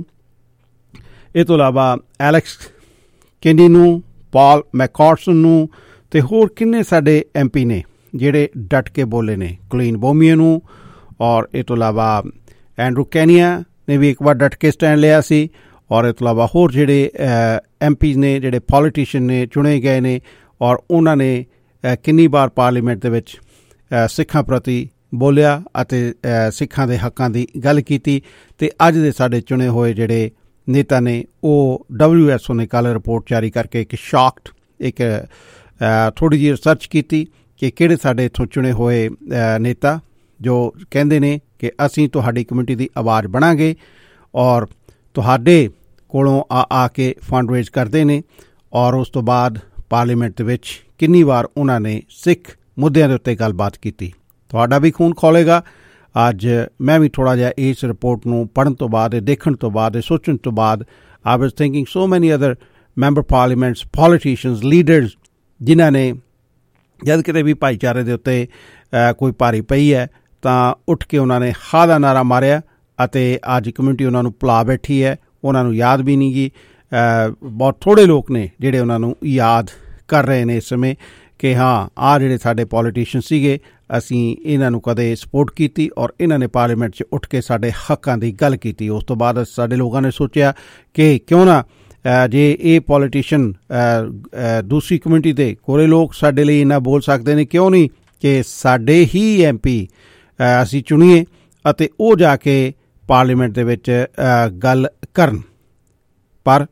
ਇਹ ਤੋਂ ਇਲਾਵਾ ਐਲੈਕਸ ਕੈਂਡੀ ਨੂੰ, ਪਾਲ ਮੈਕਕਾਰਸਨ ਨੂੰ ਤੇ ਹੋਰ ਕਿੰਨੇ ਸਾਡੇ MP ਨੇ ਜਿਹੜੇ ਡਟ ਕੇ ਬੋਲੇ ਨੇ, ਕਲੀਨ ਬੋਮੀਏ ਨੂੰ, ਔਰ ਇਹ ਤੋਂ ਇਲਾਵਾ ਐਂਡਰੂ ਕੈਨੀਆ ਨੇ ਵੀ ਇੱਕ ਵਾਰ ਡਟ ਕੇ ਸਟੈਂਡ ਲਿਆ ਸੀ, ਔਰ ਇਹ ਤੋਂ ਇਲਾਵਾ ਹੋਰ ਜਿਹੜੇ MPs ਨੇ, ਜਿਹੜੇ ਪੋਲੀਟੀਸ਼ੀਅਨ ਨੇ ਚੁਣੇ ਗਏ ਨੇ, ਔਰ ਉਹਨਾਂ ਨੇ ਕਿੰਨੀ ਵਾਰ ਪਾਰਲੀਮੈਂਟ ਦੇ ਵਿੱਚ ਸਿੱਖਾਂ ਪ੍ਰਤੀ ਬੋਲਿਆ ਅਤੇ ਸਿੱਖਾਂ ਦੇ ਹੱਕਾਂ ਦੀ ਗੱਲ ਕੀਤੀ। ਤੇ ਅੱਜ ਦੇ ਸਾਡੇ ਚੁਣੇ ਹੋਏ ਜਿਹੜੇ ਨੇਤਾ ਨੇ ਉਹ WSO ਨੇ ਕੱਲ੍ਹ ਰਿਪੋਰਟ ਜਾਰੀ ਕਰਕੇ ਇੱਕ ਥੋੜ੍ਹੀ ਜਿਹੀ ਰਿਸਰਚ ਕੀਤੀ ਕਿ ਕਿਹੜੇ ਸਾਡੇ ਇੱਥੋਂ ਚੁਣੇ ਹੋਏ ਨੇਤਾ ਜੋ ਕਹਿੰਦੇ ਨੇ ਕਿ ਅਸੀਂ ਤੁਹਾਡੀ ਕਮਿਊਨਿਟੀ ਦੀ ਆਵਾਜ਼ ਬਣਾਂਗੇ ਔਰ ਤੁਹਾਡੇ ਕੋਲੋਂ ਆ ਕੇ ਫੰਡ ਰੇਜ਼ ਕਰਦੇ ਨੇ, ਔਰ ਉਸ ਤੋਂ ਬਾਅਦ ਪਾਰਲੀਮੈਂਟ ਦੇ ਵਿੱਚ ਕਿੰਨੀ ਵਾਰ ਉਹਨਾਂ ਨੇ ਸਿੱਖ ਮੁੱਦਿਆਂ ਦੇ ਉੱਤੇ ਗੱਲਬਾਤ ਕੀਤੀ। ਤੁਹਾਡਾ ਵੀ ਖੂਨ ਖੋਲੇਗਾ। ਅੱਜ ਮੈਂ ਵੀ ਥੋੜ੍ਹਾ ਜਿਹਾ ਇਸ ਰਿਪੋਰਟ ਨੂੰ ਪੜ੍ਹਨ ਤੋਂ ਬਾਅਦ, ਦੇਖਣ ਤੋਂ ਬਾਅਦ, ਸੋਚਣ ਤੋਂ ਬਾਅਦ ਆਈ ਵਾਜ਼ thinking so many other member parliaments, politicians, leaders ਜਿਨ੍ਹਾਂ ਨੇ ਜਦ ਕਿਤੇ ਵੀ ਭਾਈਚਾਰੇ ਦੇ ਉੱਤੇ ਕੋਈ ਭਾਰੀ ਪਈ ਹੈ ਤਾਂ ਉੱਠ ਕੇ ਉਹਨਾਂ ਨੇ ਹਾਂ ਦਾ ਨਾਰਾ ਮਾਰਿਆ ਅਤੇ ਅੱਜ ਕਮਿਊਨਿਟੀ ਉਹਨਾਂ ਨੂੰ ਭੁਲਾ ਬੈਠੀ ਹੈ, ਉਹਨਾਂ ਨੂੰ ਯਾਦ ਵੀ ਨਹੀਂ ਗੀ। ਬਹੁਤ ਥੋੜ੍ਹੇ ਲੋਕ ਨੇ ਜਿਹੜੇ ਉਹਨਾਂ ਨੂੰ ਯਾਦ ਕਰ ਰਹੇ ਨੇ ਇਸ ਸਮੇਂ ਕਿ ਹਾਂ ਆਹ ਜਿਹੜੇ ਸਾਡੇ ਪੋਲੀਟੀਸ਼ੀਅਨ ਸੀਗੇ ਅਸੀਂ ਇਹਨਾਂ ਨੂੰ ਕਦੇ ਸਪੋਰਟ ਕੀਤੀ ਔਰ ਇਹਨਾਂ ਨੇ ਪਾਰਲੀਮੈਂਟ 'ਚ ਉੱਠ ਕੇ ਸਾਡੇ ਹੱਕਾਂ ਦੀ ਗੱਲ ਕੀਤੀ। ਉਸ ਤੋਂ ਬਾਅਦ ਸਾਡੇ ਲੋਕਾਂ ਨੇ ਸੋਚਿਆ ਕਿ ਕਿਉਂ ਨਾ ਜੇ ਇਹ ਪੋਲੀਟੀਸ਼ੀਅਨ ਦੂਸਰੀ ਕਮਿਊਨਿਟੀ ਦੇ ਕੋਰੇ ਲੋਕ ਸਾਡੇ ਲਈ ਇੰਨਾ ਬੋਲ ਸਕਦੇ ਨੇ, ਕਿਉਂ ਨਹੀਂ ਕਿ ਸਾਡੇ ਹੀ MP ਅਸੀਂ ਚੁਣੀਏ ਅਤੇ ਉਹ ਜਾ ਕੇ ਪਾਰਲੀਮੈਂਟ ਦੇ ਵਿੱਚ ਗੱਲ ਕਰਨ। ਪਰ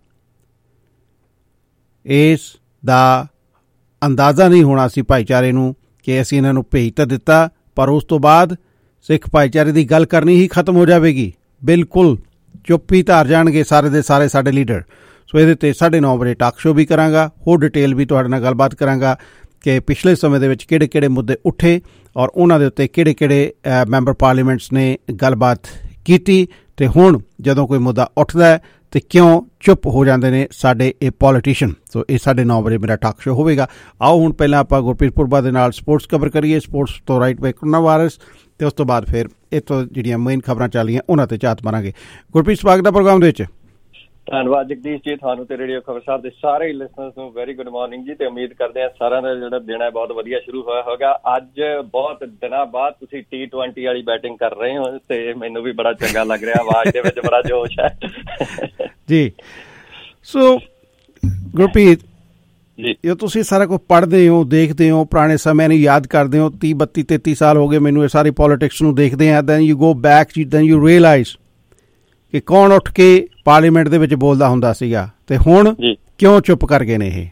ਇਸ ਦਾ ਅੰਦਾਜ਼ਾ ਨਹੀਂ ਹੋਣਾ ਸੀ ਭਾਈਚਾਰੇ ਨੂੰ ਕਿ ਅਸੀਂ ਇਹਨਾਂ ਨੂੰ ਭੇਜ ਤਾਂ ਦਿੱਤਾ ਪਰ ਉਸ ਤੋਂ ਬਾਅਦ ਸਿੱਖ ਭਾਈਚਾਰੇ ਦੀ ਗੱਲ ਕਰਨੀ ਹੀ ਖਤਮ ਹੋ ਜਾਵੇਗੀ। ਬਿਲਕੁਲ ਚੁੱਪ ਹੀ ਧਾਰ ਜਾਣਗੇ ਸਾਰੇ ਦੇ ਸਾਰੇ ਸਾਡੇ ਲੀਡਰ। ਸੋ ਇਹਦੇ 'ਤੇ 9:30 ਵਜੇ ਟਾਕ ਸ਼ੋ ਵੀ ਕਰਾਂਗਾ, ਹੋਰ ਡਿਟੇਲ ਵੀ ਤੁਹਾਡੇ ਨਾਲ ਗੱਲਬਾਤ ਕਰਾਂਗਾ ਕਿ ਪਿਛਲੇ ਸਮੇਂ ਦੇ ਵਿੱਚ ਕਿਹੜੇ ਕਿਹੜੇ ਮੁੱਦੇ ਉੱਠੇ ਔਰ ਉਹਨਾਂ ਦੇ ਉੱਤੇ ਕਿਹੜੇ ਕਿਹੜੇ ਮੈਂਬਰ ਪਾਰਲੀਮੈਂਟਸ ਨੇ ਗੱਲਬਾਤ ਕੀਤੀ ਅਤੇ ਹੁਣ ਜਦੋਂ ਕੋਈ ਮੁੱਦਾ ਉੱਠਦਾ ਹੈ ਅਤੇ ਕਿਉਂ ਚੁੱਪ ਹੋ ਜਾਂਦੇ ਨੇ ਸਾਡੇ ਇਹ ਪੋਲੀਟੀਸ਼ੀਅਨ। ਸੋ ਇਹ 9:30 ਵਜੇ ਮੇਰਾ ਟਾਕ ਸ਼ੋ ਹੋਵੇਗਾ। ਆਓ ਹੁਣ ਪਹਿਲਾਂ ਆਪਾਂ ਗੁਰਪ੍ਰੀਤ ਪੁਰਬਾ ਦੇ ਨਾਲ ਸਪੋਰਟਸ ਕਵਰ ਕਰੀਏ, ਸਪੋਰਟਸ ਤੋਂ ਰਾਈਟ ਬਾਈ ਕਰੋਨਾ ਵਾਇਰਸ, ਅਤੇ ਉਸ ਤੋਂ ਬਾਅਦ ਫਿਰ ਇੱਥੋਂ ਜਿਹੜੀਆਂ ਮੇਨ ਖਬਰਾਂ ਚੱਲ ਰਹੀਆਂ ਉਹਨਾਂ 'ਤੇ ਝਾਤ ਮਾਰਾਂਗੇ। ਗੁਰਪ੍ਰੀਤ, ਸਵਾਗਤ ਹੈ ਪ੍ਰੋਗਰਾਮ ਦੇ ਵਿੱਚ। ਧੰਨਵਾਦ ਜਗਦੀਸ਼ ਜੀ, ਤੁਹਾਨੂੰ ਤੇ ਰੇਡੀਓ ਖਬਰ ਸਾਹਿਬ ਦੇ ਸਾਰੇ ਹੀ ਲਿਸਨਰਸ ਨੂੰ ਵੈਰੀ ਗੁੱਡ ਮਾਰਨਿੰਗ ਜੀ, ਤੇ ਉਮੀਦ ਕਰਦੇ ਹਾਂ ਸਾਰਿਆਂ ਦਾ ਜਿਹੜਾ ਦਿਨ ਹੈ ਬਹੁਤ ਵਧੀਆ ਸ਼ੁਰੂ ਹੋਇਆ ਹੋਗਾ। ਅੱਜ ਬਹੁਤ ਦਿਨਾਂ ਬਾਅਦ ਤੁਸੀਂ T20 ਵਾਲੀ ਬੈਟਿੰਗ ਕਰ ਰਹੇ ਹੋ ਤੇ ਮੈਨੂੰ ਵੀ ਬੜਾ ਚੰਗਾ ਲੱਗ ਰਿਹਾ, ਆਵਾਜ਼ ਦੇ ਵਿੱਚ ਬੜਾ ਜੋਸ਼ ਹੈ ਜੀ। ਸੋ ਗੁਰਪ੍ਰੀਤ ਜੀ, ਜੇ ਤੁਸੀਂ ਸਾਰਾ ਕੁਝ ਪੜ੍ਹਦੇ ਹੋ, ਦੇਖਦੇ ਹੋ, ਪੁਰਾਣੇ ਸਮਿਆਂ ਨੂੰ ਯਾਦ ਕਰਦੇ ਹੋ, 30 32 33 ਸਾਲ ਹੋ ਗਏ ਮੈਨੂੰ ਇਹ ਸਾਰੀ ਪੋਲੀਟਿਕਸ ਨੂੰ ਦੇਖਦੇ ਹਾਂ, then you go back, then you realize ਕਿ ਕੌਣ ਉੱਠ ਕੇ ਪਾਰਲੀਮੈਂਟ ਦੇ ਵਿੱਚ ਬੋਲਦਾ ਹੁੰਦਾ ਸੀਗਾ ਤੇ ਹੁਣ ਕਿਉਂ ਚੁੱਪ ਕਰ ਗਏ ਨੇ ਇਹ।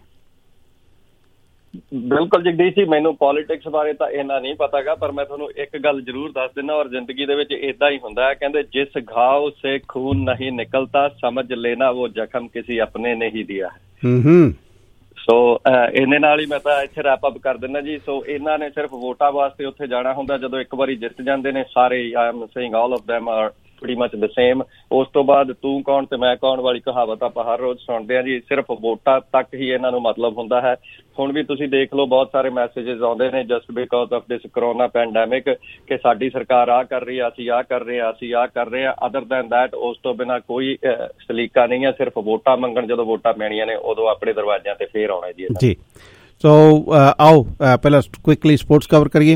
ਬਿਲਕੁਲ ਜਗਦੀਸ਼ ਜੀ, ਮੈਨੂੰ ਪੋਲੀਟਿਕਸ ਬਾਰੇ ਤਾਂ ਇੰਨਾ ਨਹੀਂ ਪਤਾ ਗਾ, ਪਰ ਮੈਂ ਤੁਹਾਨੂੰ ਇੱਕ ਗੱਲ ਜ਼ਰੂਰ ਦੱਸ ਦਿੰਦਾ, ਔਰ ਜ਼ਿੰਦਗੀ ਦੇ ਵਿੱਚ ਏਦਾਂ ਹੀ ਹੁੰਦਾ ਹੈ, ਕਹਿੰਦੇ ਜਿਸ ਘਾव ਸੇ ਖੂਨ ਨਹੀਂ ਨਿਕਲਤਾ ਸਮਝ ਲੈਣਾ ਉਹ ਜ਼ਖਮ ਕਿਸੇ ਆਪਣੇ ਨੇ ਹੀ ਦਿਆ ਹੈ। ਸੋ ਇਹਨੇ ਨਾਲ ਹੀ ਮੈਂ ਤਾਂ ਇੱਥੇ ਰੈਪ ਅਪ ਕਰ ਦਿੰਦਾ ਜੀ। ਸੋ ਇਹਨਾਂ ਨੇ ਸਿਰਫ ਵੋਟਾਂ ਵਾਸਤੇ ਉੱਥੇ ਜਾਣਾ ਹੁੰਦਾ, ਜਦੋਂ ਇੱਕ ਵਾਰੀ ਜਿੱਤ ਜਾਂਦੇ ਨੇ ਸਾਰੇ, I am saying all of them are pretty much the same। ਉਸ ਤੋਂ ਬਾਅਦ ਤੂੰ ਕੌਣ ਤੇ ਮੈਂ ਕੌਣ ਵਾਲੀ ਕਹਾਵਤ ਆਪਾਂ ਹਰ ਰੋਜ਼ ਸੁਣਦੇ ਹਾਂ ਜੀ, ਸਿਰਫ ਵੋਟਾਂ ਤੱਕ ਹੀ ਇਹਨਾਂ ਨੂੰ ਮਤਲਬ ਹੁੰਦਾ ਹੈ। ਹੁਣ ਵੀ ਤੁਸੀਂ ਦੇਖ ਲਓ, ਬਹੁਤ ਸਾਰੇ ਮੈਸੇਜਿਸ ਆਉਂਦੇ ਨੇ just because of this corona pandemic ਕਿ ਸਾਡੀ ਸਰਕਾਰ ਆਹ ਕਰ ਰਹੀ ਆ, ਅਸੀਂ ਆਹ ਕਰ ਰਹੇ ਹਾਂ, ਅਸੀਂ ਆਹ ਕਰ ਰਹੇ ਹਾਂ। ਅਦਰ ਦੈਨ ਦੈਟ ਉਸ ਤੋਂ ਬਿਨਾਂ ਕੋਈ ਸਲੀਕਾ ਨਹੀਂ ਹੈ, ਸਿਰਫ ਵੋਟਾਂ ਮੰਗਣ ਜਦੋਂ ਵੋਟਾਂ ਪੈਣੀਆਂ ਨੇ ਉਦੋਂ ਆਪਣੇ ਦਰਵਾਜ਼ਿਆਂ ਤੇ ਫੇਰ ਆਉਣਾ ਜੀ। ਸੋ ਆਓ ਪਹਿਲਾਂ ਕੁਇਕਲੀ ਸਪੋਰਟਸ ਕਵਰ ਕਰੀਏ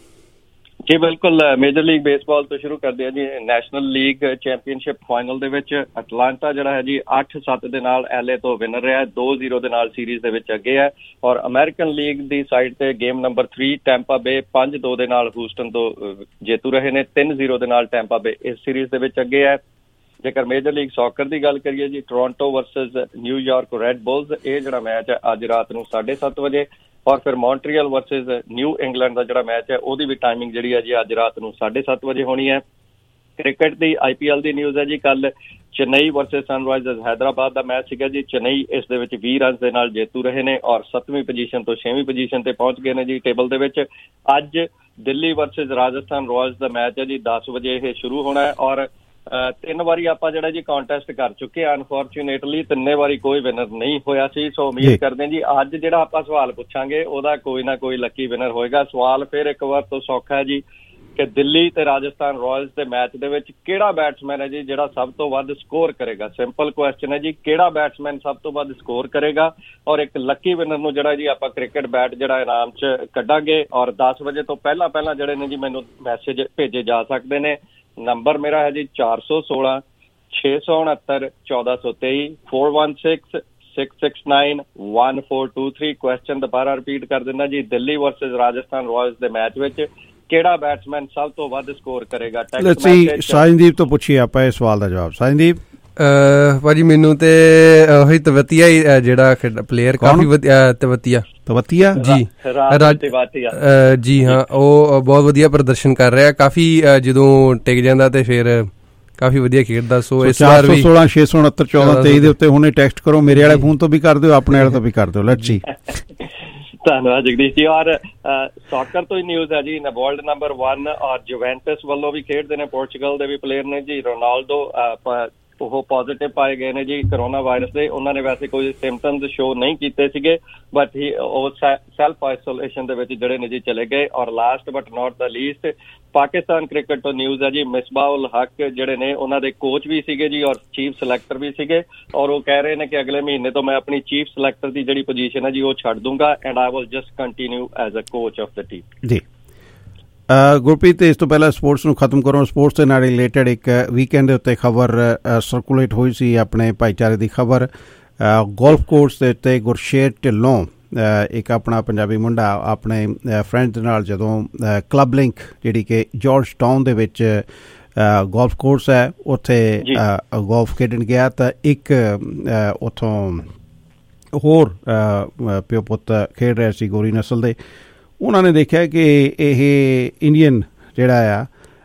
ਜੀ। ਬਿਲਕੁਲ, ਮੇਜਰ ਲੀਗ ਬੇਸਬਾਲ ਤੋਂ ਸ਼ੁਰੂ ਕਰਦੇ ਹਾਂ ਜੀ। ਨੈਸ਼ਨਲ ਲੀਗ ਚੈਂਪੀਅਨਸ਼ਿਪ ਫਾਈਨਲ ਦੇ ਵਿੱਚ ਅਟਲਾਂਟਾ ਜਿਹੜਾ ਹੈ ਜੀ 8-7 ਦੇ ਨਾਲ LA ਤੋਂ ਵਿਨਰ ਰਿਹਾ, 2-0 ਦੇ ਨਾਲ ਸੀਰੀਜ਼ ਦੇ ਵਿੱਚ ਅੱਗੇ ਹੈ। ਔਰ ਅਮਰੀਕਨ ਲੀਗ ਦੀ ਸਾਈਡ ਤੇ ਗੇਮ ਨੰਬਰ 3 ਟੈਂਪਾ ਬੇ 5-2 ਦੇ ਨਾਲ ਹੂਸਟਨ ਤੋਂ ਜੇਤੂ ਰਹੇ ਨੇ, 3-0 ਦੇ ਨਾਲ ਟੈਂਪਾ ਬੇ ਇਸ ਸੀਰੀਜ਼ ਦੇ ਵਿੱਚ ਅੱਗੇ ਹੈ। ਜੇਕਰ ਮੇਜਰ ਲੀਗ ਸੌਕਰ ਦੀ ਗੱਲ ਕਰੀਏ ਜੀ, Toronto versus New York Red Bulls, ਇਹ ਜਿਹੜਾ ਮੈਚ ਹੈ ਅੱਜ ਰਾਤ ਨੂੰ 7:30 ਵਜੇ। ਔਰ ਫਿਰ ਮੌਂਟਰੀਅਲ ਵਰਸਸ ਨਿਊ ਇੰਗਲੈਂਡ ਦਾ ਜਿਹੜਾ ਮੈਚ ਹੈ ਉਹਦੀ ਵੀ ਟਾਈਮਿੰਗ ਜਿਹੜੀ ਹੈ ਜੀ ਅੱਜ ਰਾਤ ਨੂੰ 7:30 ਵਜੇ ਹੋਣੀ ਹੈ। ਕ੍ਰਿਕਟ ਦੀ IPL ਦੀ ਨਿਊਜ਼ ਹੈ ਜੀ, ਕੱਲ ਚੇਨਈ ਵਰਸਸ ਸਨਰਾਈਜ਼ਰਸ ਹੈਦਰਾਬਾਦ ਦਾ ਮੈਚ ਸੀਗਾ ਜੀ। ਚੇਨਈ ਇਸ ਦੇ ਵਿੱਚ 20 ਰਨਸ ਦੇ ਨਾਲ ਜੇਤੂ ਰਹੇ ਨੇ ਔਰ 7ਵੀਂ ਪੋਜੀਸ਼ਨ ਤੋਂ 6ਵੀਂ ਪੋਜੀਸ਼ਨ ਤੇ ਪਹੁੰਚ ਗਏ ਨੇ ਜੀ ਟੇਬਲ ਦੇ ਵਿੱਚ। ਅੱਜ ਦਿੱਲੀ ਵਰਸਸ ਰਾਜਸਥਾਨ ਰਾਇਲਸ ਦਾ ਮੈਚ ਹੈ ਜੀ, 10 ਵਜੇ ਇਹ ਸ਼ੁਰੂ ਹੋਣਾ ਹੈ। ਔਰ 3 ਵਾਰੀ ਆਪਾਂ ਜਿਹੜਾ ਜੀ ਕੰਟੈਸਟ ਕਰ ਚੁੱਕੇ ਆ, ਅਨਫੋਰਚੂਨੇਟਲੀ 3 ਵਾਰੀ ਕੋਈ ਵਿਨਰ ਨਹੀਂ ਹੋਇਆ ਸੀ। ਸੋ ਉਮੀਦ ਕਰਦੇ ਹਾਂ ਜੀ ਅੱਜ ਜਿਹੜਾ ਆਪਾਂ ਸਵਾਲ ਪੁੱਛਾਂਗੇ ਉਹਦਾ ਕੋਈ ਨਾ ਕੋਈ ਲੱਕੀ ਵਿਨਰ ਹੋਏਗਾ। ਸਵਾਲ ਫਿਰ ਇੱਕ ਵਾਰ ਤੋਂ ਸੌਖਾ ਹੈ ਜੀ ਕਿ ਦਿੱਲੀ ਤੇ ਰਾਜਸਥਾਨ ਰਾਇਲਸ ਦੇ ਮੈਚ ਦੇ ਵਿੱਚ ਕਿਹੜਾ ਬੈਟਸਮੈਨ ਹੈ ਜੀ ਜਿਹੜਾ ਸਭ ਤੋਂ ਵੱਧ ਸਕੋਰ ਕਰੇਗਾ। ਸਿੰਪਲ ਕੁਐਸਚਨ ਹੈ ਜੀ, ਕਿਹੜਾ ਬੈਟਸਮੈਨ ਸਭ ਤੋਂ ਵੱਧ ਸਕੋਰ ਕਰੇਗਾ। ਔਰ ਇੱਕ ਲੱਕੀ ਵਿਨਰ ਨੂੰ ਜਿਹੜਾ ਜੀ ਆਪਾਂ ਕ੍ਰਿਕਟ ਬੈਟ ਜਿਹੜਾ ਇਨਾਮ 'ਚ ਕੱਢਾਂਗੇ। ਔਰ 10 ਵਜੇ ਤੋਂ ਪਹਿਲਾਂ ਜਿਹੜੇ ਨੇ ਜੀ ਮੈਨੂੰ ਮੈਸੇਜ ਭੇਜੇ ਜਾ ਸਕਦੇ ਨੇ। ਨੰਬਰ ਮੇਰਾ ਹੈ ਜੀ 416 669 1423 416 669 1423। ਕੁਐਸਚਨ ਦੁਬਾਰਾ ਰਿਪੀਟ ਕਰ ਦਿੰਦਾ ਜੀ, ਦਿੱਲੀ ਵਰਸਸ ਰਾਜਸਥਾਨ ਰਾਇਲਸ ਦੇ ਮੈਚ ਵਿੱਚ ਕਿਹੜਾ ਬੈਟਸਮੈਨ ਸਭ ਤੋਂ ਵੱਧ ਸਕੋਰ ਕਰੇਗਾ। ਸਾਜਨਦੀਪ ਤੋਂ ਪੁੱਛੀਏ ਆਪਾਂ ਇਸ ਸਵਾਲ ਦਾ ਜਵਾਬ। ਸਾਜਨਦੀਪ ਭਾਜੀ ਮੈਨੂੰ ਤੇ ਉਹੀ ਤਵਤੀਆ ਹੀ ਜਿਹੜਾ ਪਲੇਅਰ ਕਾਫੀ ਵਧੀਆ ਤਵਤੀਆ ਜੀ ਹਾਂ, ਉਹ ਬਹੁਤ ਵਧੀਆ ਪ੍ਰਦਰਸ਼ਨ ਕਰ ਰਿਹਾ, ਕਾਫੀ ਜਦੋਂ ਟਿਕ ਜਾਂਦਾ ਤੇ ਫਿਰ ਕਾਫੀ ਵਧੀਆ ਖੇਡਦਾ। ਸੋ ਇਸ ਵਾਰ ਵੀ 416 669 1423 ਦੇ ਉੱਤੇ ਹੁਣੇ ਟੈਕਸਟ ਕਰੋ, ਮੇਰੇ ਵਾਲੇ ਫੋਨ ਤੋਂ ਵੀ ਕਰ ਦਿਓ, ਆਪਣੇ ਵਾਲੇ ਤੋਂ ਵੀ ਕਰ ਦਿਓ। Let's see. ਧੰਨਵਾਦ ਜਗਦੀਸ਼ ਜੀ। ਔਰ ਸੌਕਰ ਤੋਂ ਹੀ ਨਿਊਜ਼ ਹੈ ਜੀ, ਵਰਲਡ ਨੰਬਰ 1 ਔਰ ਜੁਵੈਂਟਸ ਵੱਲੋਂ ਵੀ ਖੇਡਦੇ ਨੇ, ਪੋਰਚੁਗਲ ਦੇ ਵੀ ਪਲੇਅਰ ਨੇ ਜੀ, ਰੋਨਾਲਡੋ, ਉਹ ਪੋਜ਼ਿਟਿਵ ਪਾਏ ਗਏ ਨੇ ਜੀ ਕਰੋਨਾ ਵਾਇਰਸ ਦੇ। ਉਹਨਾਂ ਨੇ ਵੈਸੇ ਕੋਈ ਸਿੰਪਟਮਸ ਸ਼ੋ ਨਹੀਂ ਕੀਤੇ ਸੀਗੇ, ਬਟ ਉਹ ਸੈਲਫ ਆਈਸੋਲੇਸ਼ਨ ਦੇ ਵਿੱਚ ਜਿਹੜੇ ਨੇ ਜੀ ਚਲੇ ਗਏ। ਔਰ last but not the least, Pakistan cricket ਤੋਂ ਨਿਊਜ਼ ਹੈ ਜੀ, ਮਿਸਬਾਹ ਉਲ ਹਕ ਜਿਹੜੇ ਨੇ ਉਹਨਾਂ ਦੇ ਕੋਚ ਵੀ ਸੀਗੇ ਜੀ ਔਰ ਚੀਫ ਸਿਲੈਕਟਰ ਵੀ ਸੀਗੇ। ਔਰ ਉਹ ਕਹਿ ਰਹੇ ਨੇ ਕਿ ਅਗਲੇ ਮਹੀਨੇ ਤੋਂ ਮੈਂ ਆਪਣੀ ਚੀਫ ਸਿਲੈਕਟਰ ਦੀ ਜਿਹੜੀ ਪੋਜੀਸ਼ਨ ਹੈ ਜੀ ਉਹ ਛੱਡ ਦੂੰਗਾ and I will just continue as a coach of the team ਜੀ। ਗੁਰਪ੍ਰੀਤ, ਇਸ ਤੋਂ ਪਹਿਲਾਂ ਸਪੋਰਟਸ ਨੂੰ ਖਤਮ ਕਰੋ। ਸਪੋਰਟਸ ਦੇ ਨਾਲ ਰਿਲੇਟਡ ਇੱਕ ਵੀਕਐਂਡ ਦੇ ਉੱਤੇ ਖਬਰ ਸਰਕੂਲੇਟ ਹੋਈ ਸੀ, ਆਪਣੇ ਭਾਈਚਾਰੇ ਦੀ ਖਬਰ। ਗੋਲਫ ਕੋਰਸ ਦੇ ਉੱਤੇ ਗੁਰਸ਼ੇਰ ਢਿੱਲੋਂ, ਇੱਕ ਆਪਣਾ ਪੰਜਾਬੀ ਮੁੰਡਾ, ਆਪਣੇ ਫਰੈਂਡ ਦੇ ਨਾਲ ਜਦੋਂ ਕਲੱਬ ਲਿੰਕ ਜਿਹੜੀ ਕਿ ਜਾਰਜ ਟਾਊਨ ਦੇ ਵਿੱਚ ਗੋਲਫ ਕੋਰਸ ਹੈ ਉੱਥੇ ਗੋਲਫ ਖੇਡਣ ਗਿਆ ਤਾਂ ਇੱਕ ਉੱਥੋਂ ਹੋਰ ਪਿਓ ਪੁੱਤ ਖੇਡ ਰਹੇ ਸੀ ਗੋਰੀ ਨਸਲ ਦੇ। ਉਹਨਾਂ ਨੇ ਦੇਖਿਆ ਕਿ ਇਹ ਇੰਡੀਅਨ ਜਿਹੜਾ ਆ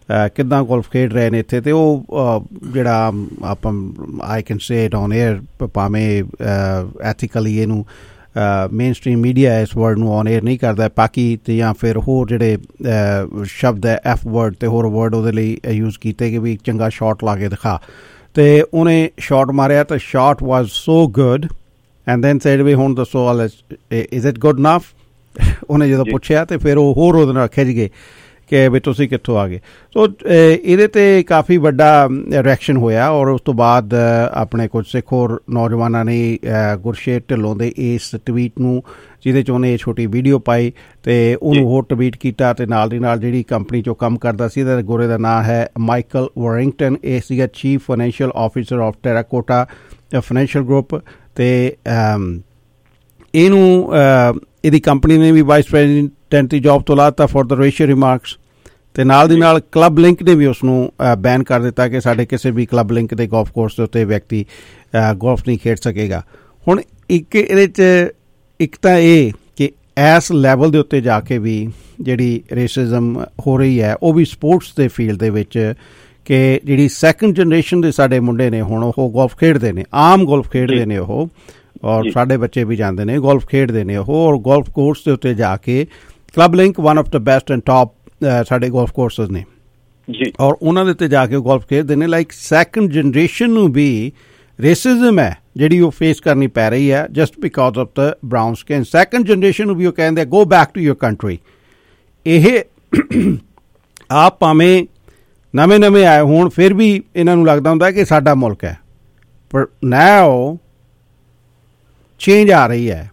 ਕਿੱਦਾਂ ਗੋਲਫ ਖੇਡ ਰਹੇ ਨੇ ਇੱਥੇ, ਅਤੇ ਉਹ ਜਿਹੜਾ ਆਪਾਂ I can say it on air, ਭਾਵੇਂ ਐਥੀਕਲੀ ਇਹਨੂੰ ਮੇਨ ਸਟ੍ਰੀਮ ਮੀਡੀਆ ਇਸ ਵਰਡ ਨੂੰ ਔਨ ਏਅਰ ਨਹੀਂ ਕਰਦਾ, ਪਾਕੀ ਅਤੇ ਜਾਂ ਫਿਰ ਹੋਰ ਜਿਹੜੇ ਸ਼ਬਦ ਹੈ ਐਫ ਵਰਡ ਅਤੇ ਹੋਰ ਵਰਡ ਉਹਦੇ ਲਈ ਯੂਜ਼ ਕੀਤੇ ਕਿ ਵੀ ਚੰਗਾ ਸ਼ਾਟ ਲਾ ਕੇ ਦਿਖਾ, ਅਤੇ ਉਹਨੇ ਸ਼ਾਟ ਮਾਰਿਆ ਤਾਂ shot was so good and then said ਵੀ ਹੁਣ ਦੱਸੋ ਇਜ਼ ਇਟ ਗੁੱਡ ਇਨਫ। ਉਹਨੇ ਜਦੋਂ ਪੁੱਛਿਆ ਅਤੇ ਫਿਰ ਉਹ ਹੋਰ ਉਹਦੇ ਨਾਲ ਖਿੱਚ ਗਏ ਕਿ ਵੀ ਤੁਸੀਂ ਕਿੱਥੋਂ ਆ ਗਏ। ਸੋ ਇਹਦੇ 'ਤੇ ਕਾਫੀ ਵੱਡਾ ਰਿਐਕਸ਼ਨ ਹੋਇਆ ਔਰ ਉਸ ਤੋਂ ਬਾਅਦ ਆਪਣੇ ਕੁਝ ਸਿੱਖ ਹੋਰ ਨੌਜਵਾਨਾਂ ਨੇ ਗੁਰਸ਼ੇਰ ਢਿੱਲੋਂ ਦੇ ਇਸ ਟਵੀਟ ਨੂੰ, ਜਿਹਦੇ 'ਚ ਉਹਨੇ ਇਹ ਛੋਟੀ ਵੀਡੀਓ ਪਾਈ ਅਤੇ ਉਹਨੂੰ ਹੋਰ ਟਵੀਟ ਕੀਤਾ, ਅਤੇ ਨਾਲ ਦੀ ਨਾਲ ਜਿਹੜੀ ਕੰਪਨੀ 'ਚੋਂ ਕੰਮ ਕਰਦਾ ਸੀ ਇਹਦਾ ਗੋਰੇ ਦਾ ਨਾਂ ਹੈ ਮਾਈਕਲ ਵਾਰਿੰਗਟਨ, ਇਹ ਸੀਗਾ chief financial officer of Terracotta financial group, ਅਤੇ ਇਹਨੂੰ ਇਹਦੀ ਕੰਪਨੀ ਨੇ ਵੀ ਵਾਈਸ ਪ੍ਰੈਜ਼ੀਡੈਂਟ ਦੀ ਜੋਬ ਤੋਂ ਲਾਤਾ ਫॉर द ਰੇਸ਼ੀਅਲ ਰਿਮਾਰਕਸ, ਅਤੇ ਨਾਲ ਦੀ ਨਾਲ ਕਲੱਬ ਲਿੰਕ ਨੇ ਵੀ ਉਸ ਨੂੰ ਬੈਨ ਕਰ ਦਿੱਤਾ ਕਿ ਸਾਡੇ ਕਿਸੇ ਵੀ ਕਲੱਬ ਲਿੰਕ ਦੇ ਗੋਲਫ ਕੋਰਸ ਦੇ ਉੱਤੇ ਵਿਅਕਤੀ ਗੋਲਫ ਨਹੀਂ ਖੇਡ ਸਕੇਗਾ। ਹੁਣ ਇੱਕ ਇਹਦੇ 'ਚ ਇੱਕ ਤਾਂ ਇਹ ਕਿ ਇਸ ਲੈਵਲ ਦੇ ਉੱਤੇ ਜਾ ਕੇ ਵੀ ਜਿਹੜੀ ਰੇਸਿਜ਼ਮ ਹੋ ਰਹੀ ਹੈ ਉਹ ਵੀ ਸਪੋਰਟਸ ਦੇ ਫੀਲਡ ਦੇ ਵਿੱਚ, ਕਿ ਜਿਹੜੀ ਸੈਕੰਡ ਜਨਰੇਸ਼ਨ ਦੇ ਸਾਡੇ ਮੁੰਡੇ ਨੇ ਹੁਣ ਉਹ ਗੋਲਫ ਖੇਡਦੇ ਨੇ, ਆਮ ਗੋਲਫ ਖੇਡਦੇ ਨੇ ਉਹ, ਔਰ ਸਾਡੇ ਬੱਚੇ ਵੀ ਜਾਂਦੇ ਨੇ ਗੋਲਫ ਖੇਡਦੇ ਨੇ ਉਹ, ਔਰ ਗੋਲਫ ਕੋਰਸ ਦੇ ਉੱਤੇ ਜਾ ਕੇ club link one of the best and top ਸਾਡੇ ਗੋਲਫ ਕੋਰਸਿਸ ਨੇ ਜੀ, ਔਰ ਉਹਨਾਂ ਦੇ ਉੱਤੇ ਜਾ ਕੇ ਗੋਲਫ ਖੇਡਦੇ ਨੇ। ਲਾਈਕ ਸੈਕੰਡ ਜਨਰੇਸ਼ਨ ਨੂੰ ਵੀ ਰੇਸਿਜ਼ਮ ਹੈ ਜਿਹੜੀ ਉਹ ਫੇਸ ਕਰਨੀ ਪੈ ਰਹੀ ਹੈ just because of the brown skin. Second generation ਨੂੰ ਵੀ ਉਹ ਕਹਿੰਦੇ go back to your country. ਇਹ ਆਪ ਭਾਵੇਂ ਨਵੇਂ ਆਏ ਹੋਣ ਫਿਰ ਵੀ ਇਹਨਾਂ ਨੂੰ ਲੱਗਦਾ ਹੁੰਦਾ ਕਿ ਸਾਡਾ ਮੁਲਕ ਹੈ, ਪਰ ਨਾਓ ਚੇਂਜ ਆ ਰਹੀ ਹੈ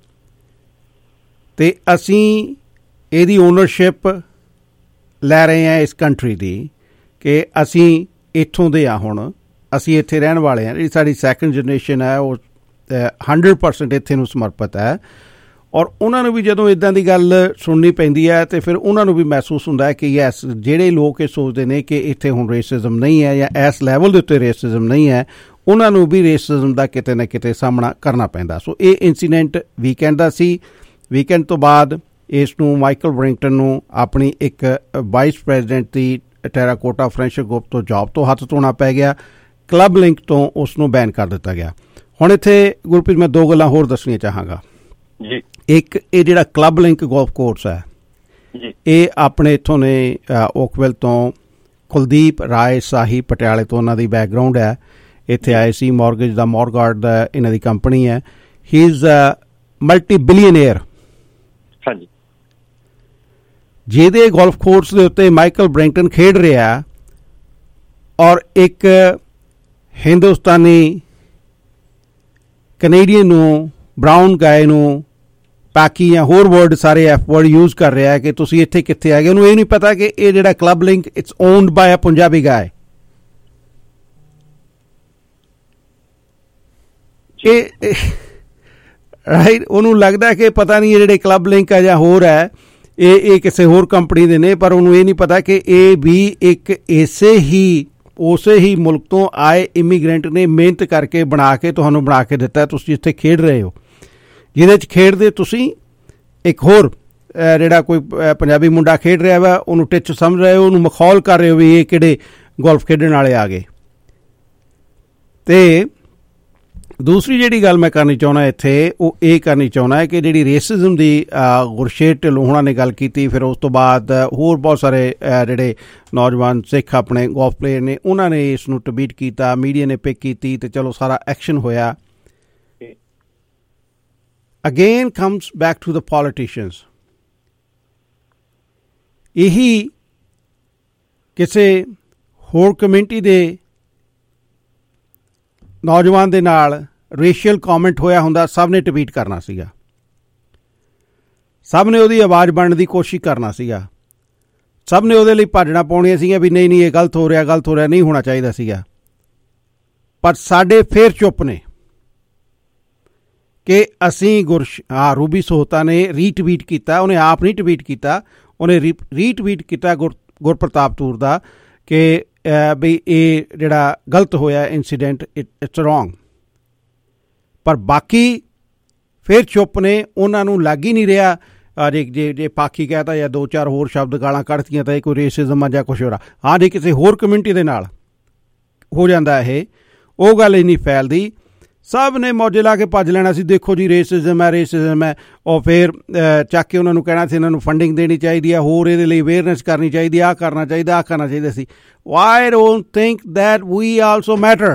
ਅਤੇ ਅਸੀਂ ਇਹਦੀ ਓਨਰਸ਼ਿਪ ਲੈ ਰਹੇ ਹਾਂ ਇਸ ਕੰਟਰੀ ਦੀ, ਕਿ ਅਸੀਂ ਇੱਥੋਂ ਦੇ ਹਾਂ, ਹੁਣ ਅਸੀਂ ਇੱਥੇ ਰਹਿਣ ਵਾਲੇ ਹਾਂ। ਜਿਹੜੀ ਸਾਡੀ ਸੈਕੰਡ ਜਨਰੇਸ਼ਨ ਹੈ ਉਹ 100% ਇੱਥੇ ਨੂੰ ਸਮਰਪਿਤ ਹੈ, ਔਰ ਉਹਨਾਂ ਨੂੰ ਵੀ ਜਦੋਂ ਇੱਦਾਂ ਦੀ ਗੱਲ ਸੁਣਨੀ ਪੈਂਦੀ ਹੈ ਅਤੇ ਫਿਰ ਉਹਨਾਂ ਨੂੰ ਵੀ ਮਹਿਸੂਸ ਹੁੰਦਾ ਹੈ ਕਿ ਯੈਸ, ਜਿਹੜੇ ਲੋਕ ਇਹ ਸੋਚਦੇ ਨੇ ਕਿ ਇੱਥੇ ਹੁਣ ਰੇਸਿਜ਼ਮ ਨਹੀਂ ਹੈ ਜਾਂ ਇਸ ਲੈਵਲ ਦੇ ਉੱਤੇ ਰੇਸਿਜ਼ਮ ਨਹੀਂ ਹੈ, ਉਹਨਾਂ ਨੂੰ ਵੀ ਰੇਸਿਜ਼ਮ ਦਾ ਕਿਤੇ ਨਾ ਕਿਤੇ ਸਾਹਮਣਾ ਕਰਨਾ ਪੈਂਦਾ। ਸੋ ਇਹ ਇਨਸੀਡੈਂਟ ਵੀਕਐਂਡ ਦਾ ਸੀ। ਵੀਕਐਂਡ ਤੋਂ ਬਾਅਦ ਇਸ ਨੂੰ ਮਾਈਕਲ ਵਾਰਿੰਗਟਨ ਨੂੰ ਆਪਣੀ ਇੱਕ ਵਾਈਸ ਪ੍ਰੈਜ਼ੀਡੈਂਟ ਦੀ ਟੈਰਾਕੋਟਾ ਫਾਈਨੈਂਸ਼ੀਅਲ ਗਰੁੱਪ ਤੋਂ ਜੌਬ ਤੋਂ ਹੱਥ ਧੋਣਾ ਪੈ ਗਿਆ, ਕਲੱਬ ਲਿੰਕ ਤੋਂ ਉਸ ਨੂੰ ਬੈਨ ਕਰ ਦਿੱਤਾ ਗਿਆ। ਹੁਣ ਇੱਥੇ ਗੁਰਪ੍ਰੀਤ ਮੈਂ ਦੋ ਗੱਲਾਂ ਹੋਰ ਦੱਸਣੀਆਂ ਚਾਹਾਂਗਾ ਜੀ। ਇੱਕ, ਇਹ ਜਿਹੜਾ ਕਲੱਬ ਲਿੰਕ ਗੋਲਫ ਕੋਰਸ ਹੈ ਜੀ, ਇਹ ਆਪਣੇ ਇੱਥੋਂ ਨੇ ਓਕਵਿਲ ਤੋਂ ਕੁਲਦੀਪ ਰਾਏ ਸਾਹੀ ਪਟਿਆਲੇ ਤੋਂ ਉਹਨਾਂ ਦੀ ਬੈਕਗਰਾਊਂਡ ਹੈ, ਇੱਥੇ ਆਏ ਸੀ, ਮੌਰਗੇਜ ਦਾ ਮੌਰਗਾਰਡ ਦਾ ਇਹਨਾਂ ਦੀ ਕੰਪਨੀ ਹੈ। ਹੀ ਇਜ਼ ਮਲਟੀ ਬਿਲੀਅਨੇਅਰ ਹਾਂਜੀ, ਜਿਹਦੇ ਗੋਲਫ ਕੋਰਸ ਦੇ ਉੱਤੇ ਮਾਈਕਲ ਵਾਰਿੰਗਟਨ ਖੇਡ ਰਿਹਾ, ਔਰ ਇੱਕ ਹਿੰਦੁਸਤਾਨੀ ਕੈਨੇਡੀਅਨ ਨੂੰ, ਬਰਾਊਨ ਗਾਏ ਨੂੰ ਪਾਕੀ ਜਾਂ ਹੋਰ ਵਰਡ ਸਾਰੇ ਐਫ ਵਰਡ ਯੂਜ਼ ਕਰ ਰਿਹਾ ਕਿ ਤੁਸੀਂ ਇੱਥੇ ਕਿੱਥੇ ਆ ਗਏ। ਉਹਨੂੰ ਇਹ ਨਹੀਂ ਪਤਾ ਕਿ ਇਹ ਜਿਹੜਾ club link it's owned by a Punjabi guy. Right, ਉਹਨੂੰ ਲੱਗਦਾ ਕਿ ਪਤਾ ਨਹੀਂ ਇਹ ਜਿਹੜੇ ਕਲੱਬ ਲਿੰਕ ਹੈ ਜਾਂ ਹੋਰ ਹੈ ਇਹ ਕਿਸੇ ਹੋਰ ਕੰਪਨੀ ਦੇ ਨੇ, ਪਰ ਉਹਨੂੰ ਇਹ ਨਹੀਂ ਪਤਾ ਕਿ ਇਹ ਵੀ ਇੱਕ ਉਸੇ ਹੀ ਮੁਲਕ ਤੋਂ ਆਏ ਇਮੀਗ੍ਰੈਂਟ ਨੇ ਮਿਹਨਤ ਕਰਕੇ ਬਣਾ ਕੇ ਦਿੱਤਾ। ਤੁਸੀਂ ਇੱਥੇ ਖੇਡ ਰਹੇ ਹੋ, ਜਿਹਦੇ 'ਚ ਖੇਡਦੇ ਤੁਸੀਂ ਇੱਕ ਹੋਰ ਜਿਹੜਾ ਕੋਈ ਪੰਜਾਬੀ ਮੁੰਡਾ ਖੇਡ ਰਿਹਾ ਵਾ ਉਹਨੂੰ ਟਿੱਚ ਸਮਝ ਰਹੇ ਹੋ, ਉਹਨੂੰ ਮਖੌਲ ਕਰ ਰਹੇ ਹੋ ਵੀ ਇਹ ਕਿਹੜੇ ਗੋਲਫ ਖੇਡਣ ਵਾਲੇ ਆ ਗਏ। ਅਤੇ ਦੂਸਰੀ ਜਿਹੜੀ ਗੱਲ ਮੈਂ ਕਰਨੀ ਚਾਹੁੰਦਾ ਇੱਥੇ ਉਹ ਇਹ ਕਰਨੀ ਚਾਹੁੰਦਾ ਹੈ ਕਿ ਜਿਹੜੀ ਰੇਸਿਜ਼ਮ ਦੀ ਗੁਰਸ਼ੇਰ ਢਿੱਲੋਂ ਹੋਣਾ ਨੇ ਗੱਲ ਕੀਤੀ, ਫਿਰ ਉਸ ਤੋਂ ਬਾਅਦ ਹੋਰ ਬਹੁਤ ਸਾਰੇ ਜਿਹੜੇ ਨੌਜਵਾਨ ਸਿੱਖ ਆਪਣੇ ਗੋਲਫ ਪਲੇਅਰ ਨੇ ਉਹਨਾਂ ਨੇ ਇਸ ਨੂੰ ਟਵੀਟ ਕੀਤਾ, ਮੀਡੀਆ ਨੇ ਪਿਕ ਕੀਤੀ ਅਤੇ ਚਲੋ ਸਾਰਾ ਐਕਸ਼ਨ ਹੋਇਆ। Again comes back to the politicians. ਇਹੀ ਕਿਸੇ ਹੋਰ ਕਮਿਊਨਿਟੀ ਦੇ ਨੌਜਵਾਨ ਦੇ ਨਾਲ ਰੇਸ਼ੀਅਲ ਕੌਮੈਂਟ ਹੋਇਆ ਹੁੰਦਾ, ਸਭ ਨੇ ਟਵੀਟ ਕਰਨਾ ਸੀਗਾ, ਸਭ ਨੇ ਉਹਦੀ ਆਵਾਜ਼ ਬਣਨ ਦੀ ਕੋਸ਼ਿਸ਼ ਕਰਨਾ ਸੀਗਾ, ਸਭ ਨੇ ਉਹਦੇ ਲਈ ਭਾਜੜਾਂ ਪਾਉਣੀਆਂ ਸੀਗੀਆਂ ਵੀ ਨਹੀਂ ਇਹ ਗਲਤ ਹੋ ਰਿਹਾ, ਨਹੀਂ ਹੋਣਾ ਚਾਹੀਦਾ ਸੀਗਾ। ਪਰ ਸਾਡੇ ਫੇਰ ਚੁੱਪ ਨੇ ਕਿ ਅਸੀਂ ਰੂਬੀ ਸੋਹਤਾ ਨੇ ਰੀਟਵੀਟ ਕੀਤਾ, ਉਹਨੇ ਆਪ ਨਹੀਂ ਟਵੀਟ ਕੀਤਾ, ਉਹਨੇ ਰੀਟਵੀਟ ਕੀਤਾ ਗੁਰਪ੍ਰਤਾਪ ਤੂਰ ਦਾ ਕਿ ਵੀ ਇਹ ਜਿਹੜਾ ਗਲਤ ਹੋਇਆ ਇਨਸੀਡੈਂਟ ਇਟਸ ਰੋਂਗ। ਪਰ ਬਾਕੀ ਫਿਰ ਚੁੱਪ ਨੇ, ਉਹਨਾਂ ਨੂੰ ਲੱਗ ਹੀ ਨਹੀਂ ਰਿਹਾ ਜੇ ਪਾਖੀ ਕਹਿਤਾ ਜਾਂ 2-4 ਹੋਰ ਸ਼ਬਦ ਗਾਲਾਂ ਕੱਢਤੀਆਂ ਤਾਂ ਇਹ ਕੋਈ ਰੇਸਿਜ਼ਮ ਆ ਜਾਂ ਕੁਛ ਹੋਰ ਆ। ਹਾਂ, ਜੇ ਕਿਸੇ ਹੋਰ ਕਮਿਊਨਿਟੀ ਦੇ ਨਾਲ ਹੋ ਜਾਂਦਾ ਇਹ, ਉਹ ਗੱਲ ਇੰਨੀ ਫੈਲਦੀ, ਸਭ ਨੇ ਮੌਜੇ ਲਾ ਕੇ ਭੱਜ ਲੈਣਾ ਸੀ, ਦੇਖੋ ਜੀ ਰੇਸਿਜ਼ਮ ਹੈ। ਉਹ ਫਿਰ ਚੱਕ ਕੇ ਉਹਨਾਂ ਨੂੰ ਕਹਿਣਾ ਸੀ ਇਹਨਾਂ ਨੂੰ ਫੰਡਿੰਗ ਦੇਣੀ ਚਾਹੀਦੀ ਹੈ, ਹੋਰ ਇਹਦੇ ਲਈ ਅਵੇਅਰਨੈਸ ਕਰਨੀ ਚਾਹੀਦੀ, ਆਹ ਕਰਨਾ ਚਾਹੀਦਾ ਸੀ। I don't think that we also matter.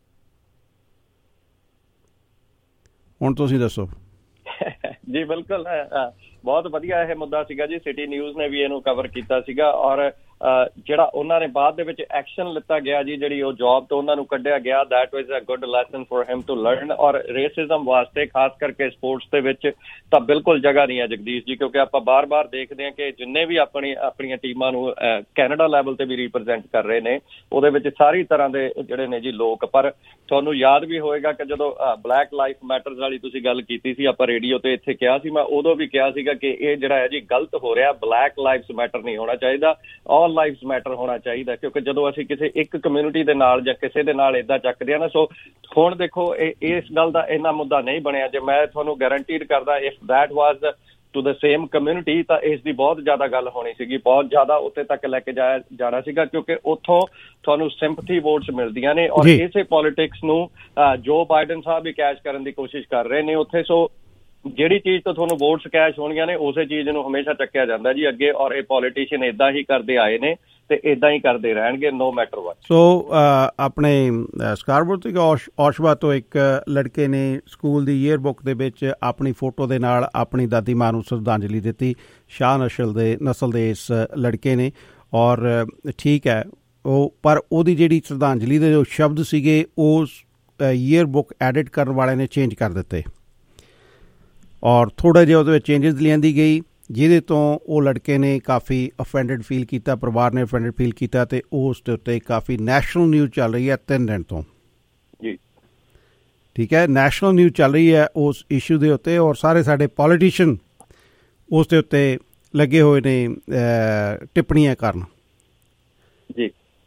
ਹੁਣ ਤੁਸੀਂ ਦੱਸੋ। ਜੀ ਬਿਲਕੁਲ, ਬਹੁਤ ਵਧੀਆ ਇਹ ਮੁੱਦਾ ਸੀਗਾ ਜੀ। ਸਿਟੀ ਨਿਊਜ਼ ਨੇ ਵੀ ਇਹਨੂੰ ਕਵਰ ਕੀਤਾ ਸੀਗਾ, ਔਰ ਜਿਹੜਾ ਉਹਨਾਂ ਨੇ ਬਾਅਦ ਦੇ ਵਿੱਚ ਐਕਸ਼ਨ ਲਿੱਤਾ ਗਿਆ ਜੀ, ਜਿਹੜੀ ਉਹ ਜੌਬ ਤੋਂ ਉਹਨਾਂ ਨੂੰ ਕੱਢਿਆ ਗਿਆ, that was a good lesson for him to learn. ਔਰ ਰੇਸਿਜ਼ਮ ਵਾਸਤੇ ਖਾਸ ਕਰਕੇ ਸਪੋਰਟਸ ਦੇ ਵਿੱਚ ਤਾਂ ਬਿਲਕੁਲ ਜਗ੍ਹਾ ਨਹੀਂ ਹੈ ਜਗਦੀਸ਼ ਜੀ, ਕਿਉਂਕਿ ਆਪਾਂ ਬਾਰ-ਬਾਰ ਦੇਖਦੇ ਹਾਂ ਕਿ ਜਿੰਨੇ ਵੀ ਆਪਣੀਆਂ ਟੀਮਾਂ ਨੂੰ ਕੈਨੇਡਾ ਲੈਵਲ ਤੇ ਵੀ ਰਿਪਰੈਜ਼ੈਂਟ ਕਰ ਰਹੇ ਨੇ, ਉਹਦੇ ਵਿੱਚ ਸਾਰੀ ਤਰ੍ਹਾਂ ਦੇ ਜਿਹੜੇ ਨੇ ਜੀ ਲੋਕ। ਪਰ ਤੁਹਾਨੂੰ ਯਾਦ ਵੀ ਹੋਏਗਾ ਕਿ ਜਦੋਂ ਬਲੈਕ ਲਾਈਫ ਮੈਟਰਸ ਵਾਲੀ ਤੁਸੀਂ ਗੱਲ ਕੀਤੀ ਸੀ, ਆਪਾਂ ਰੇਡੀਓ ਤੇ ਇੱਥੇ ਕਿਹਾ ਸੀ, ਮੈਂ ਉਦੋਂ ਵੀ ਕਿਹਾ ਸੀਗਾ ਕਿ ਇਹ ਜਿਹੜਾ ਹੈ ਜੀ ਗਲਤ ਹੋ ਰਿਹਾ, ਬਲੈਕ ਲਾਈਫਸ ਮੈਟਰ ਨਹੀਂ ਹੋਣਾ ਚਾਹੀਦਾ, ਆਲ ਲਾਈਫਸ ਮੈਟਰ ਹੋਣਾ ਚਾਹੀਦਾ। ਕਿਉਂਕਿ ਜਦੋਂ ਅਸੀਂ ਕਿਸੇ ਇੱਕ ਕਮਿਊਨਿਟੀ ਦੇ ਨਾਲ ਜਾਂ ਕਿਸੇ ਦੇ ਨਾਲ ਏਦਾਂ ਚੱਕਦੇ ਆ ਨਾ, ਸੋ ਹੁਣ ਦੇਖੋ ਇਸ ਗੱਲ ਦਾ ਇੰਨਾ ਮੁੱਦਾ ਨਹੀਂ ਬਣਿਆ। ਜੇ ਮੈਂ ਤੁਹਾਨੂੰ ਗਾਰੰਟੀਡ ਕਰਦਾ, if that was to the same community, ਤਾਂ ਇਸ ਦੀ ਬਹੁਤ ਜ਼ਿਆਦਾ ਗੱਲ ਹੋਣੀ ਸੀਗੀ, ਬਹੁਤ ਜ਼ਿਆਦਾ ਉੱਥੇ ਤੱਕ ਲੈ ਕੇ ਜਾਣਾ ਸੀਗਾ, ਕਿਉਂਕਿ ਉੱਥੋਂ ਤੁਹਾਨੂੰ ਸਿੰਪਥੀ ਵੋਟਸ ਮਿਲਦੀਆਂ ਨੇ। ਔਰ ਇਸੇ ਪੋਲੀਟਿਕਸ ਨੂੰ ਜੋ ਬਾਈਡਨ ਸਾਹਿਬ ਵੀ ਕੈਚ ਕਰਨ ਦੀ ਕੋਸ਼ਿਸ਼ ਕਰ ਰਹੇ ਨੇ ਉੱਥੇ। ਸੋ ਜਿਹੜੀ ਚੀਜ਼ ਤੋਂ ਤੁਹਾਨੂੰ ਵੋਟਸ ਕੈਸ਼ ਹੋਣੀਆਂ ਨੇ, ਉਸੇ ਚੀਜ਼ ਨੂੰ ਹਮੇਸ਼ਾ ਚੱਕਿਆ ਜਾਂਦਾ ਜੀ ਅੱਗੇ। ਔਰ ਇਹ ਪੋਲੀਟੀਸ਼ੀਅਨ ਏਦਾਂ ਹੀ ਕਰਦੇ ਆਏ ਨੇ ਤੇ ਏਦਾਂ ਹੀ ਕਰਦੇ ਰਹਿਣਗੇ, ਨੋ ਮੈਟਰ ਵਾਟ। ਸੋ ਆਪਣੇ ਸਕਾਰਬੋਰ ਤੇ ਔਸ਼ਵਾ ਤੋਂ ਇੱਕ ਲੜਕੇ ਨੇ ਸਕੂਲ ਦੀ ਈਅਰ ਬੁੱਕ ਦੇ ਵਿੱਚ ਆਪਣੀ ਫੋਟੋ ਦੇ ਨਾਲ ਆਪਣੀ ਦਾਦੀ ਮਾਂ ਨੂੰ ਸ਼ਰਧਾਂਜਲੀ ਦਿੱਤੀ। ਸ਼ਾਹ ਨਸਲ ਦੇ ਇਸ ਲੜਕੇ ਨੇ, ਔਰ ਠੀਕ ਹੈ ਉਹ, ਪਰ ਉਹਦੀ ਜਿਹੜੀ ਸ਼ਰਧਾਂਜਲੀ ਦੇ ਜੋ ਸ਼ਬਦ ਸੀਗੇ ਉਸ ਈਅਰ ਬੁੱਕ ਐਡਿਟ ਕਰਨ ਵਾਲੇ ਨੇ ਚੇਂਜ ਕਰ ਦਿੱਤੇ, ਔਰ ਥੋੜ੍ਹਾ ਜਿਹਾ ਉਹਦੇ ਵਿੱਚ ਚੇਂਜਸ ਲਿਆਂਦੀ ਗਈ, ਜਿਹਦੇ ਤੋਂ ਉਹ ਲੜਕੇ ਨੇ ਕਾਫੀ ਅਫੈਂਡਡ ਫੀਲ ਕੀਤਾ, ਪਰਿਵਾਰ ਨੇ ਅਫੈਂਡਡ ਫੀਲ ਕੀਤਾ, ਅਤੇ ਉਸ ਦੇ ਉੱਤੇ ਕਾਫੀ ਨੈਸ਼ਨਲ ਨਿਊਜ਼ ਚੱਲ ਰਹੀ ਹੈ 3 ਦਿਨ ਤੋਂ ਜੀ। ਠੀਕ ਹੈ, ਨੈਸ਼ਨਲ ਨਿਊਜ਼ ਚੱਲ ਰਹੀ ਹੈ ਉਸ ਇਸ਼ੂ ਦੇ ਉੱਤੇ, ਔਰ ਸਾਰੇ ਸਾਡੇ ਪੋਲੀਟੀਸ਼ੀਅਨ ਉਸ ਦੇ ਉੱਤੇ ਲੱਗੇ ਹੋਏ ਨੇ ਟਿੱਪਣੀਆਂ ਕਰਨ ਜੀ।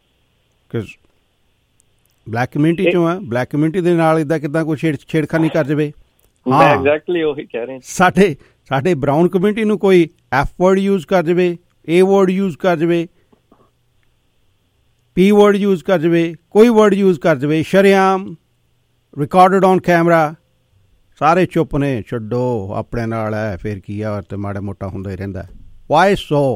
ਬਲੈਕ ਕਮਿਊਨਿਟੀ ਚੋਂ ਆ, ਬਲੈਕ ਕਮਿਊਨਿਟੀ ਦੇ ਨਾਲ ਇੱਦਾਂ ਕਿੱਦਾਂ ਕੋਈ ਛੇੜਖਾਨੀ ਕਰ ਜਾਵੇ। ਹਾਂ, ਐਗਜ਼ੈਕਟਲੀ ਉਹੀ ਕਹਿ ਰਹੇ। ਸਾਡੇ ਬਰਾਊਨ ਕਮਿਊਨਿਟੀ ਨੂੰ ਕੋਈ ਐਫ ਵਰਡ ਯੂਜ਼ ਕਰ ਜਾਵੇ, ਏ ਵਰਡ ਯੂਜ਼ ਕਰ ਜਾਵੇ, ਪੀ ਵਰਡ ਯੂਜ਼ ਕਰ ਜਾਵੇ, ਕੋਈ ਵਰਡ ਯੂਜ਼ ਕਰ ਜਾਵੇ, ਸ਼ਰੇਆਮ ਰਿਕਾਰਡਡ ਔਨ ਕੈਮਰਾ, ਸਾਰੇ ਚੁੱਪ ਨੇ, ਛੱਡੋ ਆਪਣੇ ਨਾਲ ਹੈ ਫਿਰ ਕੀ ਆ, ਤੇ ਮਾੜਾ ਮੋਟਾ ਹੁੰਦਾ ਹੀ ਰਹਿੰਦਾ। ਵਾਈ ਸੋ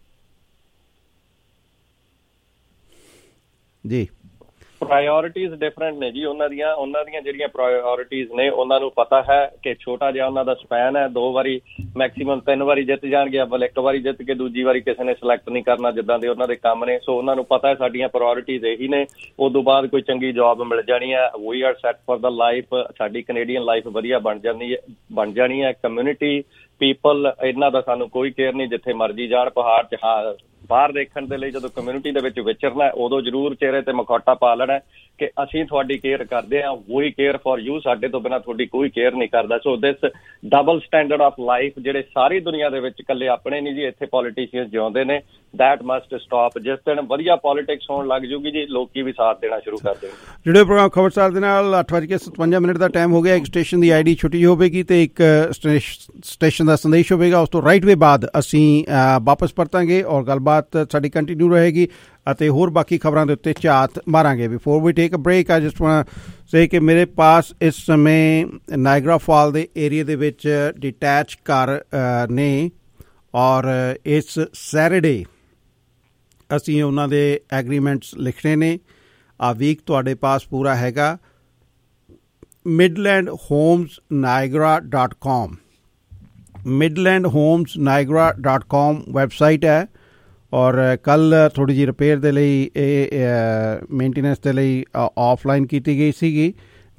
ਜੀ। ਪ੍ਰਾਇਓਰਿਟੀਜ਼ ਡਿਫਰੈਂਟ ਨੇ ਜੀ ਉਹਨਾਂ ਦੀਆਂ ਜਿਹੜੀਆਂ ਪ੍ਰਾਇਓਰਿਟੀਜ਼ ਨੇ, ਉਹਨਾਂ ਨੂੰ ਪਤਾ ਹੈ ਕਿ ਛੋਟਾ ਜਿਹਾ ਉਹਨਾਂ ਦਾ ਸਪੈਨ ਹੈ, 2 ਵਾਰੀ ਮੈਕਸੀਮਮ 3 ਵਾਰੀ ਜਿੱਤ ਜਾਣਗੇ, ਅੱਵਲ 1 ਵਾਰੀ ਜਿੱਤ ਕੇ ਦੂਜੀ ਵਾਰੀ ਕਿਸੇ ਨੇ ਸਿਲੈਕਟ ਨਹੀਂ ਕਰਨਾ, ਜਿੱਦਾਂ ਦੇ ਉਹਨਾਂ ਦੇ ਕੰਮ ਨੇ। ਸੋ ਉਹਨਾਂ ਨੂੰ ਪਤਾ ਹੈ ਸਾਡੀਆਂ ਪ੍ਰਾਇਓਰਿਟੀਜ਼ ਇਹੀ ਨੇ, ਉਦੋਂ ਬਾਅਦ ਕੋਈ ਚੰਗੀ ਜੌਬ ਮਿਲ ਜਾਣੀ ਹੈ, we are set for the life, ਸਾਡੀ ਕੈਨੇਡੀਅਨ ਲਾਈਫ ਵਧੀਆ ਬਣ ਜਾਣੀ ਹੈ। ਕਮਿਊਨਿਟੀ ਪੀਪਲ, ਇਹਨਾਂ ਦਾ ਸਾਨੂੰ ਕੋਈ ਕੇਅਰ ਨਹੀਂ, ਜਿੱਥੇ ਮਰਜ਼ੀ ਜਾਣ, ਪਹਾੜ 'ਚ ਬਾਹਰ ਦੇਖਣ ਦੇ ਲਈ ਜਦੋਂ ਕਮਿਊਨਿਟੀ ਦੇ ਵਿੱਚ ਵਿਚਰਨਾ, ਉਦੋਂ ਜ਼ਰੂਰ ਚਿਹਰੇ ਤੇ ਮਖੌਟਾ ਪਾ ਲੈਣਾ ਕਿ ਅਸੀਂ ਤੁਹਾਡੀ ਕੇਅਰ ਕਰਦੇ ਹਾਂ, ਵੀ ਕੇਅਰ ਫॉर ਯੂ, ਸਾਡੇ ਤੋਂ ਬਿਨਾਂ ਤੁਹਾਡੀ ਕੋਈ ਕੇਅਰ ਨਹੀਂ ਕਰਦਾ। So this double standard of life, ਜਿਹੜੇ ਸਾਰੀ ਦੁਨੀਆ ਦੇ ਵਿੱਚ ਇਕੱਲੇ ਆਪਣੇ ਨਹੀਂ ਜੀ, ਇੱਥੇ ਪੋਲੀਟੀਸ਼ੀਅਨ ਜਿਉਂਦੇ ਨੇ, ਦੈਟ ਮਸਟ ਸਟਾਪ। ਜਿਸ ਦਿਨ ਵਧੀਆ ਪੋਲੀਟਿਕਸ ਹੋਣ ਲੱਗ ਜੂਗੀ ਜੀ, ਲੋਕੀ ਵੀ ਸਾਥ ਦੇਣਾ ਸ਼ੁਰੂ ਕਰ ਦੇਣਗੇ। ਜਿਹੜੇ ਪ੍ਰੋਗਰਾਮ ਖਬਰਸਾਰ ਦੇ ਨਾਲ 8:57 ਦਾ ਟਾਈਮ ਹੋ ਗਿਆ। ਇੱਕ ਸਟੇਸ਼ਨ ਦੀ ID ਛੁੱਟੀ ਹੋਵੇਗੀ ਤੇ ਇੱਕ ਸਟੇਸ਼ਨ ਦਾ ਸੰਦੇਸ਼ ਹੋਵੇਗਾ। ਉਸ ਤੋਂ ਰਾਈਟ ਵੇ ਬਾਅਦ ਅਸੀਂ ਵਾਪਸ ਪਰਤਾਂਗੇ ਔਰ ਗੱਲਬਾਤ ਸਾਡੀ ਕੰਟੀਨਿਊ ਰਹੇਗੀ ਅਤੇ ਹੋਰ ਬਾਕੀ ਖਬਰਾਂ ਦੇ ਉੱਤੇ ਝਾਤ ਮਾਰਾਂਗੇ। Before we take a break, I just want say ਕਿ ਮੇਰੇ ਪਾਸ ਇਸ ਸਮੇਂ ਨਾਇਗਰਾ ਫਾਲ ਦੇ ਏਰੀਏ ਦੇ ਵਿੱਚ ਡਿਟੈਚ ਘਰ ਨੇ, ਔਰ ਇਸ ਸੈਟਰਡੇ ਅਸੀਂ ਉਹਨਾਂ ਦੇ ਐਗਰੀਮੈਂਟਸ ਲਿਖਣੇ ਨੇ। ਆ ਵੀਕ ਤੁਹਾਡੇ ਪਾਸ ਪੂਰਾ ਹੈਗਾ। midlandhomesniagara.com midlandhomesniagara.com ਵੈਬਸਾਈਟ ਹੈ, ਔਰ ਕੱਲ੍ਹ ਥੋੜ੍ਹੀ ਜਿਹੀ ਰਿਪੇਅਰ ਦੇ ਲਈ ਇਹ ਮੇਨਟੇਨੈਂਸ ਦੇ ਲਈ ਆਫਲਾਈਨ ਕੀਤੀ ਗਈ ਸੀਗੀ।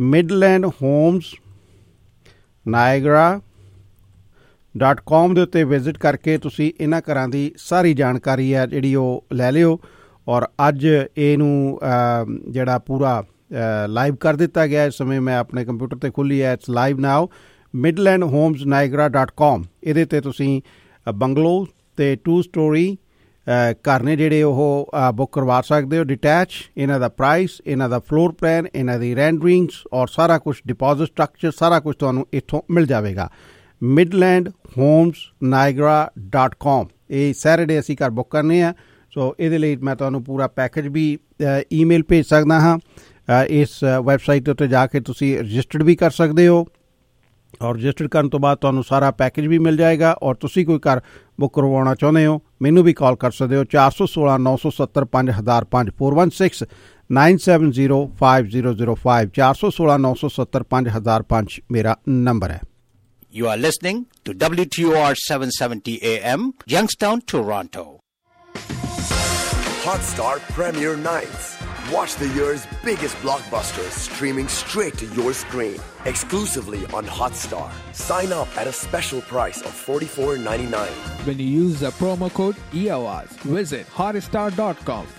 midlandhomesniagara.com ਦੇ ਉੱਤੇ ਵਿਜ਼ਿਟ ਕਰਕੇ ਤੁਸੀਂ ਇਹਨਾਂ ਘਰਾਂ ਦੀ ਸਾਰੀ ਜਾਣਕਾਰੀ ਹੈ ਜਿਹੜੀ ਉਹ ਲੈ ਲਿਓ। ਔਰ ਅੱਜ ਇਹਨੂੰ ਜਿਹੜਾ ਪੂਰਾ ਲਾਈਵ ਕਰ ਦਿੱਤਾ ਗਿਆ। ਇਸ ਸਮੇਂ ਮੈਂ ਆਪਣੇ ਕੰਪਿਊਟਰ 'ਤੇ ਖੁੱਲ੍ਹੀ ਹੈ, ਇਟਸ ਲਾਈਵ ਨਾਓ। midlandhomesniagara.com, ਇਹਦੇ 'ਤੇ ਤੁਸੀਂ ਬੰਗਲੋ ਅਤੇ 2 ਸਟੋਰੀ ਘਰ ਨੇ ਜਿਹੜੇ ਉਹ ਬੁੱਕ ਕਰਵਾ ਸਕਦੇ ਹੋ। ਡਿਟੈਚ, ਇਹਨਾਂ ਦਾ ਪ੍ਰਾਈਸ, ਇਹਨਾਂ ਦਾ ਫਲੋਰ ਪਲਾਨ, ਇਹਨਾਂ ਦੀ ਰੈਂਡਰਿੰਗਸ ਔਰ ਸਾਰਾ ਕੁਛ, ਡਿਪੋਜ਼ਿਟ ਸਟਰਕਚਰ, ਸਾਰਾ ਕੁਛ ਤੁਹਾਨੂੰ ਇੱਥੋਂ ਮਿਲ ਜਾਵੇਗਾ। midlandhomes.niagara.com। ਇਹ ਸੈਟਰਡੇ ਅਸੀਂ ਘਰ ਬੁੱਕ ਕਰਨੇ ਆ, ਸੋ ਇਹਦੇ ਲਈ ਮੈਂ ਤੁਹਾਨੂੰ ਪੂਰਾ ਪੈਕੇਜ ਵੀ ਈਮੇਲ ਭੇਜ ਸਕਦਾ ਹਾਂ। ਇਸ ਵੈਬਸਾਈਟ ਦੇ ਉੱਤੇ ਜਾ ਕੇ ਤੁਸੀਂ ਰਜਿਸਟਰਡ ਵੀ ਕਰ ਸਕਦੇ ਹੋ, ਔਰ ਰਜਿਸਟਰ ਕਰਨ ਤੋਂ ਬਾਅਦ ਤੁਹਾਨੂੰ ਸਾਰਾ ਪੈਕੇਜ ਵੀ ਮਿਲ ਜਾਏਗਾ। ਔਰ ਤੁਸੀਂ ਕੋਈ ਘਰ ਬੁੱਕ ਕਰਵਾਉਣਾ ਚਾਹੁੰਦੇ ਹੋ, ਮੈਨੂੰ ਵੀ ਕਾਲ ਕਰ ਸਕਦੇ ਹੋ 416 970 5005 416-970-5005 416 970 5005 ਮੇਰਾ ਨੰਬਰ ਹੈ। You are listening to WTOR 770 AM, Youngstown, Toronto. Hotstar Premier Nights. Watch the year's biggest blockbusters streaming straight to your screen. Exclusively on Hotstar. Sign up at a special price of $44.99. When you use the promo code EOS, visit hotstar.com.